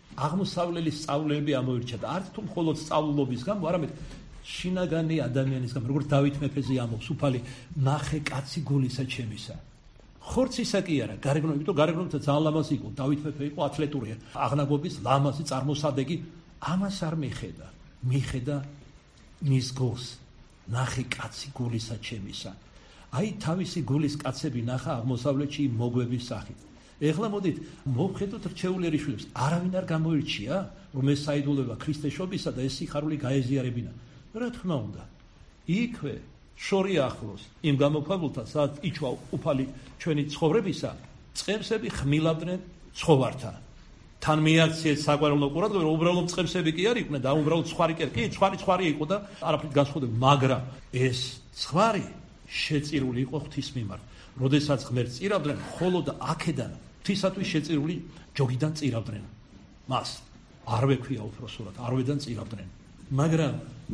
Speaker 1: აღმოსავლელი სწავლები ამოირჩა და არც თუ მხოლოდ სწავლობის გამო, არამედ შინაგანი ადამიანის გამო, როგორც დავით მეფეზე ამბობს, უფალი ნახე კაცი გულისა ჩემისა. ხორცისა კი არა, გარეგნო, იმიტომ გარეგნოთა ძალიან ლამაზი იყო, დავით მეფე იყო ათლეტურია, აღნაგობის ლამაზი წარმოსადეგი, ამას არ მიხედა, მიხედა მის გულს, ნახე კაცი გულისა ჩემისა. აი თავისი გულის კაცები ნახა აღმოსავლეთში მოგვების სახით. ეხლა მოდით მოვხედოთ რჩეული ერისშვილებს, არავინ არ გამოირჩია, რომ ეს საიდუმლოება ქრისტეშობისა და ეს სიხარული გაეზიარებინა. რა თქმა უნდა, იქვე შორი ახლოს იმ გამოფაბულთან, სადაც იჩვა უფალი ჩვენი ცხოვრებისა, წყემსები ხმილავდნენ ცხოვართან. თან მიაქციეს საყვარელო ყურადღება, რომ უბრალოდ წყემსები კი არ იყვნენ და უბრალოდ ცხვარი კი, ცხვარი ცხვარი იყო და არაფრით განსხვავდება, მაგრამ ეს ცხვარი შეწირული იყო ღვთის მიმართ. როდესაც ღმერთს წირავდნენ, ხოლო და აქედან ღვთისათვის შეწირული ჯოგიდან წირავდნენ. მას არ ვექვია უფროსურად, არვედან წირავდნენ. მაგრამ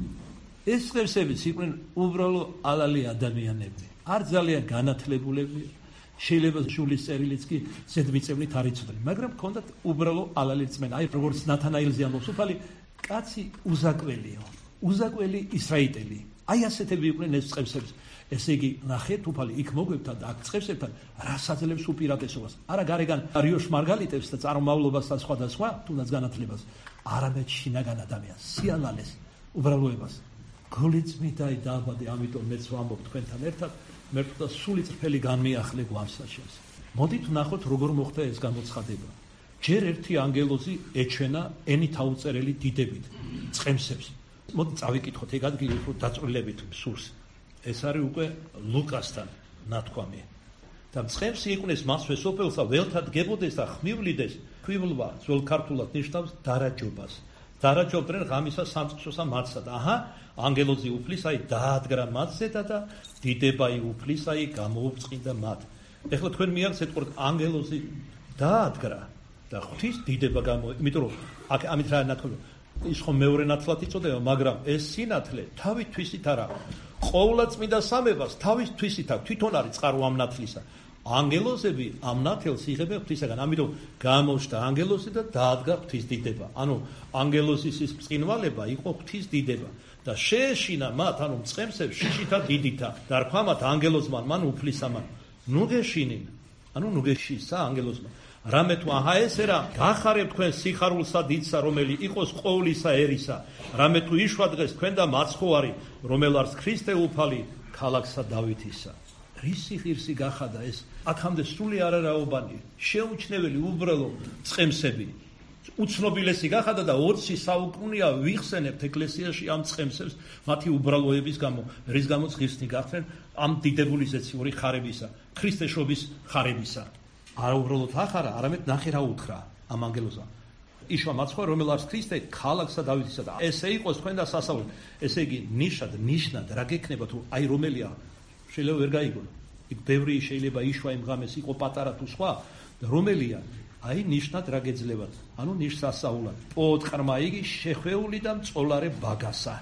Speaker 1: ეს ღმერთებიც იყვნენ უბრალო ალალი ადამიანები, არ ძალიან განათლებულები, შეიძლება შულის წერილიც კი ზედმიწევნით არ იცოდნენ, მაგრამ ჰქონდათ უბრალო ალალი რწმენა. აი როგორც ნათანაელზე ამბობს უფალი, კაცი უზაკველიო, უზაკველი ისრაიტელი. აი ასეთები იყვნენ ეს წყევსები. ესე იგი, ნახეთ უფალი იქ მოგვებთან და აქ წყევსებთან რას აძლევს უპირატესობას. არა გარეგან რიოშ მარგალიტებს და წარმომავლობას და სხვა და სხვა, თუნდაც განათლებას, არამედ შინაგან ადამიანს, სიამალეს, უბრალოებას. გულიწმიდაი დააბადე, ამიტომ მეც ვამბობ თქვენთან ერთად, მე ვთქვა სული წრფელი განმიახლე გვამსაჩენს. მოდით ვნახოთ როგორ მოხდა ეს გამოცხადება. ჯერ ერთი ანგელოზი ეჩვენა ენით აუწერელი დიდებით წყემსებს. მოდი წავიკითხოთ ეგ ადგილი უფრო დაწვრილებით სურს. ეს არის უკვე ლუკასთან ნათქვამი. და წყემსი იყვნეს მასვე სოფელსა ველთა დგებოდეს და ხმივლიდეს, ხმივლვა ძველ ქართულად ნიშნავს დარაჯობას. დარაჯობდნენ ღამისა სამწყსოსა მათსა და აჰა ანგელოზი უფლისაი დაადგრა მათზედა და დიდებაი უფლისაი გამოუწყიდა მათ. ეხლა თქვენ მიარც ეთქვით ანგელოზი დაადგრა და ღვთის დიდება გამო, იმიტომ რომ აქ ამით რა ნათქვამი, ის ხომ მეორე ნათლად იწოდება, მაგრამ ეს სინათლე თავით თვისით არა. ყოვლადწმინდა სამებას თავის თვისით აქვს, თვითონ არის წყარო ამ ნათლისა. ანგელოზები ამ ნათელს იღებენ ღვთისაგან, ამიტომ გამოჩნდა ანგელოზი და დაადგა ღვთის დიდება. ანუ ანგელოზის ის ბრწყინვალება იყო ღვთის დიდება და შეეშინა მათ, ანუ მწყემსებს შიშითა დიდითა და რქვა მათ ანგელოზმა, მან უფლისამან. ნუ გეშინინ, ანუ ნუ გეშისა ანგელოზმა. რამე თუ აჰა ესე რა გახარებ თქვენ სიხარულსა დიდსა, რომელი იყოს ყოვლისა ერისა, რამე თუ იშვა დღეს თქვენ და მაცხოვარი, რომელარს ქრისტე უფალი ქალაქსა დავითისა. რისი ღირსი გახადა ეს აქამდე სრული არარაობანი, შეუჩნეველი უბრალო წყემსები. უცნობილესი გახადა და ოცი საუკუნეა ვიხსენებთ ეკლესიაში ამ წყემსებს მათი უბრალოების გამო, რის გამოც ღირსნი გახდნენ ამ დიდებული ზეციური ხარებისა, ქრისტეშობის ხარებისა. არა უბრალოდ ახარა, არამედ ნახე რა უთხრა ამ ანგელოზმა. იშვა მაცხოვარი, რომელარს ქრისტე ქალაქსა დავითისა და ესე იყოს თქვენ და სასწაული. ესე იგი ნიშად, ნიშნად რა გექნება თუ აი რომელია შეიძლება ვერ გაიგონო. იქ ბევრი შეიძლება იშვა იმ ღამეს იყო პატარა თუ სხვა და რომელია აი ნიშნად რა გეძლებათ. ანუ ნიშს ასაულად. პოოთხრმა იგი შეხვეული და მწოლარე ბაგასა.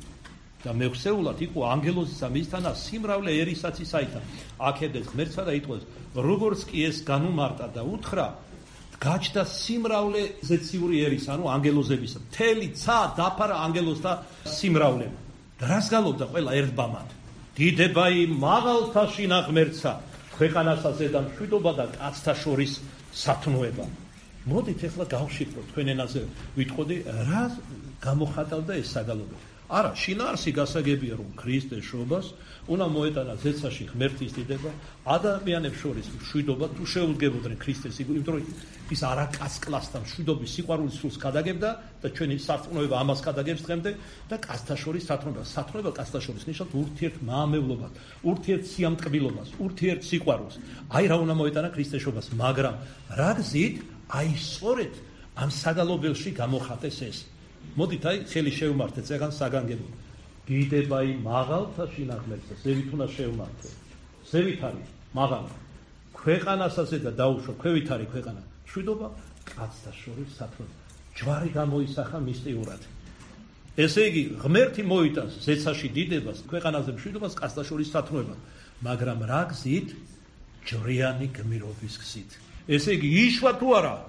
Speaker 1: და მეხსეულად იყო ანგელოზისა მისთანა სიმრავლეერისაც ისაითა. აქედეს ღმერთსა და იტყვის, როგორც კი ეს განუმარტა და უთხრა, გაჩნდა სიმრავლე ზეციური ერის, ანუ ანგელოზებისა. მთელი ცა დაფარა ანგელოზთა სიმრავლე. და რას გალობდა ყველა ერთბამად? დიდებაი მაღალთა შინა ღმერთსა, ქვეყანასა ზედა მშვიდობა და კაცთა შორის სათნოება. მოდით ეხლა გავშიფროთ თქვენ ენაზე ვიტყოდი, რა გამოხატავდა ეს საგალობე. არა, შინაარსი გასაგებია, რომ ქრისტეს შობას უნდა მოეტანა ზეცაში ღმერთის დიდება, ადამიანებს შორის მშვიდობა, თუ შეუდგებოდნენ ქრისტეს, იმიტომ რომ ის არაკაცკლასთან მშვიდობის სიყვარულის სულს გადაგებდა და ჩვენი სარწმუნოება ამას გადაგებს დღემდე და კაცთა შორის სათნოება. სათნოება კაცთა შორის ნიშნავს ურთიერთმაამებლობას, ურთიერთსიამტკბილობას, ურთიერთსიყვარულს. აი რა უნდა მოეტანა ქრისტეს შობას, მაგრამ რა გზით აი სწორედ ამ საგალობელში გამოხატეს ეს. მოდით აი ხელი შევმართეთ წეგან საგანგებო. დიდებაი მაღალთა შინა ღმერთსა, ზევით უნდა შევმართეთ. ზევით არის მაღალი. ქვეყანასაზე და დაუშვა, ქვევით არის ქვეყანა. მშვიდობა კაცთა შორის სათნოება. ჯვარი გამოისახა მისტიურად. ესე იგი, ღმერთი მოიტანს ზეცაში დიდებას, ქვეყანაზე მშვიდობას, კაცთა შორის სათნოებას. მაგრამ რა გზით? ჯვრიანი გმირობის გზით. ესე იგი, იშვა თუ არა?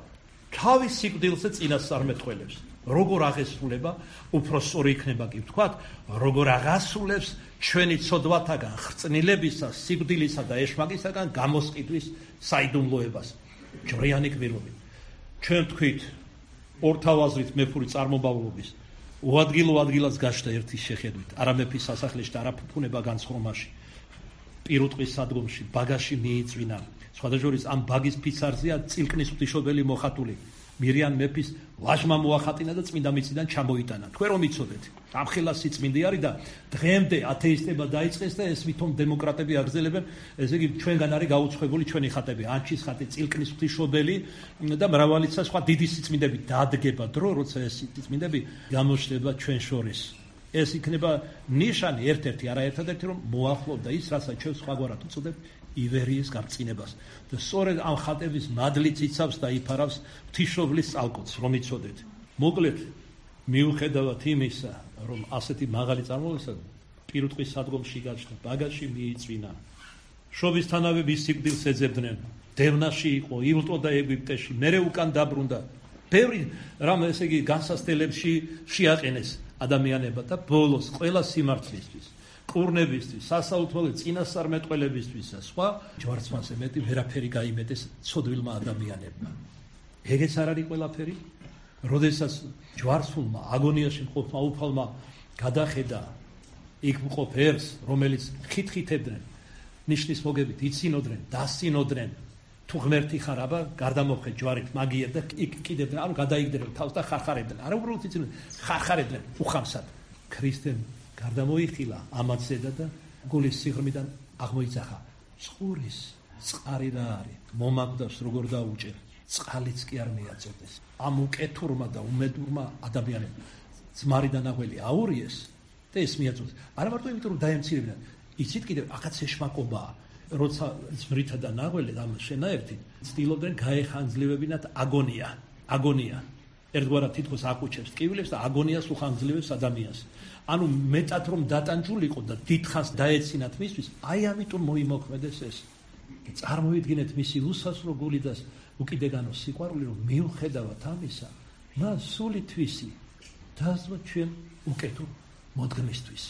Speaker 1: თავის სიკვდილზე წინასწარმეტყველებს. როგორ აღესრულება, უფრო სწორი იქნება კი ვთქვათ, როგორ აღასრულებს ჩვენი ცოდვათაგან, ხრწნილებისა, სიკვდილისა და ეშმაკისაგან გამოსყიდვის საიდუმლოებას. ჯვრიანი გმირობით. ჩვენ თქვით ორთავაზრით მეფური წარმომავლობის უადგილო ადგილას გაჩნდა ერთის შეხედვით, არა მეფის სასახლეში და არა ფუფუნება განცხრომაში. პირუტყვის სადგომში ბაგაში მიიწვინა. სხვადასხვა ამ ბაგის ფიცარზეა წილკნის ღვთისმშობელი მოხატული. მირიან მეფის ვაჟმა მოახატინა და წმინდა მიწიდან ჩამოიტანა. თქვენ რომ იცოდეთ, ამხელა სიწმინდე არის და დღემდე ათეისტება დაიწყეს და ეს ვითომ დემოკრატები აგრძელებენ, ესე იგი ჩვენგან არის გაუცხოებული ჩვენი ხატები, ანჩის ხატი, წილკნის ღვთისმშობელი და მრავალიცა სხვა დიდი სიწმინდები დადგება დრო, როცა ეს სიწმინდები გამოჩნდება ჩვენ შორის. ეს იქნება ნიშანი ერთ-ერთი, არა ერთადერთი, რომ მოახლოვდა ის, რასაც ჩვენ სხვაგვარად უწოდებთ ივერიის გამწინებას. და სწორედ ამ ხატების მადლიც იცავს და იფარავს ღვთისმშობლის წალკოც, რომ იცოდეთ. მოკლედ, მიუხედავად იმისა, რომ ასეთი მაღალი წარმოებისა პირუტყვის სადგომში გაჩნდა, ბაგაში მიიწვინა. შობისთანავე მის სიკვდილს ეძებდნენ. დევნაში იყო, ილტოდა ეგვიპტეში, მერე უკან დაბრუნდა. ბევრი რამ ესე იგი განსასწრებლებში შეაყენეს ადამიანებად და ბოლოს ყველა სიმართლისთვის, კურნებისთვის, სასაუთვალე წინასწარმეტყველებისთვის და სხვა ჯვარცმანზე მეტი ვერაფერი გაიმეტეს ცოდვილმა ადამიანებმა. ეგეც არ არის ყველაფერი? როდესაც ჯვარცმულმა აგონიაში მყოფმა უფალმა გადახედა იქ მყოფ ერს, რომელიც ხითხითებდნენ, ნიშნის მოგებით იცინოდნენ, დასინოდნენ, თუ ღმერთი ხარ, აბა გარდამოხე ჯვარით მაგიერ და იქ კიდევდნენ, ანუ გადაიგდნენ თავს და ხარხარებდნენ. არა უბრალოდ იცინოდნენ, ხარხარებდნენ უხამსად. ქრისტემ გარდამოიხილა ამაც ზედა და გულის სიღრმიდან აღმოიძახა. წყურის წყარი რა არის? მომაკვდავს როგორ დაუჭერ? წყალიც კი არ მიაწოდეს. ამ უკეთურმა და უმედურმა ადამიანებმა ძმარი და ნაღველი აურიეს და ეს მიაწოდეს. არა მარტო იმიტომ რომ დაემცირებინათ, იცით კიდევ ახაც ეშმაკობაა. როცა ძმრითა და ნაღველი ამ შენაერთი ცდილობდნენ გაეხანგძლებინათ აგონია. აგონია. ერთგვარად თითქოს აკუჩებს ტკივილებს და აგონიას უხანგძლებებს ადამიანს. ანუ მეტად რომ დატანჯულიყო და დიდხანს დაეცინათ მისთვის, აი ამიტომ მოიმოქმედეს ეს. წარმოიდგინეთ მისი უსასრულო გული და უკიდეგანო სიყვარული, რომ მიუხედავად ამისა, მას სული თვისი დასვა ჩვენ უკეთურ მოდგმისთვის.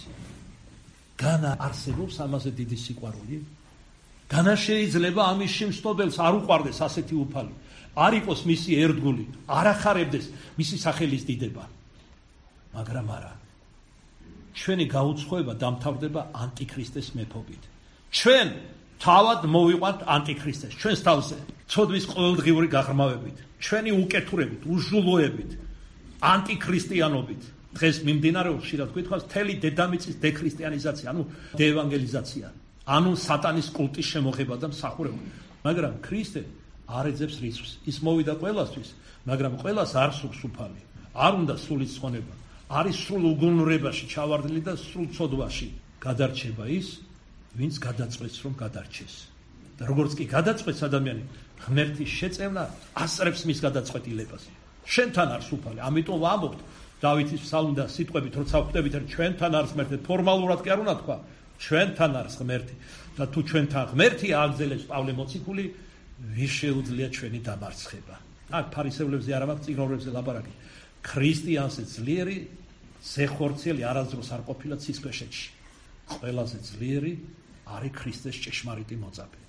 Speaker 1: განა არსებობს ამაზე დიდი სიყვარული? განა შეიძლება ამის შემსწობელს არ უყვარდეს ასეთი უფალი, არ იყოს მისი ერთგული, არ ახარებდეს მისი სახელის დიდება. მაგრამ არა. ჩვენი გაუცხოება დამთავრდება ანტიქრისტეს მეფობით. ჩვენ თავად მოვიყვანთ ანტიქრისტეს, ჩვენს თავზე, ცოდვის ყოველდღიური გაღრმავებით, ჩვენი უკეთურებით, უჟულოებით, ანტიქრისტიანობით. დღეს მიმდინარეობს ხშირად გითხრას მთელი დედამიწის დექრისტიანიზაცია, ანუ დეევანგელიზაცია, ანუ სატანის კულტის შემოღება და მსახურება. მაგრამ ქრისტე არ ეძებს რიცხვს. ის მოვიდა ყველასთვის, მაგრამ ყველას არ სურს უფალი. არ უნდა სულის ცხონება. არის სრულ უგუნურებაში ჩავარდნილი და სრულ ცოდვაში. გადარჩება ის, ვინც გადაწყვეტს რომ გადარჩეს. და როგორც კი გადაწყვეტს ადამიანი, ღმერთის შეწევნა ასწრებს მის გადაწყვეტილებას. შენთან არის უფალი. ამიტომ ვამბობთ დავითის ფსალმი და სიტყვებით, როცა ხვდებით რომ ჩვენთან არის ღმერთი, ფორმალურად კი არ უნდა თქვა, ჩვენთან არის ღმერთი. და თუ ჩვენთან ღმერთი აგზელებს პავლე მოციქული, ვის შეუძლია ჩვენი დამარცხება. აქ ფარისევლებზე არ ამაქვს წიგნოვრებზე ლაპარაკი. ქრისტიანზე ძლიერი ზეხორციელი არასდროს არ ყოფილა ცისქვეშეთში. ყველაზე ძლიერი არის ქრისტეს ჭეშმარიტი მოწაფე.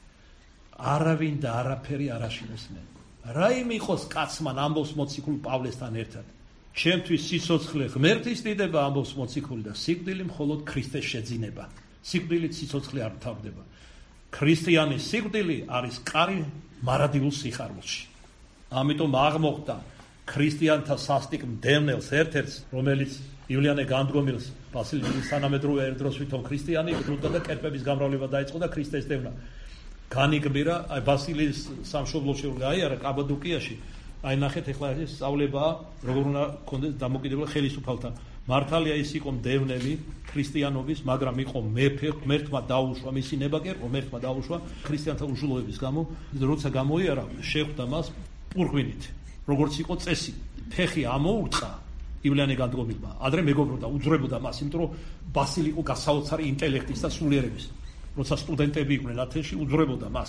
Speaker 1: არავინ და არაფერი არ აშინეს მე. რაიმე იყოს კაცმან ამბობს მოციქული პავლესთან ერთად. ჩემთვის სიცოცხლე ღმერთის დიდება ამბობს მოციქული და სიკვდილი მხოლოდ ქრისტეს შეძინება. სიკვდილით სიცოცხლე არ მთავრდება. ქრისტიანის სიკვდილი არის კარი მარადილ სიხარულში. ამიტომ აღმოხდა ქრისტიანთა სასტიკ მდევნელს ერთ-ერთს, რომელიც ივლიანე განდგომილს ბასილიის თანამედროვე ერთ დროს ვითომ ქრისტიანი ბრუნდა და კერპების გამრავლება დაიწყო და ქრისტეს დევნა. განიგმირა აი ბასილიის სამშობლოში გაიარა კაბადოკიაში. აი ნახეთ ეხლა ეს სწავლებაა, როგორ უნდა ქონდეს დამოკიდებულა ხელისუფალთან. მართალია ის იყო მდევნელი ქრისტიანობის, მაგრამ იყო მეფე, ღმერთმა დაუშვა მისი ნებაკერ, ღმერთმა დაუშვა ქრისტიანთა უჟულოების გამო, როცა გამოიარა, შეხვდა მას პურღვინით. როგორც იყო წესი, ფეხი ამოურწყა ივლიანე განდგომილმა. ადრე მეგობრობდა, უძრებოდა მას, იმიტომ რომ ბასილი იყო გასაოცარი ინტელექტის და სულიერების. როცა სტუდენტები იყვნენ ათენში, უძრებოდა მას.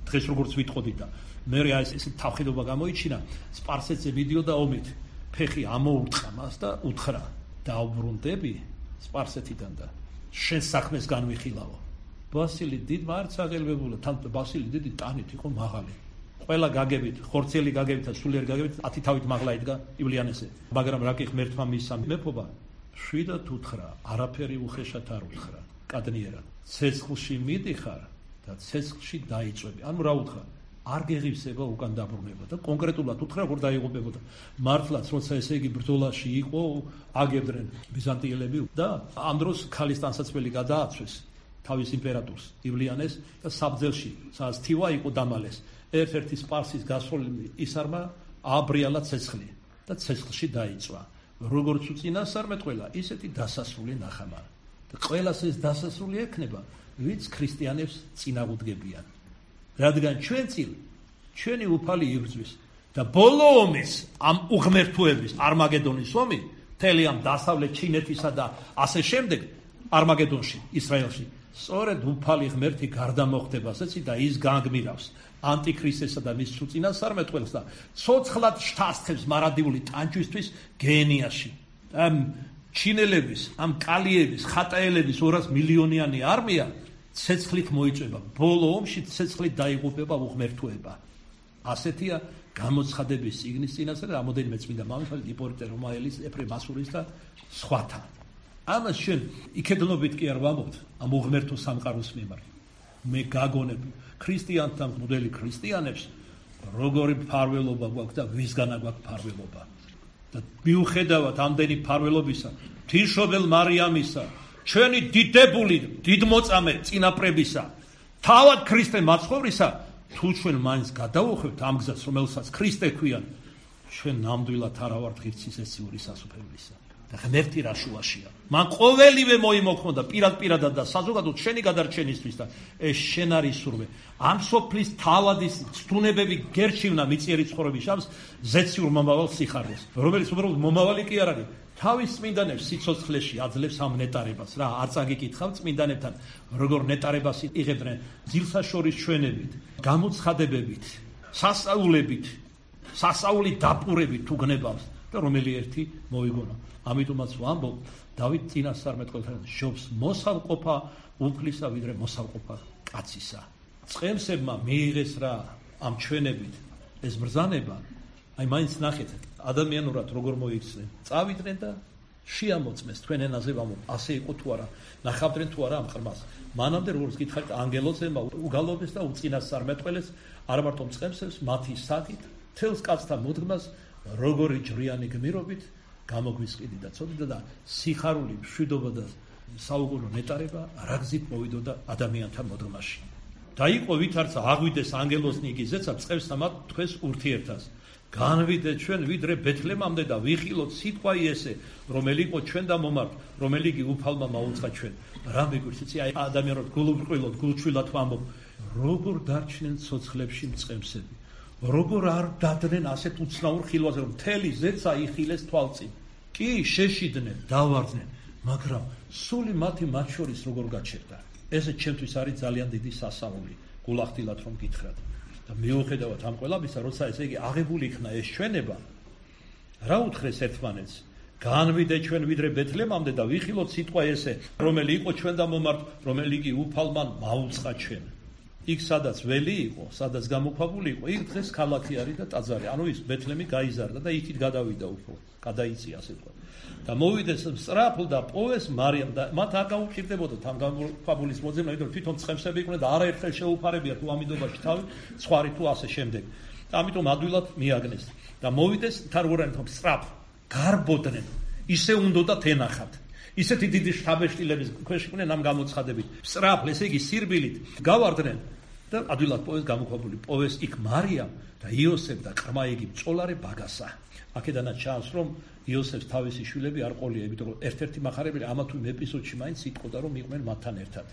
Speaker 1: დღეს როგორც ვიტყოდით და მე რა ეს ეს თავხედობა გამოიჩინა, სპარსეთზე მიდიოდა ომით, ფეხი ამოურტყა მას და უთხრა, დაუბრუნდები სპარსეთიდან და შენ საქმეს განვიხილავო. ბასილი დიდმა არც აღელვებულა, თან ბასილი დიდი ტანით იყო მაღალი. ყველა გაგებით, ხორცელი გაგებით და სულიერ გაგებით ათი თავით მაღლა იდგა ივლიანესზე. მაგრამ რა კი ღმერთმა მისცა მეფობა, შვიდად უთხრა, არაფერი უხეშად არ უთხრა, კადნიერად. ცეცხლში მიდიხარ და ცეცხლში დაიწვევი. ანუ რა უთხრა? არ გეღივსება უკან დაბრუნება და კონკრეტულად უთხრა როგორ დაიღუპებოდა. მართლაც როცა ესე იგი ბრძოლაში იყო, აგებდნენ ბიზანტიელები და ამ დროს ქალის ტანსაცმელი გადააცვეს თავის იმპერატორს ივლიანეს და საბძელში, სადაც თივა იყო დამალეს. ერთ-ერთი სპარსის გასული ისარმა ააბრიალა ცეცხლი და ცეცხლში დაიწვა. როგორც უწინასწარმეტყველა, ისეთი დასასრული ნახამა. და ყველას ეს დასასრული ექნება, ვინც ქრისტიანებს წინააღმდეგებიან. რადგან ჩვენ წინ ჩვენი უფალი იბრძვის და ბოლო ომის ამ უღმერთოების არმაგედონის ომი მთელი ამ დასავლეთ ჩინეთისა და ასე შემდეგ არმაგედონში ისრაელში სწორედ უფალი ღმერთი გარდამოხდება ასეთი და ის განგმირავს ანტიქრისტესა და მის უწინასწარმეტყველს და ცოცხლად შთასწევს მარადიული ტანჯვისთვის გენიაში. ამ ჩინელების, ამ კალიების, ხატაელების ორას მილიონიანი არმია ცეცხლით მოიწვება. ბოლო ომში ცეცხლით დაიღუპება უღმერთოება. ასეთია გამოცხადების წიგნის წინასწარ რამოდენიმე წმინდა მამამისალის იპოლიტე რომაელის, ეფრემ ასურის და სხვათა. ამას ჩვენ იქედნობით კი არ ვამბობთ ამ უღმერთო სამყაროს მიმართ. მე გაგონებ ქრისტიანთა მღვდელი ქრისტიანებს როგორი ფარველობა გვაქვს და ვისგანა გვაქვს ფარველობა. და მიუხედავად ამდენი ფარველობისა, თიშობელ მარიამისა, ჩვენი დიდებული, დიდმოწამე წინაპრებისა, თავად ქრისტე მაცხოვრისა, თუ ჩვენ მაინც გადავუხვევთ ამ გზას, რომელსაც ქრისტე ქვიან, ჩვენ ნამდვილად არა ვართ ღირსის ესიური სასუფევლისა. და ღმერთი რა შუაშია. მან ყოველივე მოიმოქმედა პირად-პირადად და საზოგადოდ შენი გადარჩენისთვის და ეს შენ არის სურვე. ამ სოფლის თავადის ცდუნებები გერჩივნა მიწიერი ცხოვრების შავს ზეციურ მომავალ სიხარდეს, რომელიც უბრალოდ მომავალი კი არ არის. თავის წმინდანებს სიცოცხლეში აძლევს ამ ნეტარებას რა, არ წაგიკითხავ წმინდანებთან როგორ ნეტარებას იღებდნენ ძილსაშორის ჩვენებით, გამოცხადებებით, სასწაულებით, სასწაული დაპურებით თუ გნებავს და რომელი ერთი მოიგონა. ამიტომაც ვამბობ, დავით წინასწარმეტყველთან შობს მოსალყოფა უფლისა ვიდრე მოსალყოფა კაცისა. წყემსებმა მიიღეს რა ამ ჩვენებით ეს ბრძანება, აი მაინც ნახეთ ადამიანურად როგორ მოიქცნენ. წავიდნენ და შეამოწმეს თქვენ ენაზე ვამბობ, ასე იყო თუ არა, ნახავდნენ თუ არა ამ ყრმას. მანამდე როგორც გითხარით ანგელოზ ემა უგალობეს და უწინასწარმეტყველეს არ მარტო წყემსებს მათი საკით თელს კაცთა მოდგმას როგორი ჯვრიანი გმირობით გამოგვისყიდი და წოდიდა და სიხარული მშვიდობა და საუკუნო ნეტარება რაგზით მოვიდოდა ადამიანთა მოდგმაში. და იყო ვითარცა აღვიდეს ანგელოზნიკი ზეცა წყევსა მათ თქვენს ურთიერთას. განვიდეთ ჩვენ ვიდრე ბეთლემამდე და ვიხილოთ სიტყვა იესე, რომელი იყო ჩვენ და მომართ, რომელი კი უფალმა მაუწყა ჩვენ. რა მეგვირს იცი აი ადამიანად გულუბრყვილოდ გულჩვილად ვამბობ, როგორ დარჩნენ ცოცხლებში მწყემსები. როგორ არ დადნენ ასეთ უცნაურ ხილვაზე, რომ მთელი ზეცა იხილეს თვალწინ. კი შეშიდნენ, დავარდნენ, მაგრამ სული მათი მათ შორის როგორ გაჩერდა. ესე ჩემთვის არის ძალიან დიდი სასაული, გულახდილად რომ გითხრათ. და მიუხედავად ამ ყველაფრისა, როცა ესე იგი აღებული იქნა ეს ჩვენება, რა უთხრეს ერთმანეთს? განვიდე ჩვენ ვიდრე ბეთლემამდე და ვიხილოთ სიტყვა ესე, რომელი იყო ჩვენ და მომართ, რომელი კი უფალმა მაუწყა ჩვენ. იქ სადაც ველი იყო, სადაც გამოქვაბული იყო, იქ დღეს ქალაქი არის და ტაძარი. ანუ ის ბეთლემი გაიზარდა და იქით გადავიდა უფრო, გადაიწია ასე თქვა. და მოვიდეს სწრაფლ და პოვეს მარიამ და მათ არ გაუჭირდებოდათ ამ გამოქვაბულის მოძებნა, იმიტომ თვითონ ცხემსები იყვნენ და არაერთხელ შეუფარებია თუ ამიდობაში თავი, სხვარი თუ ასე შემდეგ. და ამიტომ ადვილად მიაგნეს. და მოვიდეს თარგურანი თომ სწრაფ გარბოდნენ. ისე უნდათ ენახათ. ისეთი დიდი შთაბეჭდილების ქვეშ იყვნენ ამ გამოცხადებით. სწრაფ, ესე იგი სირბილით გავარდნენ და ადვილად პოვეს გამოქვაბული. პოვეს იქ მარიამ და იოსებ და ყრმა იგი მწოლარე ბაგასა. აქედანაც ჩანს, რომ იოსებს თავისი შვილები არ ყოლია, იმიტომ რომ ერთ-ერთი მახარებელი ამა თუ იმ ეპიზოდში მაინც იტყოდა, რომ იყვნენ მათთან ერთად.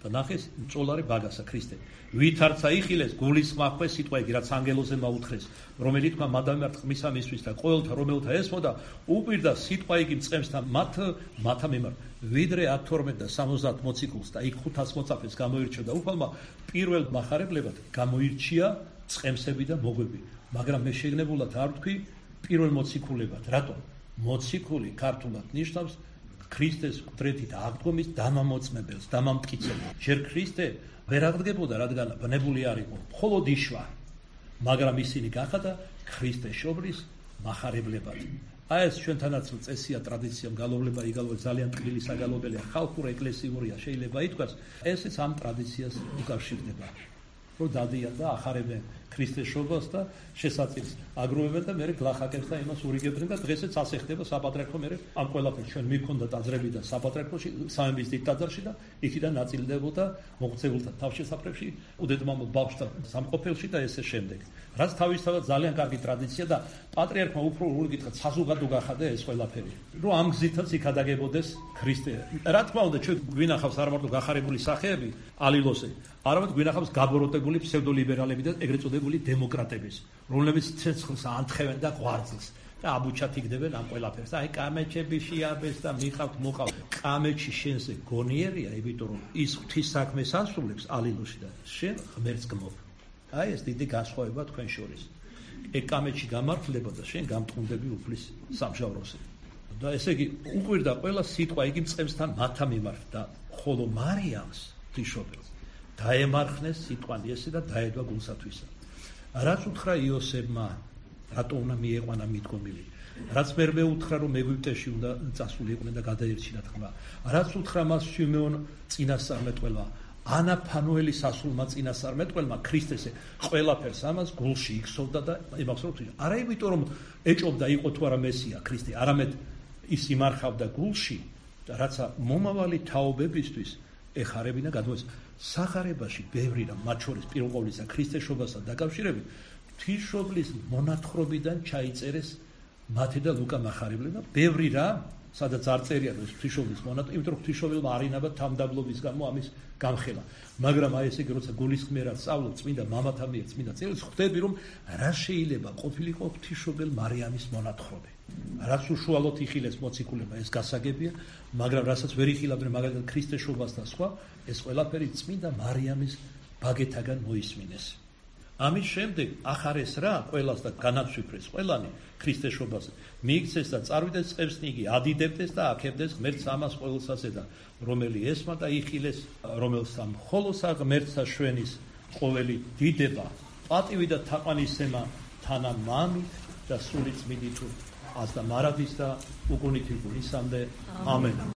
Speaker 1: და ნახეს მწოლარი ბაგასა ქრისტე ვით არც აიხილეს გულის მახვე სიტყვა იგი რაც ანგელოზე მაუთხრეს რომელიც თქვა მადამართ ყმისა მისთვის და ყოველთა რომელთა ესმოდა უპირდა სიტყვა იგი მწყემს და მათ მათა მიმართ ვიდრე ათორმეტ და სამოცდაათ მოციქულს და იქ ხუთას მოწაფეს გამოირჩეოდა უფალმა პირველ მახარებლებად გამოირჩია წყემსები და მოგვები მაგრამ მე შეგნებულად არ ვთქვი პირველ მოციქულებად რატომ მოციქული ქართულად ნიშნავს ქრისტეს მკვდრეთით აღდგომის დამამოწმებელს, დამამტკიცებელს. ჯერ ქრისტე ვერ აღდგებოდა, რადგან ბნებული არ იყო, მხოლოდ იშვა. მაგრამ ისინი გახადა ქრისტეშობრის მახარებლებად. აი ეს ჩვენთანაც წესია, ტრადიცია, მგალოვლება, იგალოვა ძალიან ტკბილი საგალობელია, ხალხური ეკლესიურია, შეიძლება ითქვას, ესეც ამ ტრადიციას უკავშირდება. რომ დადიან და ახარებენ ქრისტეს შობას და შესაწირს აგროვებენ და მე გლახაკებს და იმას ურიგებდნენ და დღესაც ასე ხდება საპატრიარქო მე ამ ყველაფერს ჩვენ მიქონდა დაძრები და საპატრიარქოში სამების დიდ ტაძარში და იქიდან ნაწილდებოდა მოღწეულთა თავშესაფრებში უდედმამო ბავშვთა სამყოფელში და ესე შემდეგ რაც თავისთავად ძალიან კარგი ტრადიცია და პატრიარქმა უფრო ურიგითხრა საზოგადო გახადა ეს ყველაფერი რომ ამ გზითაც იქადაგებოდეს ქრისტე რა თქმა უნდა ჩვენ გვინახავს არ მარტო გახარებული სახეები ალილოსე არამედ გვინახავს გაბოროტებული ფსევდოლიბერალები და ეგრეთ წოდებული დემოკრატების, რომლებიც ცეცხლს ანთხევენ და ღვარძლს და აბუჩათიგდებენ ამ ყველაფერს. აი კამეჩები შეაბეს და მიყავთ მოყავ. კამეჩი შენზე გონიერია, იმიტომ რომ ის ღვთის საქმეს ასრულებს ალილოში და შენ ღმერთს გმობ. აი ეს დიდი განსხვავება თქვენ შორის. ეგ კამეჩი გამართლება და შენ გამტყუნდები უფლის სამჟავროზე. და ესე იგი უკვირდა ყველა სიტყვა იგი მწყემსთან მათა მიმართ და ხოლო მარიამს ღვთისმშობელს დაემარხნეს სიტყვანი ესე და დაედვა გულსათვისა. რაც უთხრა იოსებმა, რატო უნდა მიეყვანა მიდგომილი. რაც მერმე უთხრა რომ ეგვიპტეში უნდა წასულიყვნენ და გადაერჩინა თქმა. რაც უთხრა მას შიმეონ წინასწარმეტყველმა, ანა ფანუელის ასულმა წინასწარმეტყველმა ქრისტესე ყველაფერს ამას გულში იქსოვდა და იმახსოვრდა. არა იმიტომ რომ ეჭობდა იყო თუ არა მესია ქრისტე, არამედ ის იმარხავდა გულში და რაცა მომავალი თაობებისთვის ეხარებინა გადმოეს სახარებაში ბევრი და მათ შორის პირველ ყოვლისა ქრისტეს შობასთან დაკავშირებით ღვთისმშობლის მონათხრობიდან ჩაიწერეს მათე და ლუკა მახარებლები და ბევრი რა სადაც არ წერია რომ ღვთისმშობლის მონათხრობა იმიტომ რომ ღვთისმშობელმა არ ინაბა თამდაბლობის გამო ამის გამხელა მაგრამ აი ესე იგი როცა გულისხმიერად სწავლობ წმინდა მამათა მიერ წმინდა წელს ხვდები რომ რა შეიძლება ყოფილიყო ღვთისმშობელ მარიამის მონათხრობი რაც უშუალოდ იხილეს მოციქულებმა ეს გასაგებია მაგრამ რასაც ვერ იხილავდნენ მაგალითად ქრისტეს შობას და სხვა ეს ყველაფერი წმინდა მარიამის ბაგეთაგან მოისმინეს ამის შემდეგ ახარეს რა ყველას და განაცვიფრეს ყველანი ქრისტეს შობაზე მიიქცეს და წარვიდეს წყებსნიგი ადიდებდეს და აქებდეს ღმერთს ამას ყოველსასე და რომელი ესმა და იხილეს რომელსა მხოლოსა ღმერთსა შვენის ყოველი დიდება პატივი და თაყვანისცემა თანა მამით და სული წმინდით აზდა მარადის და უკუნითი გულისამდე ამენ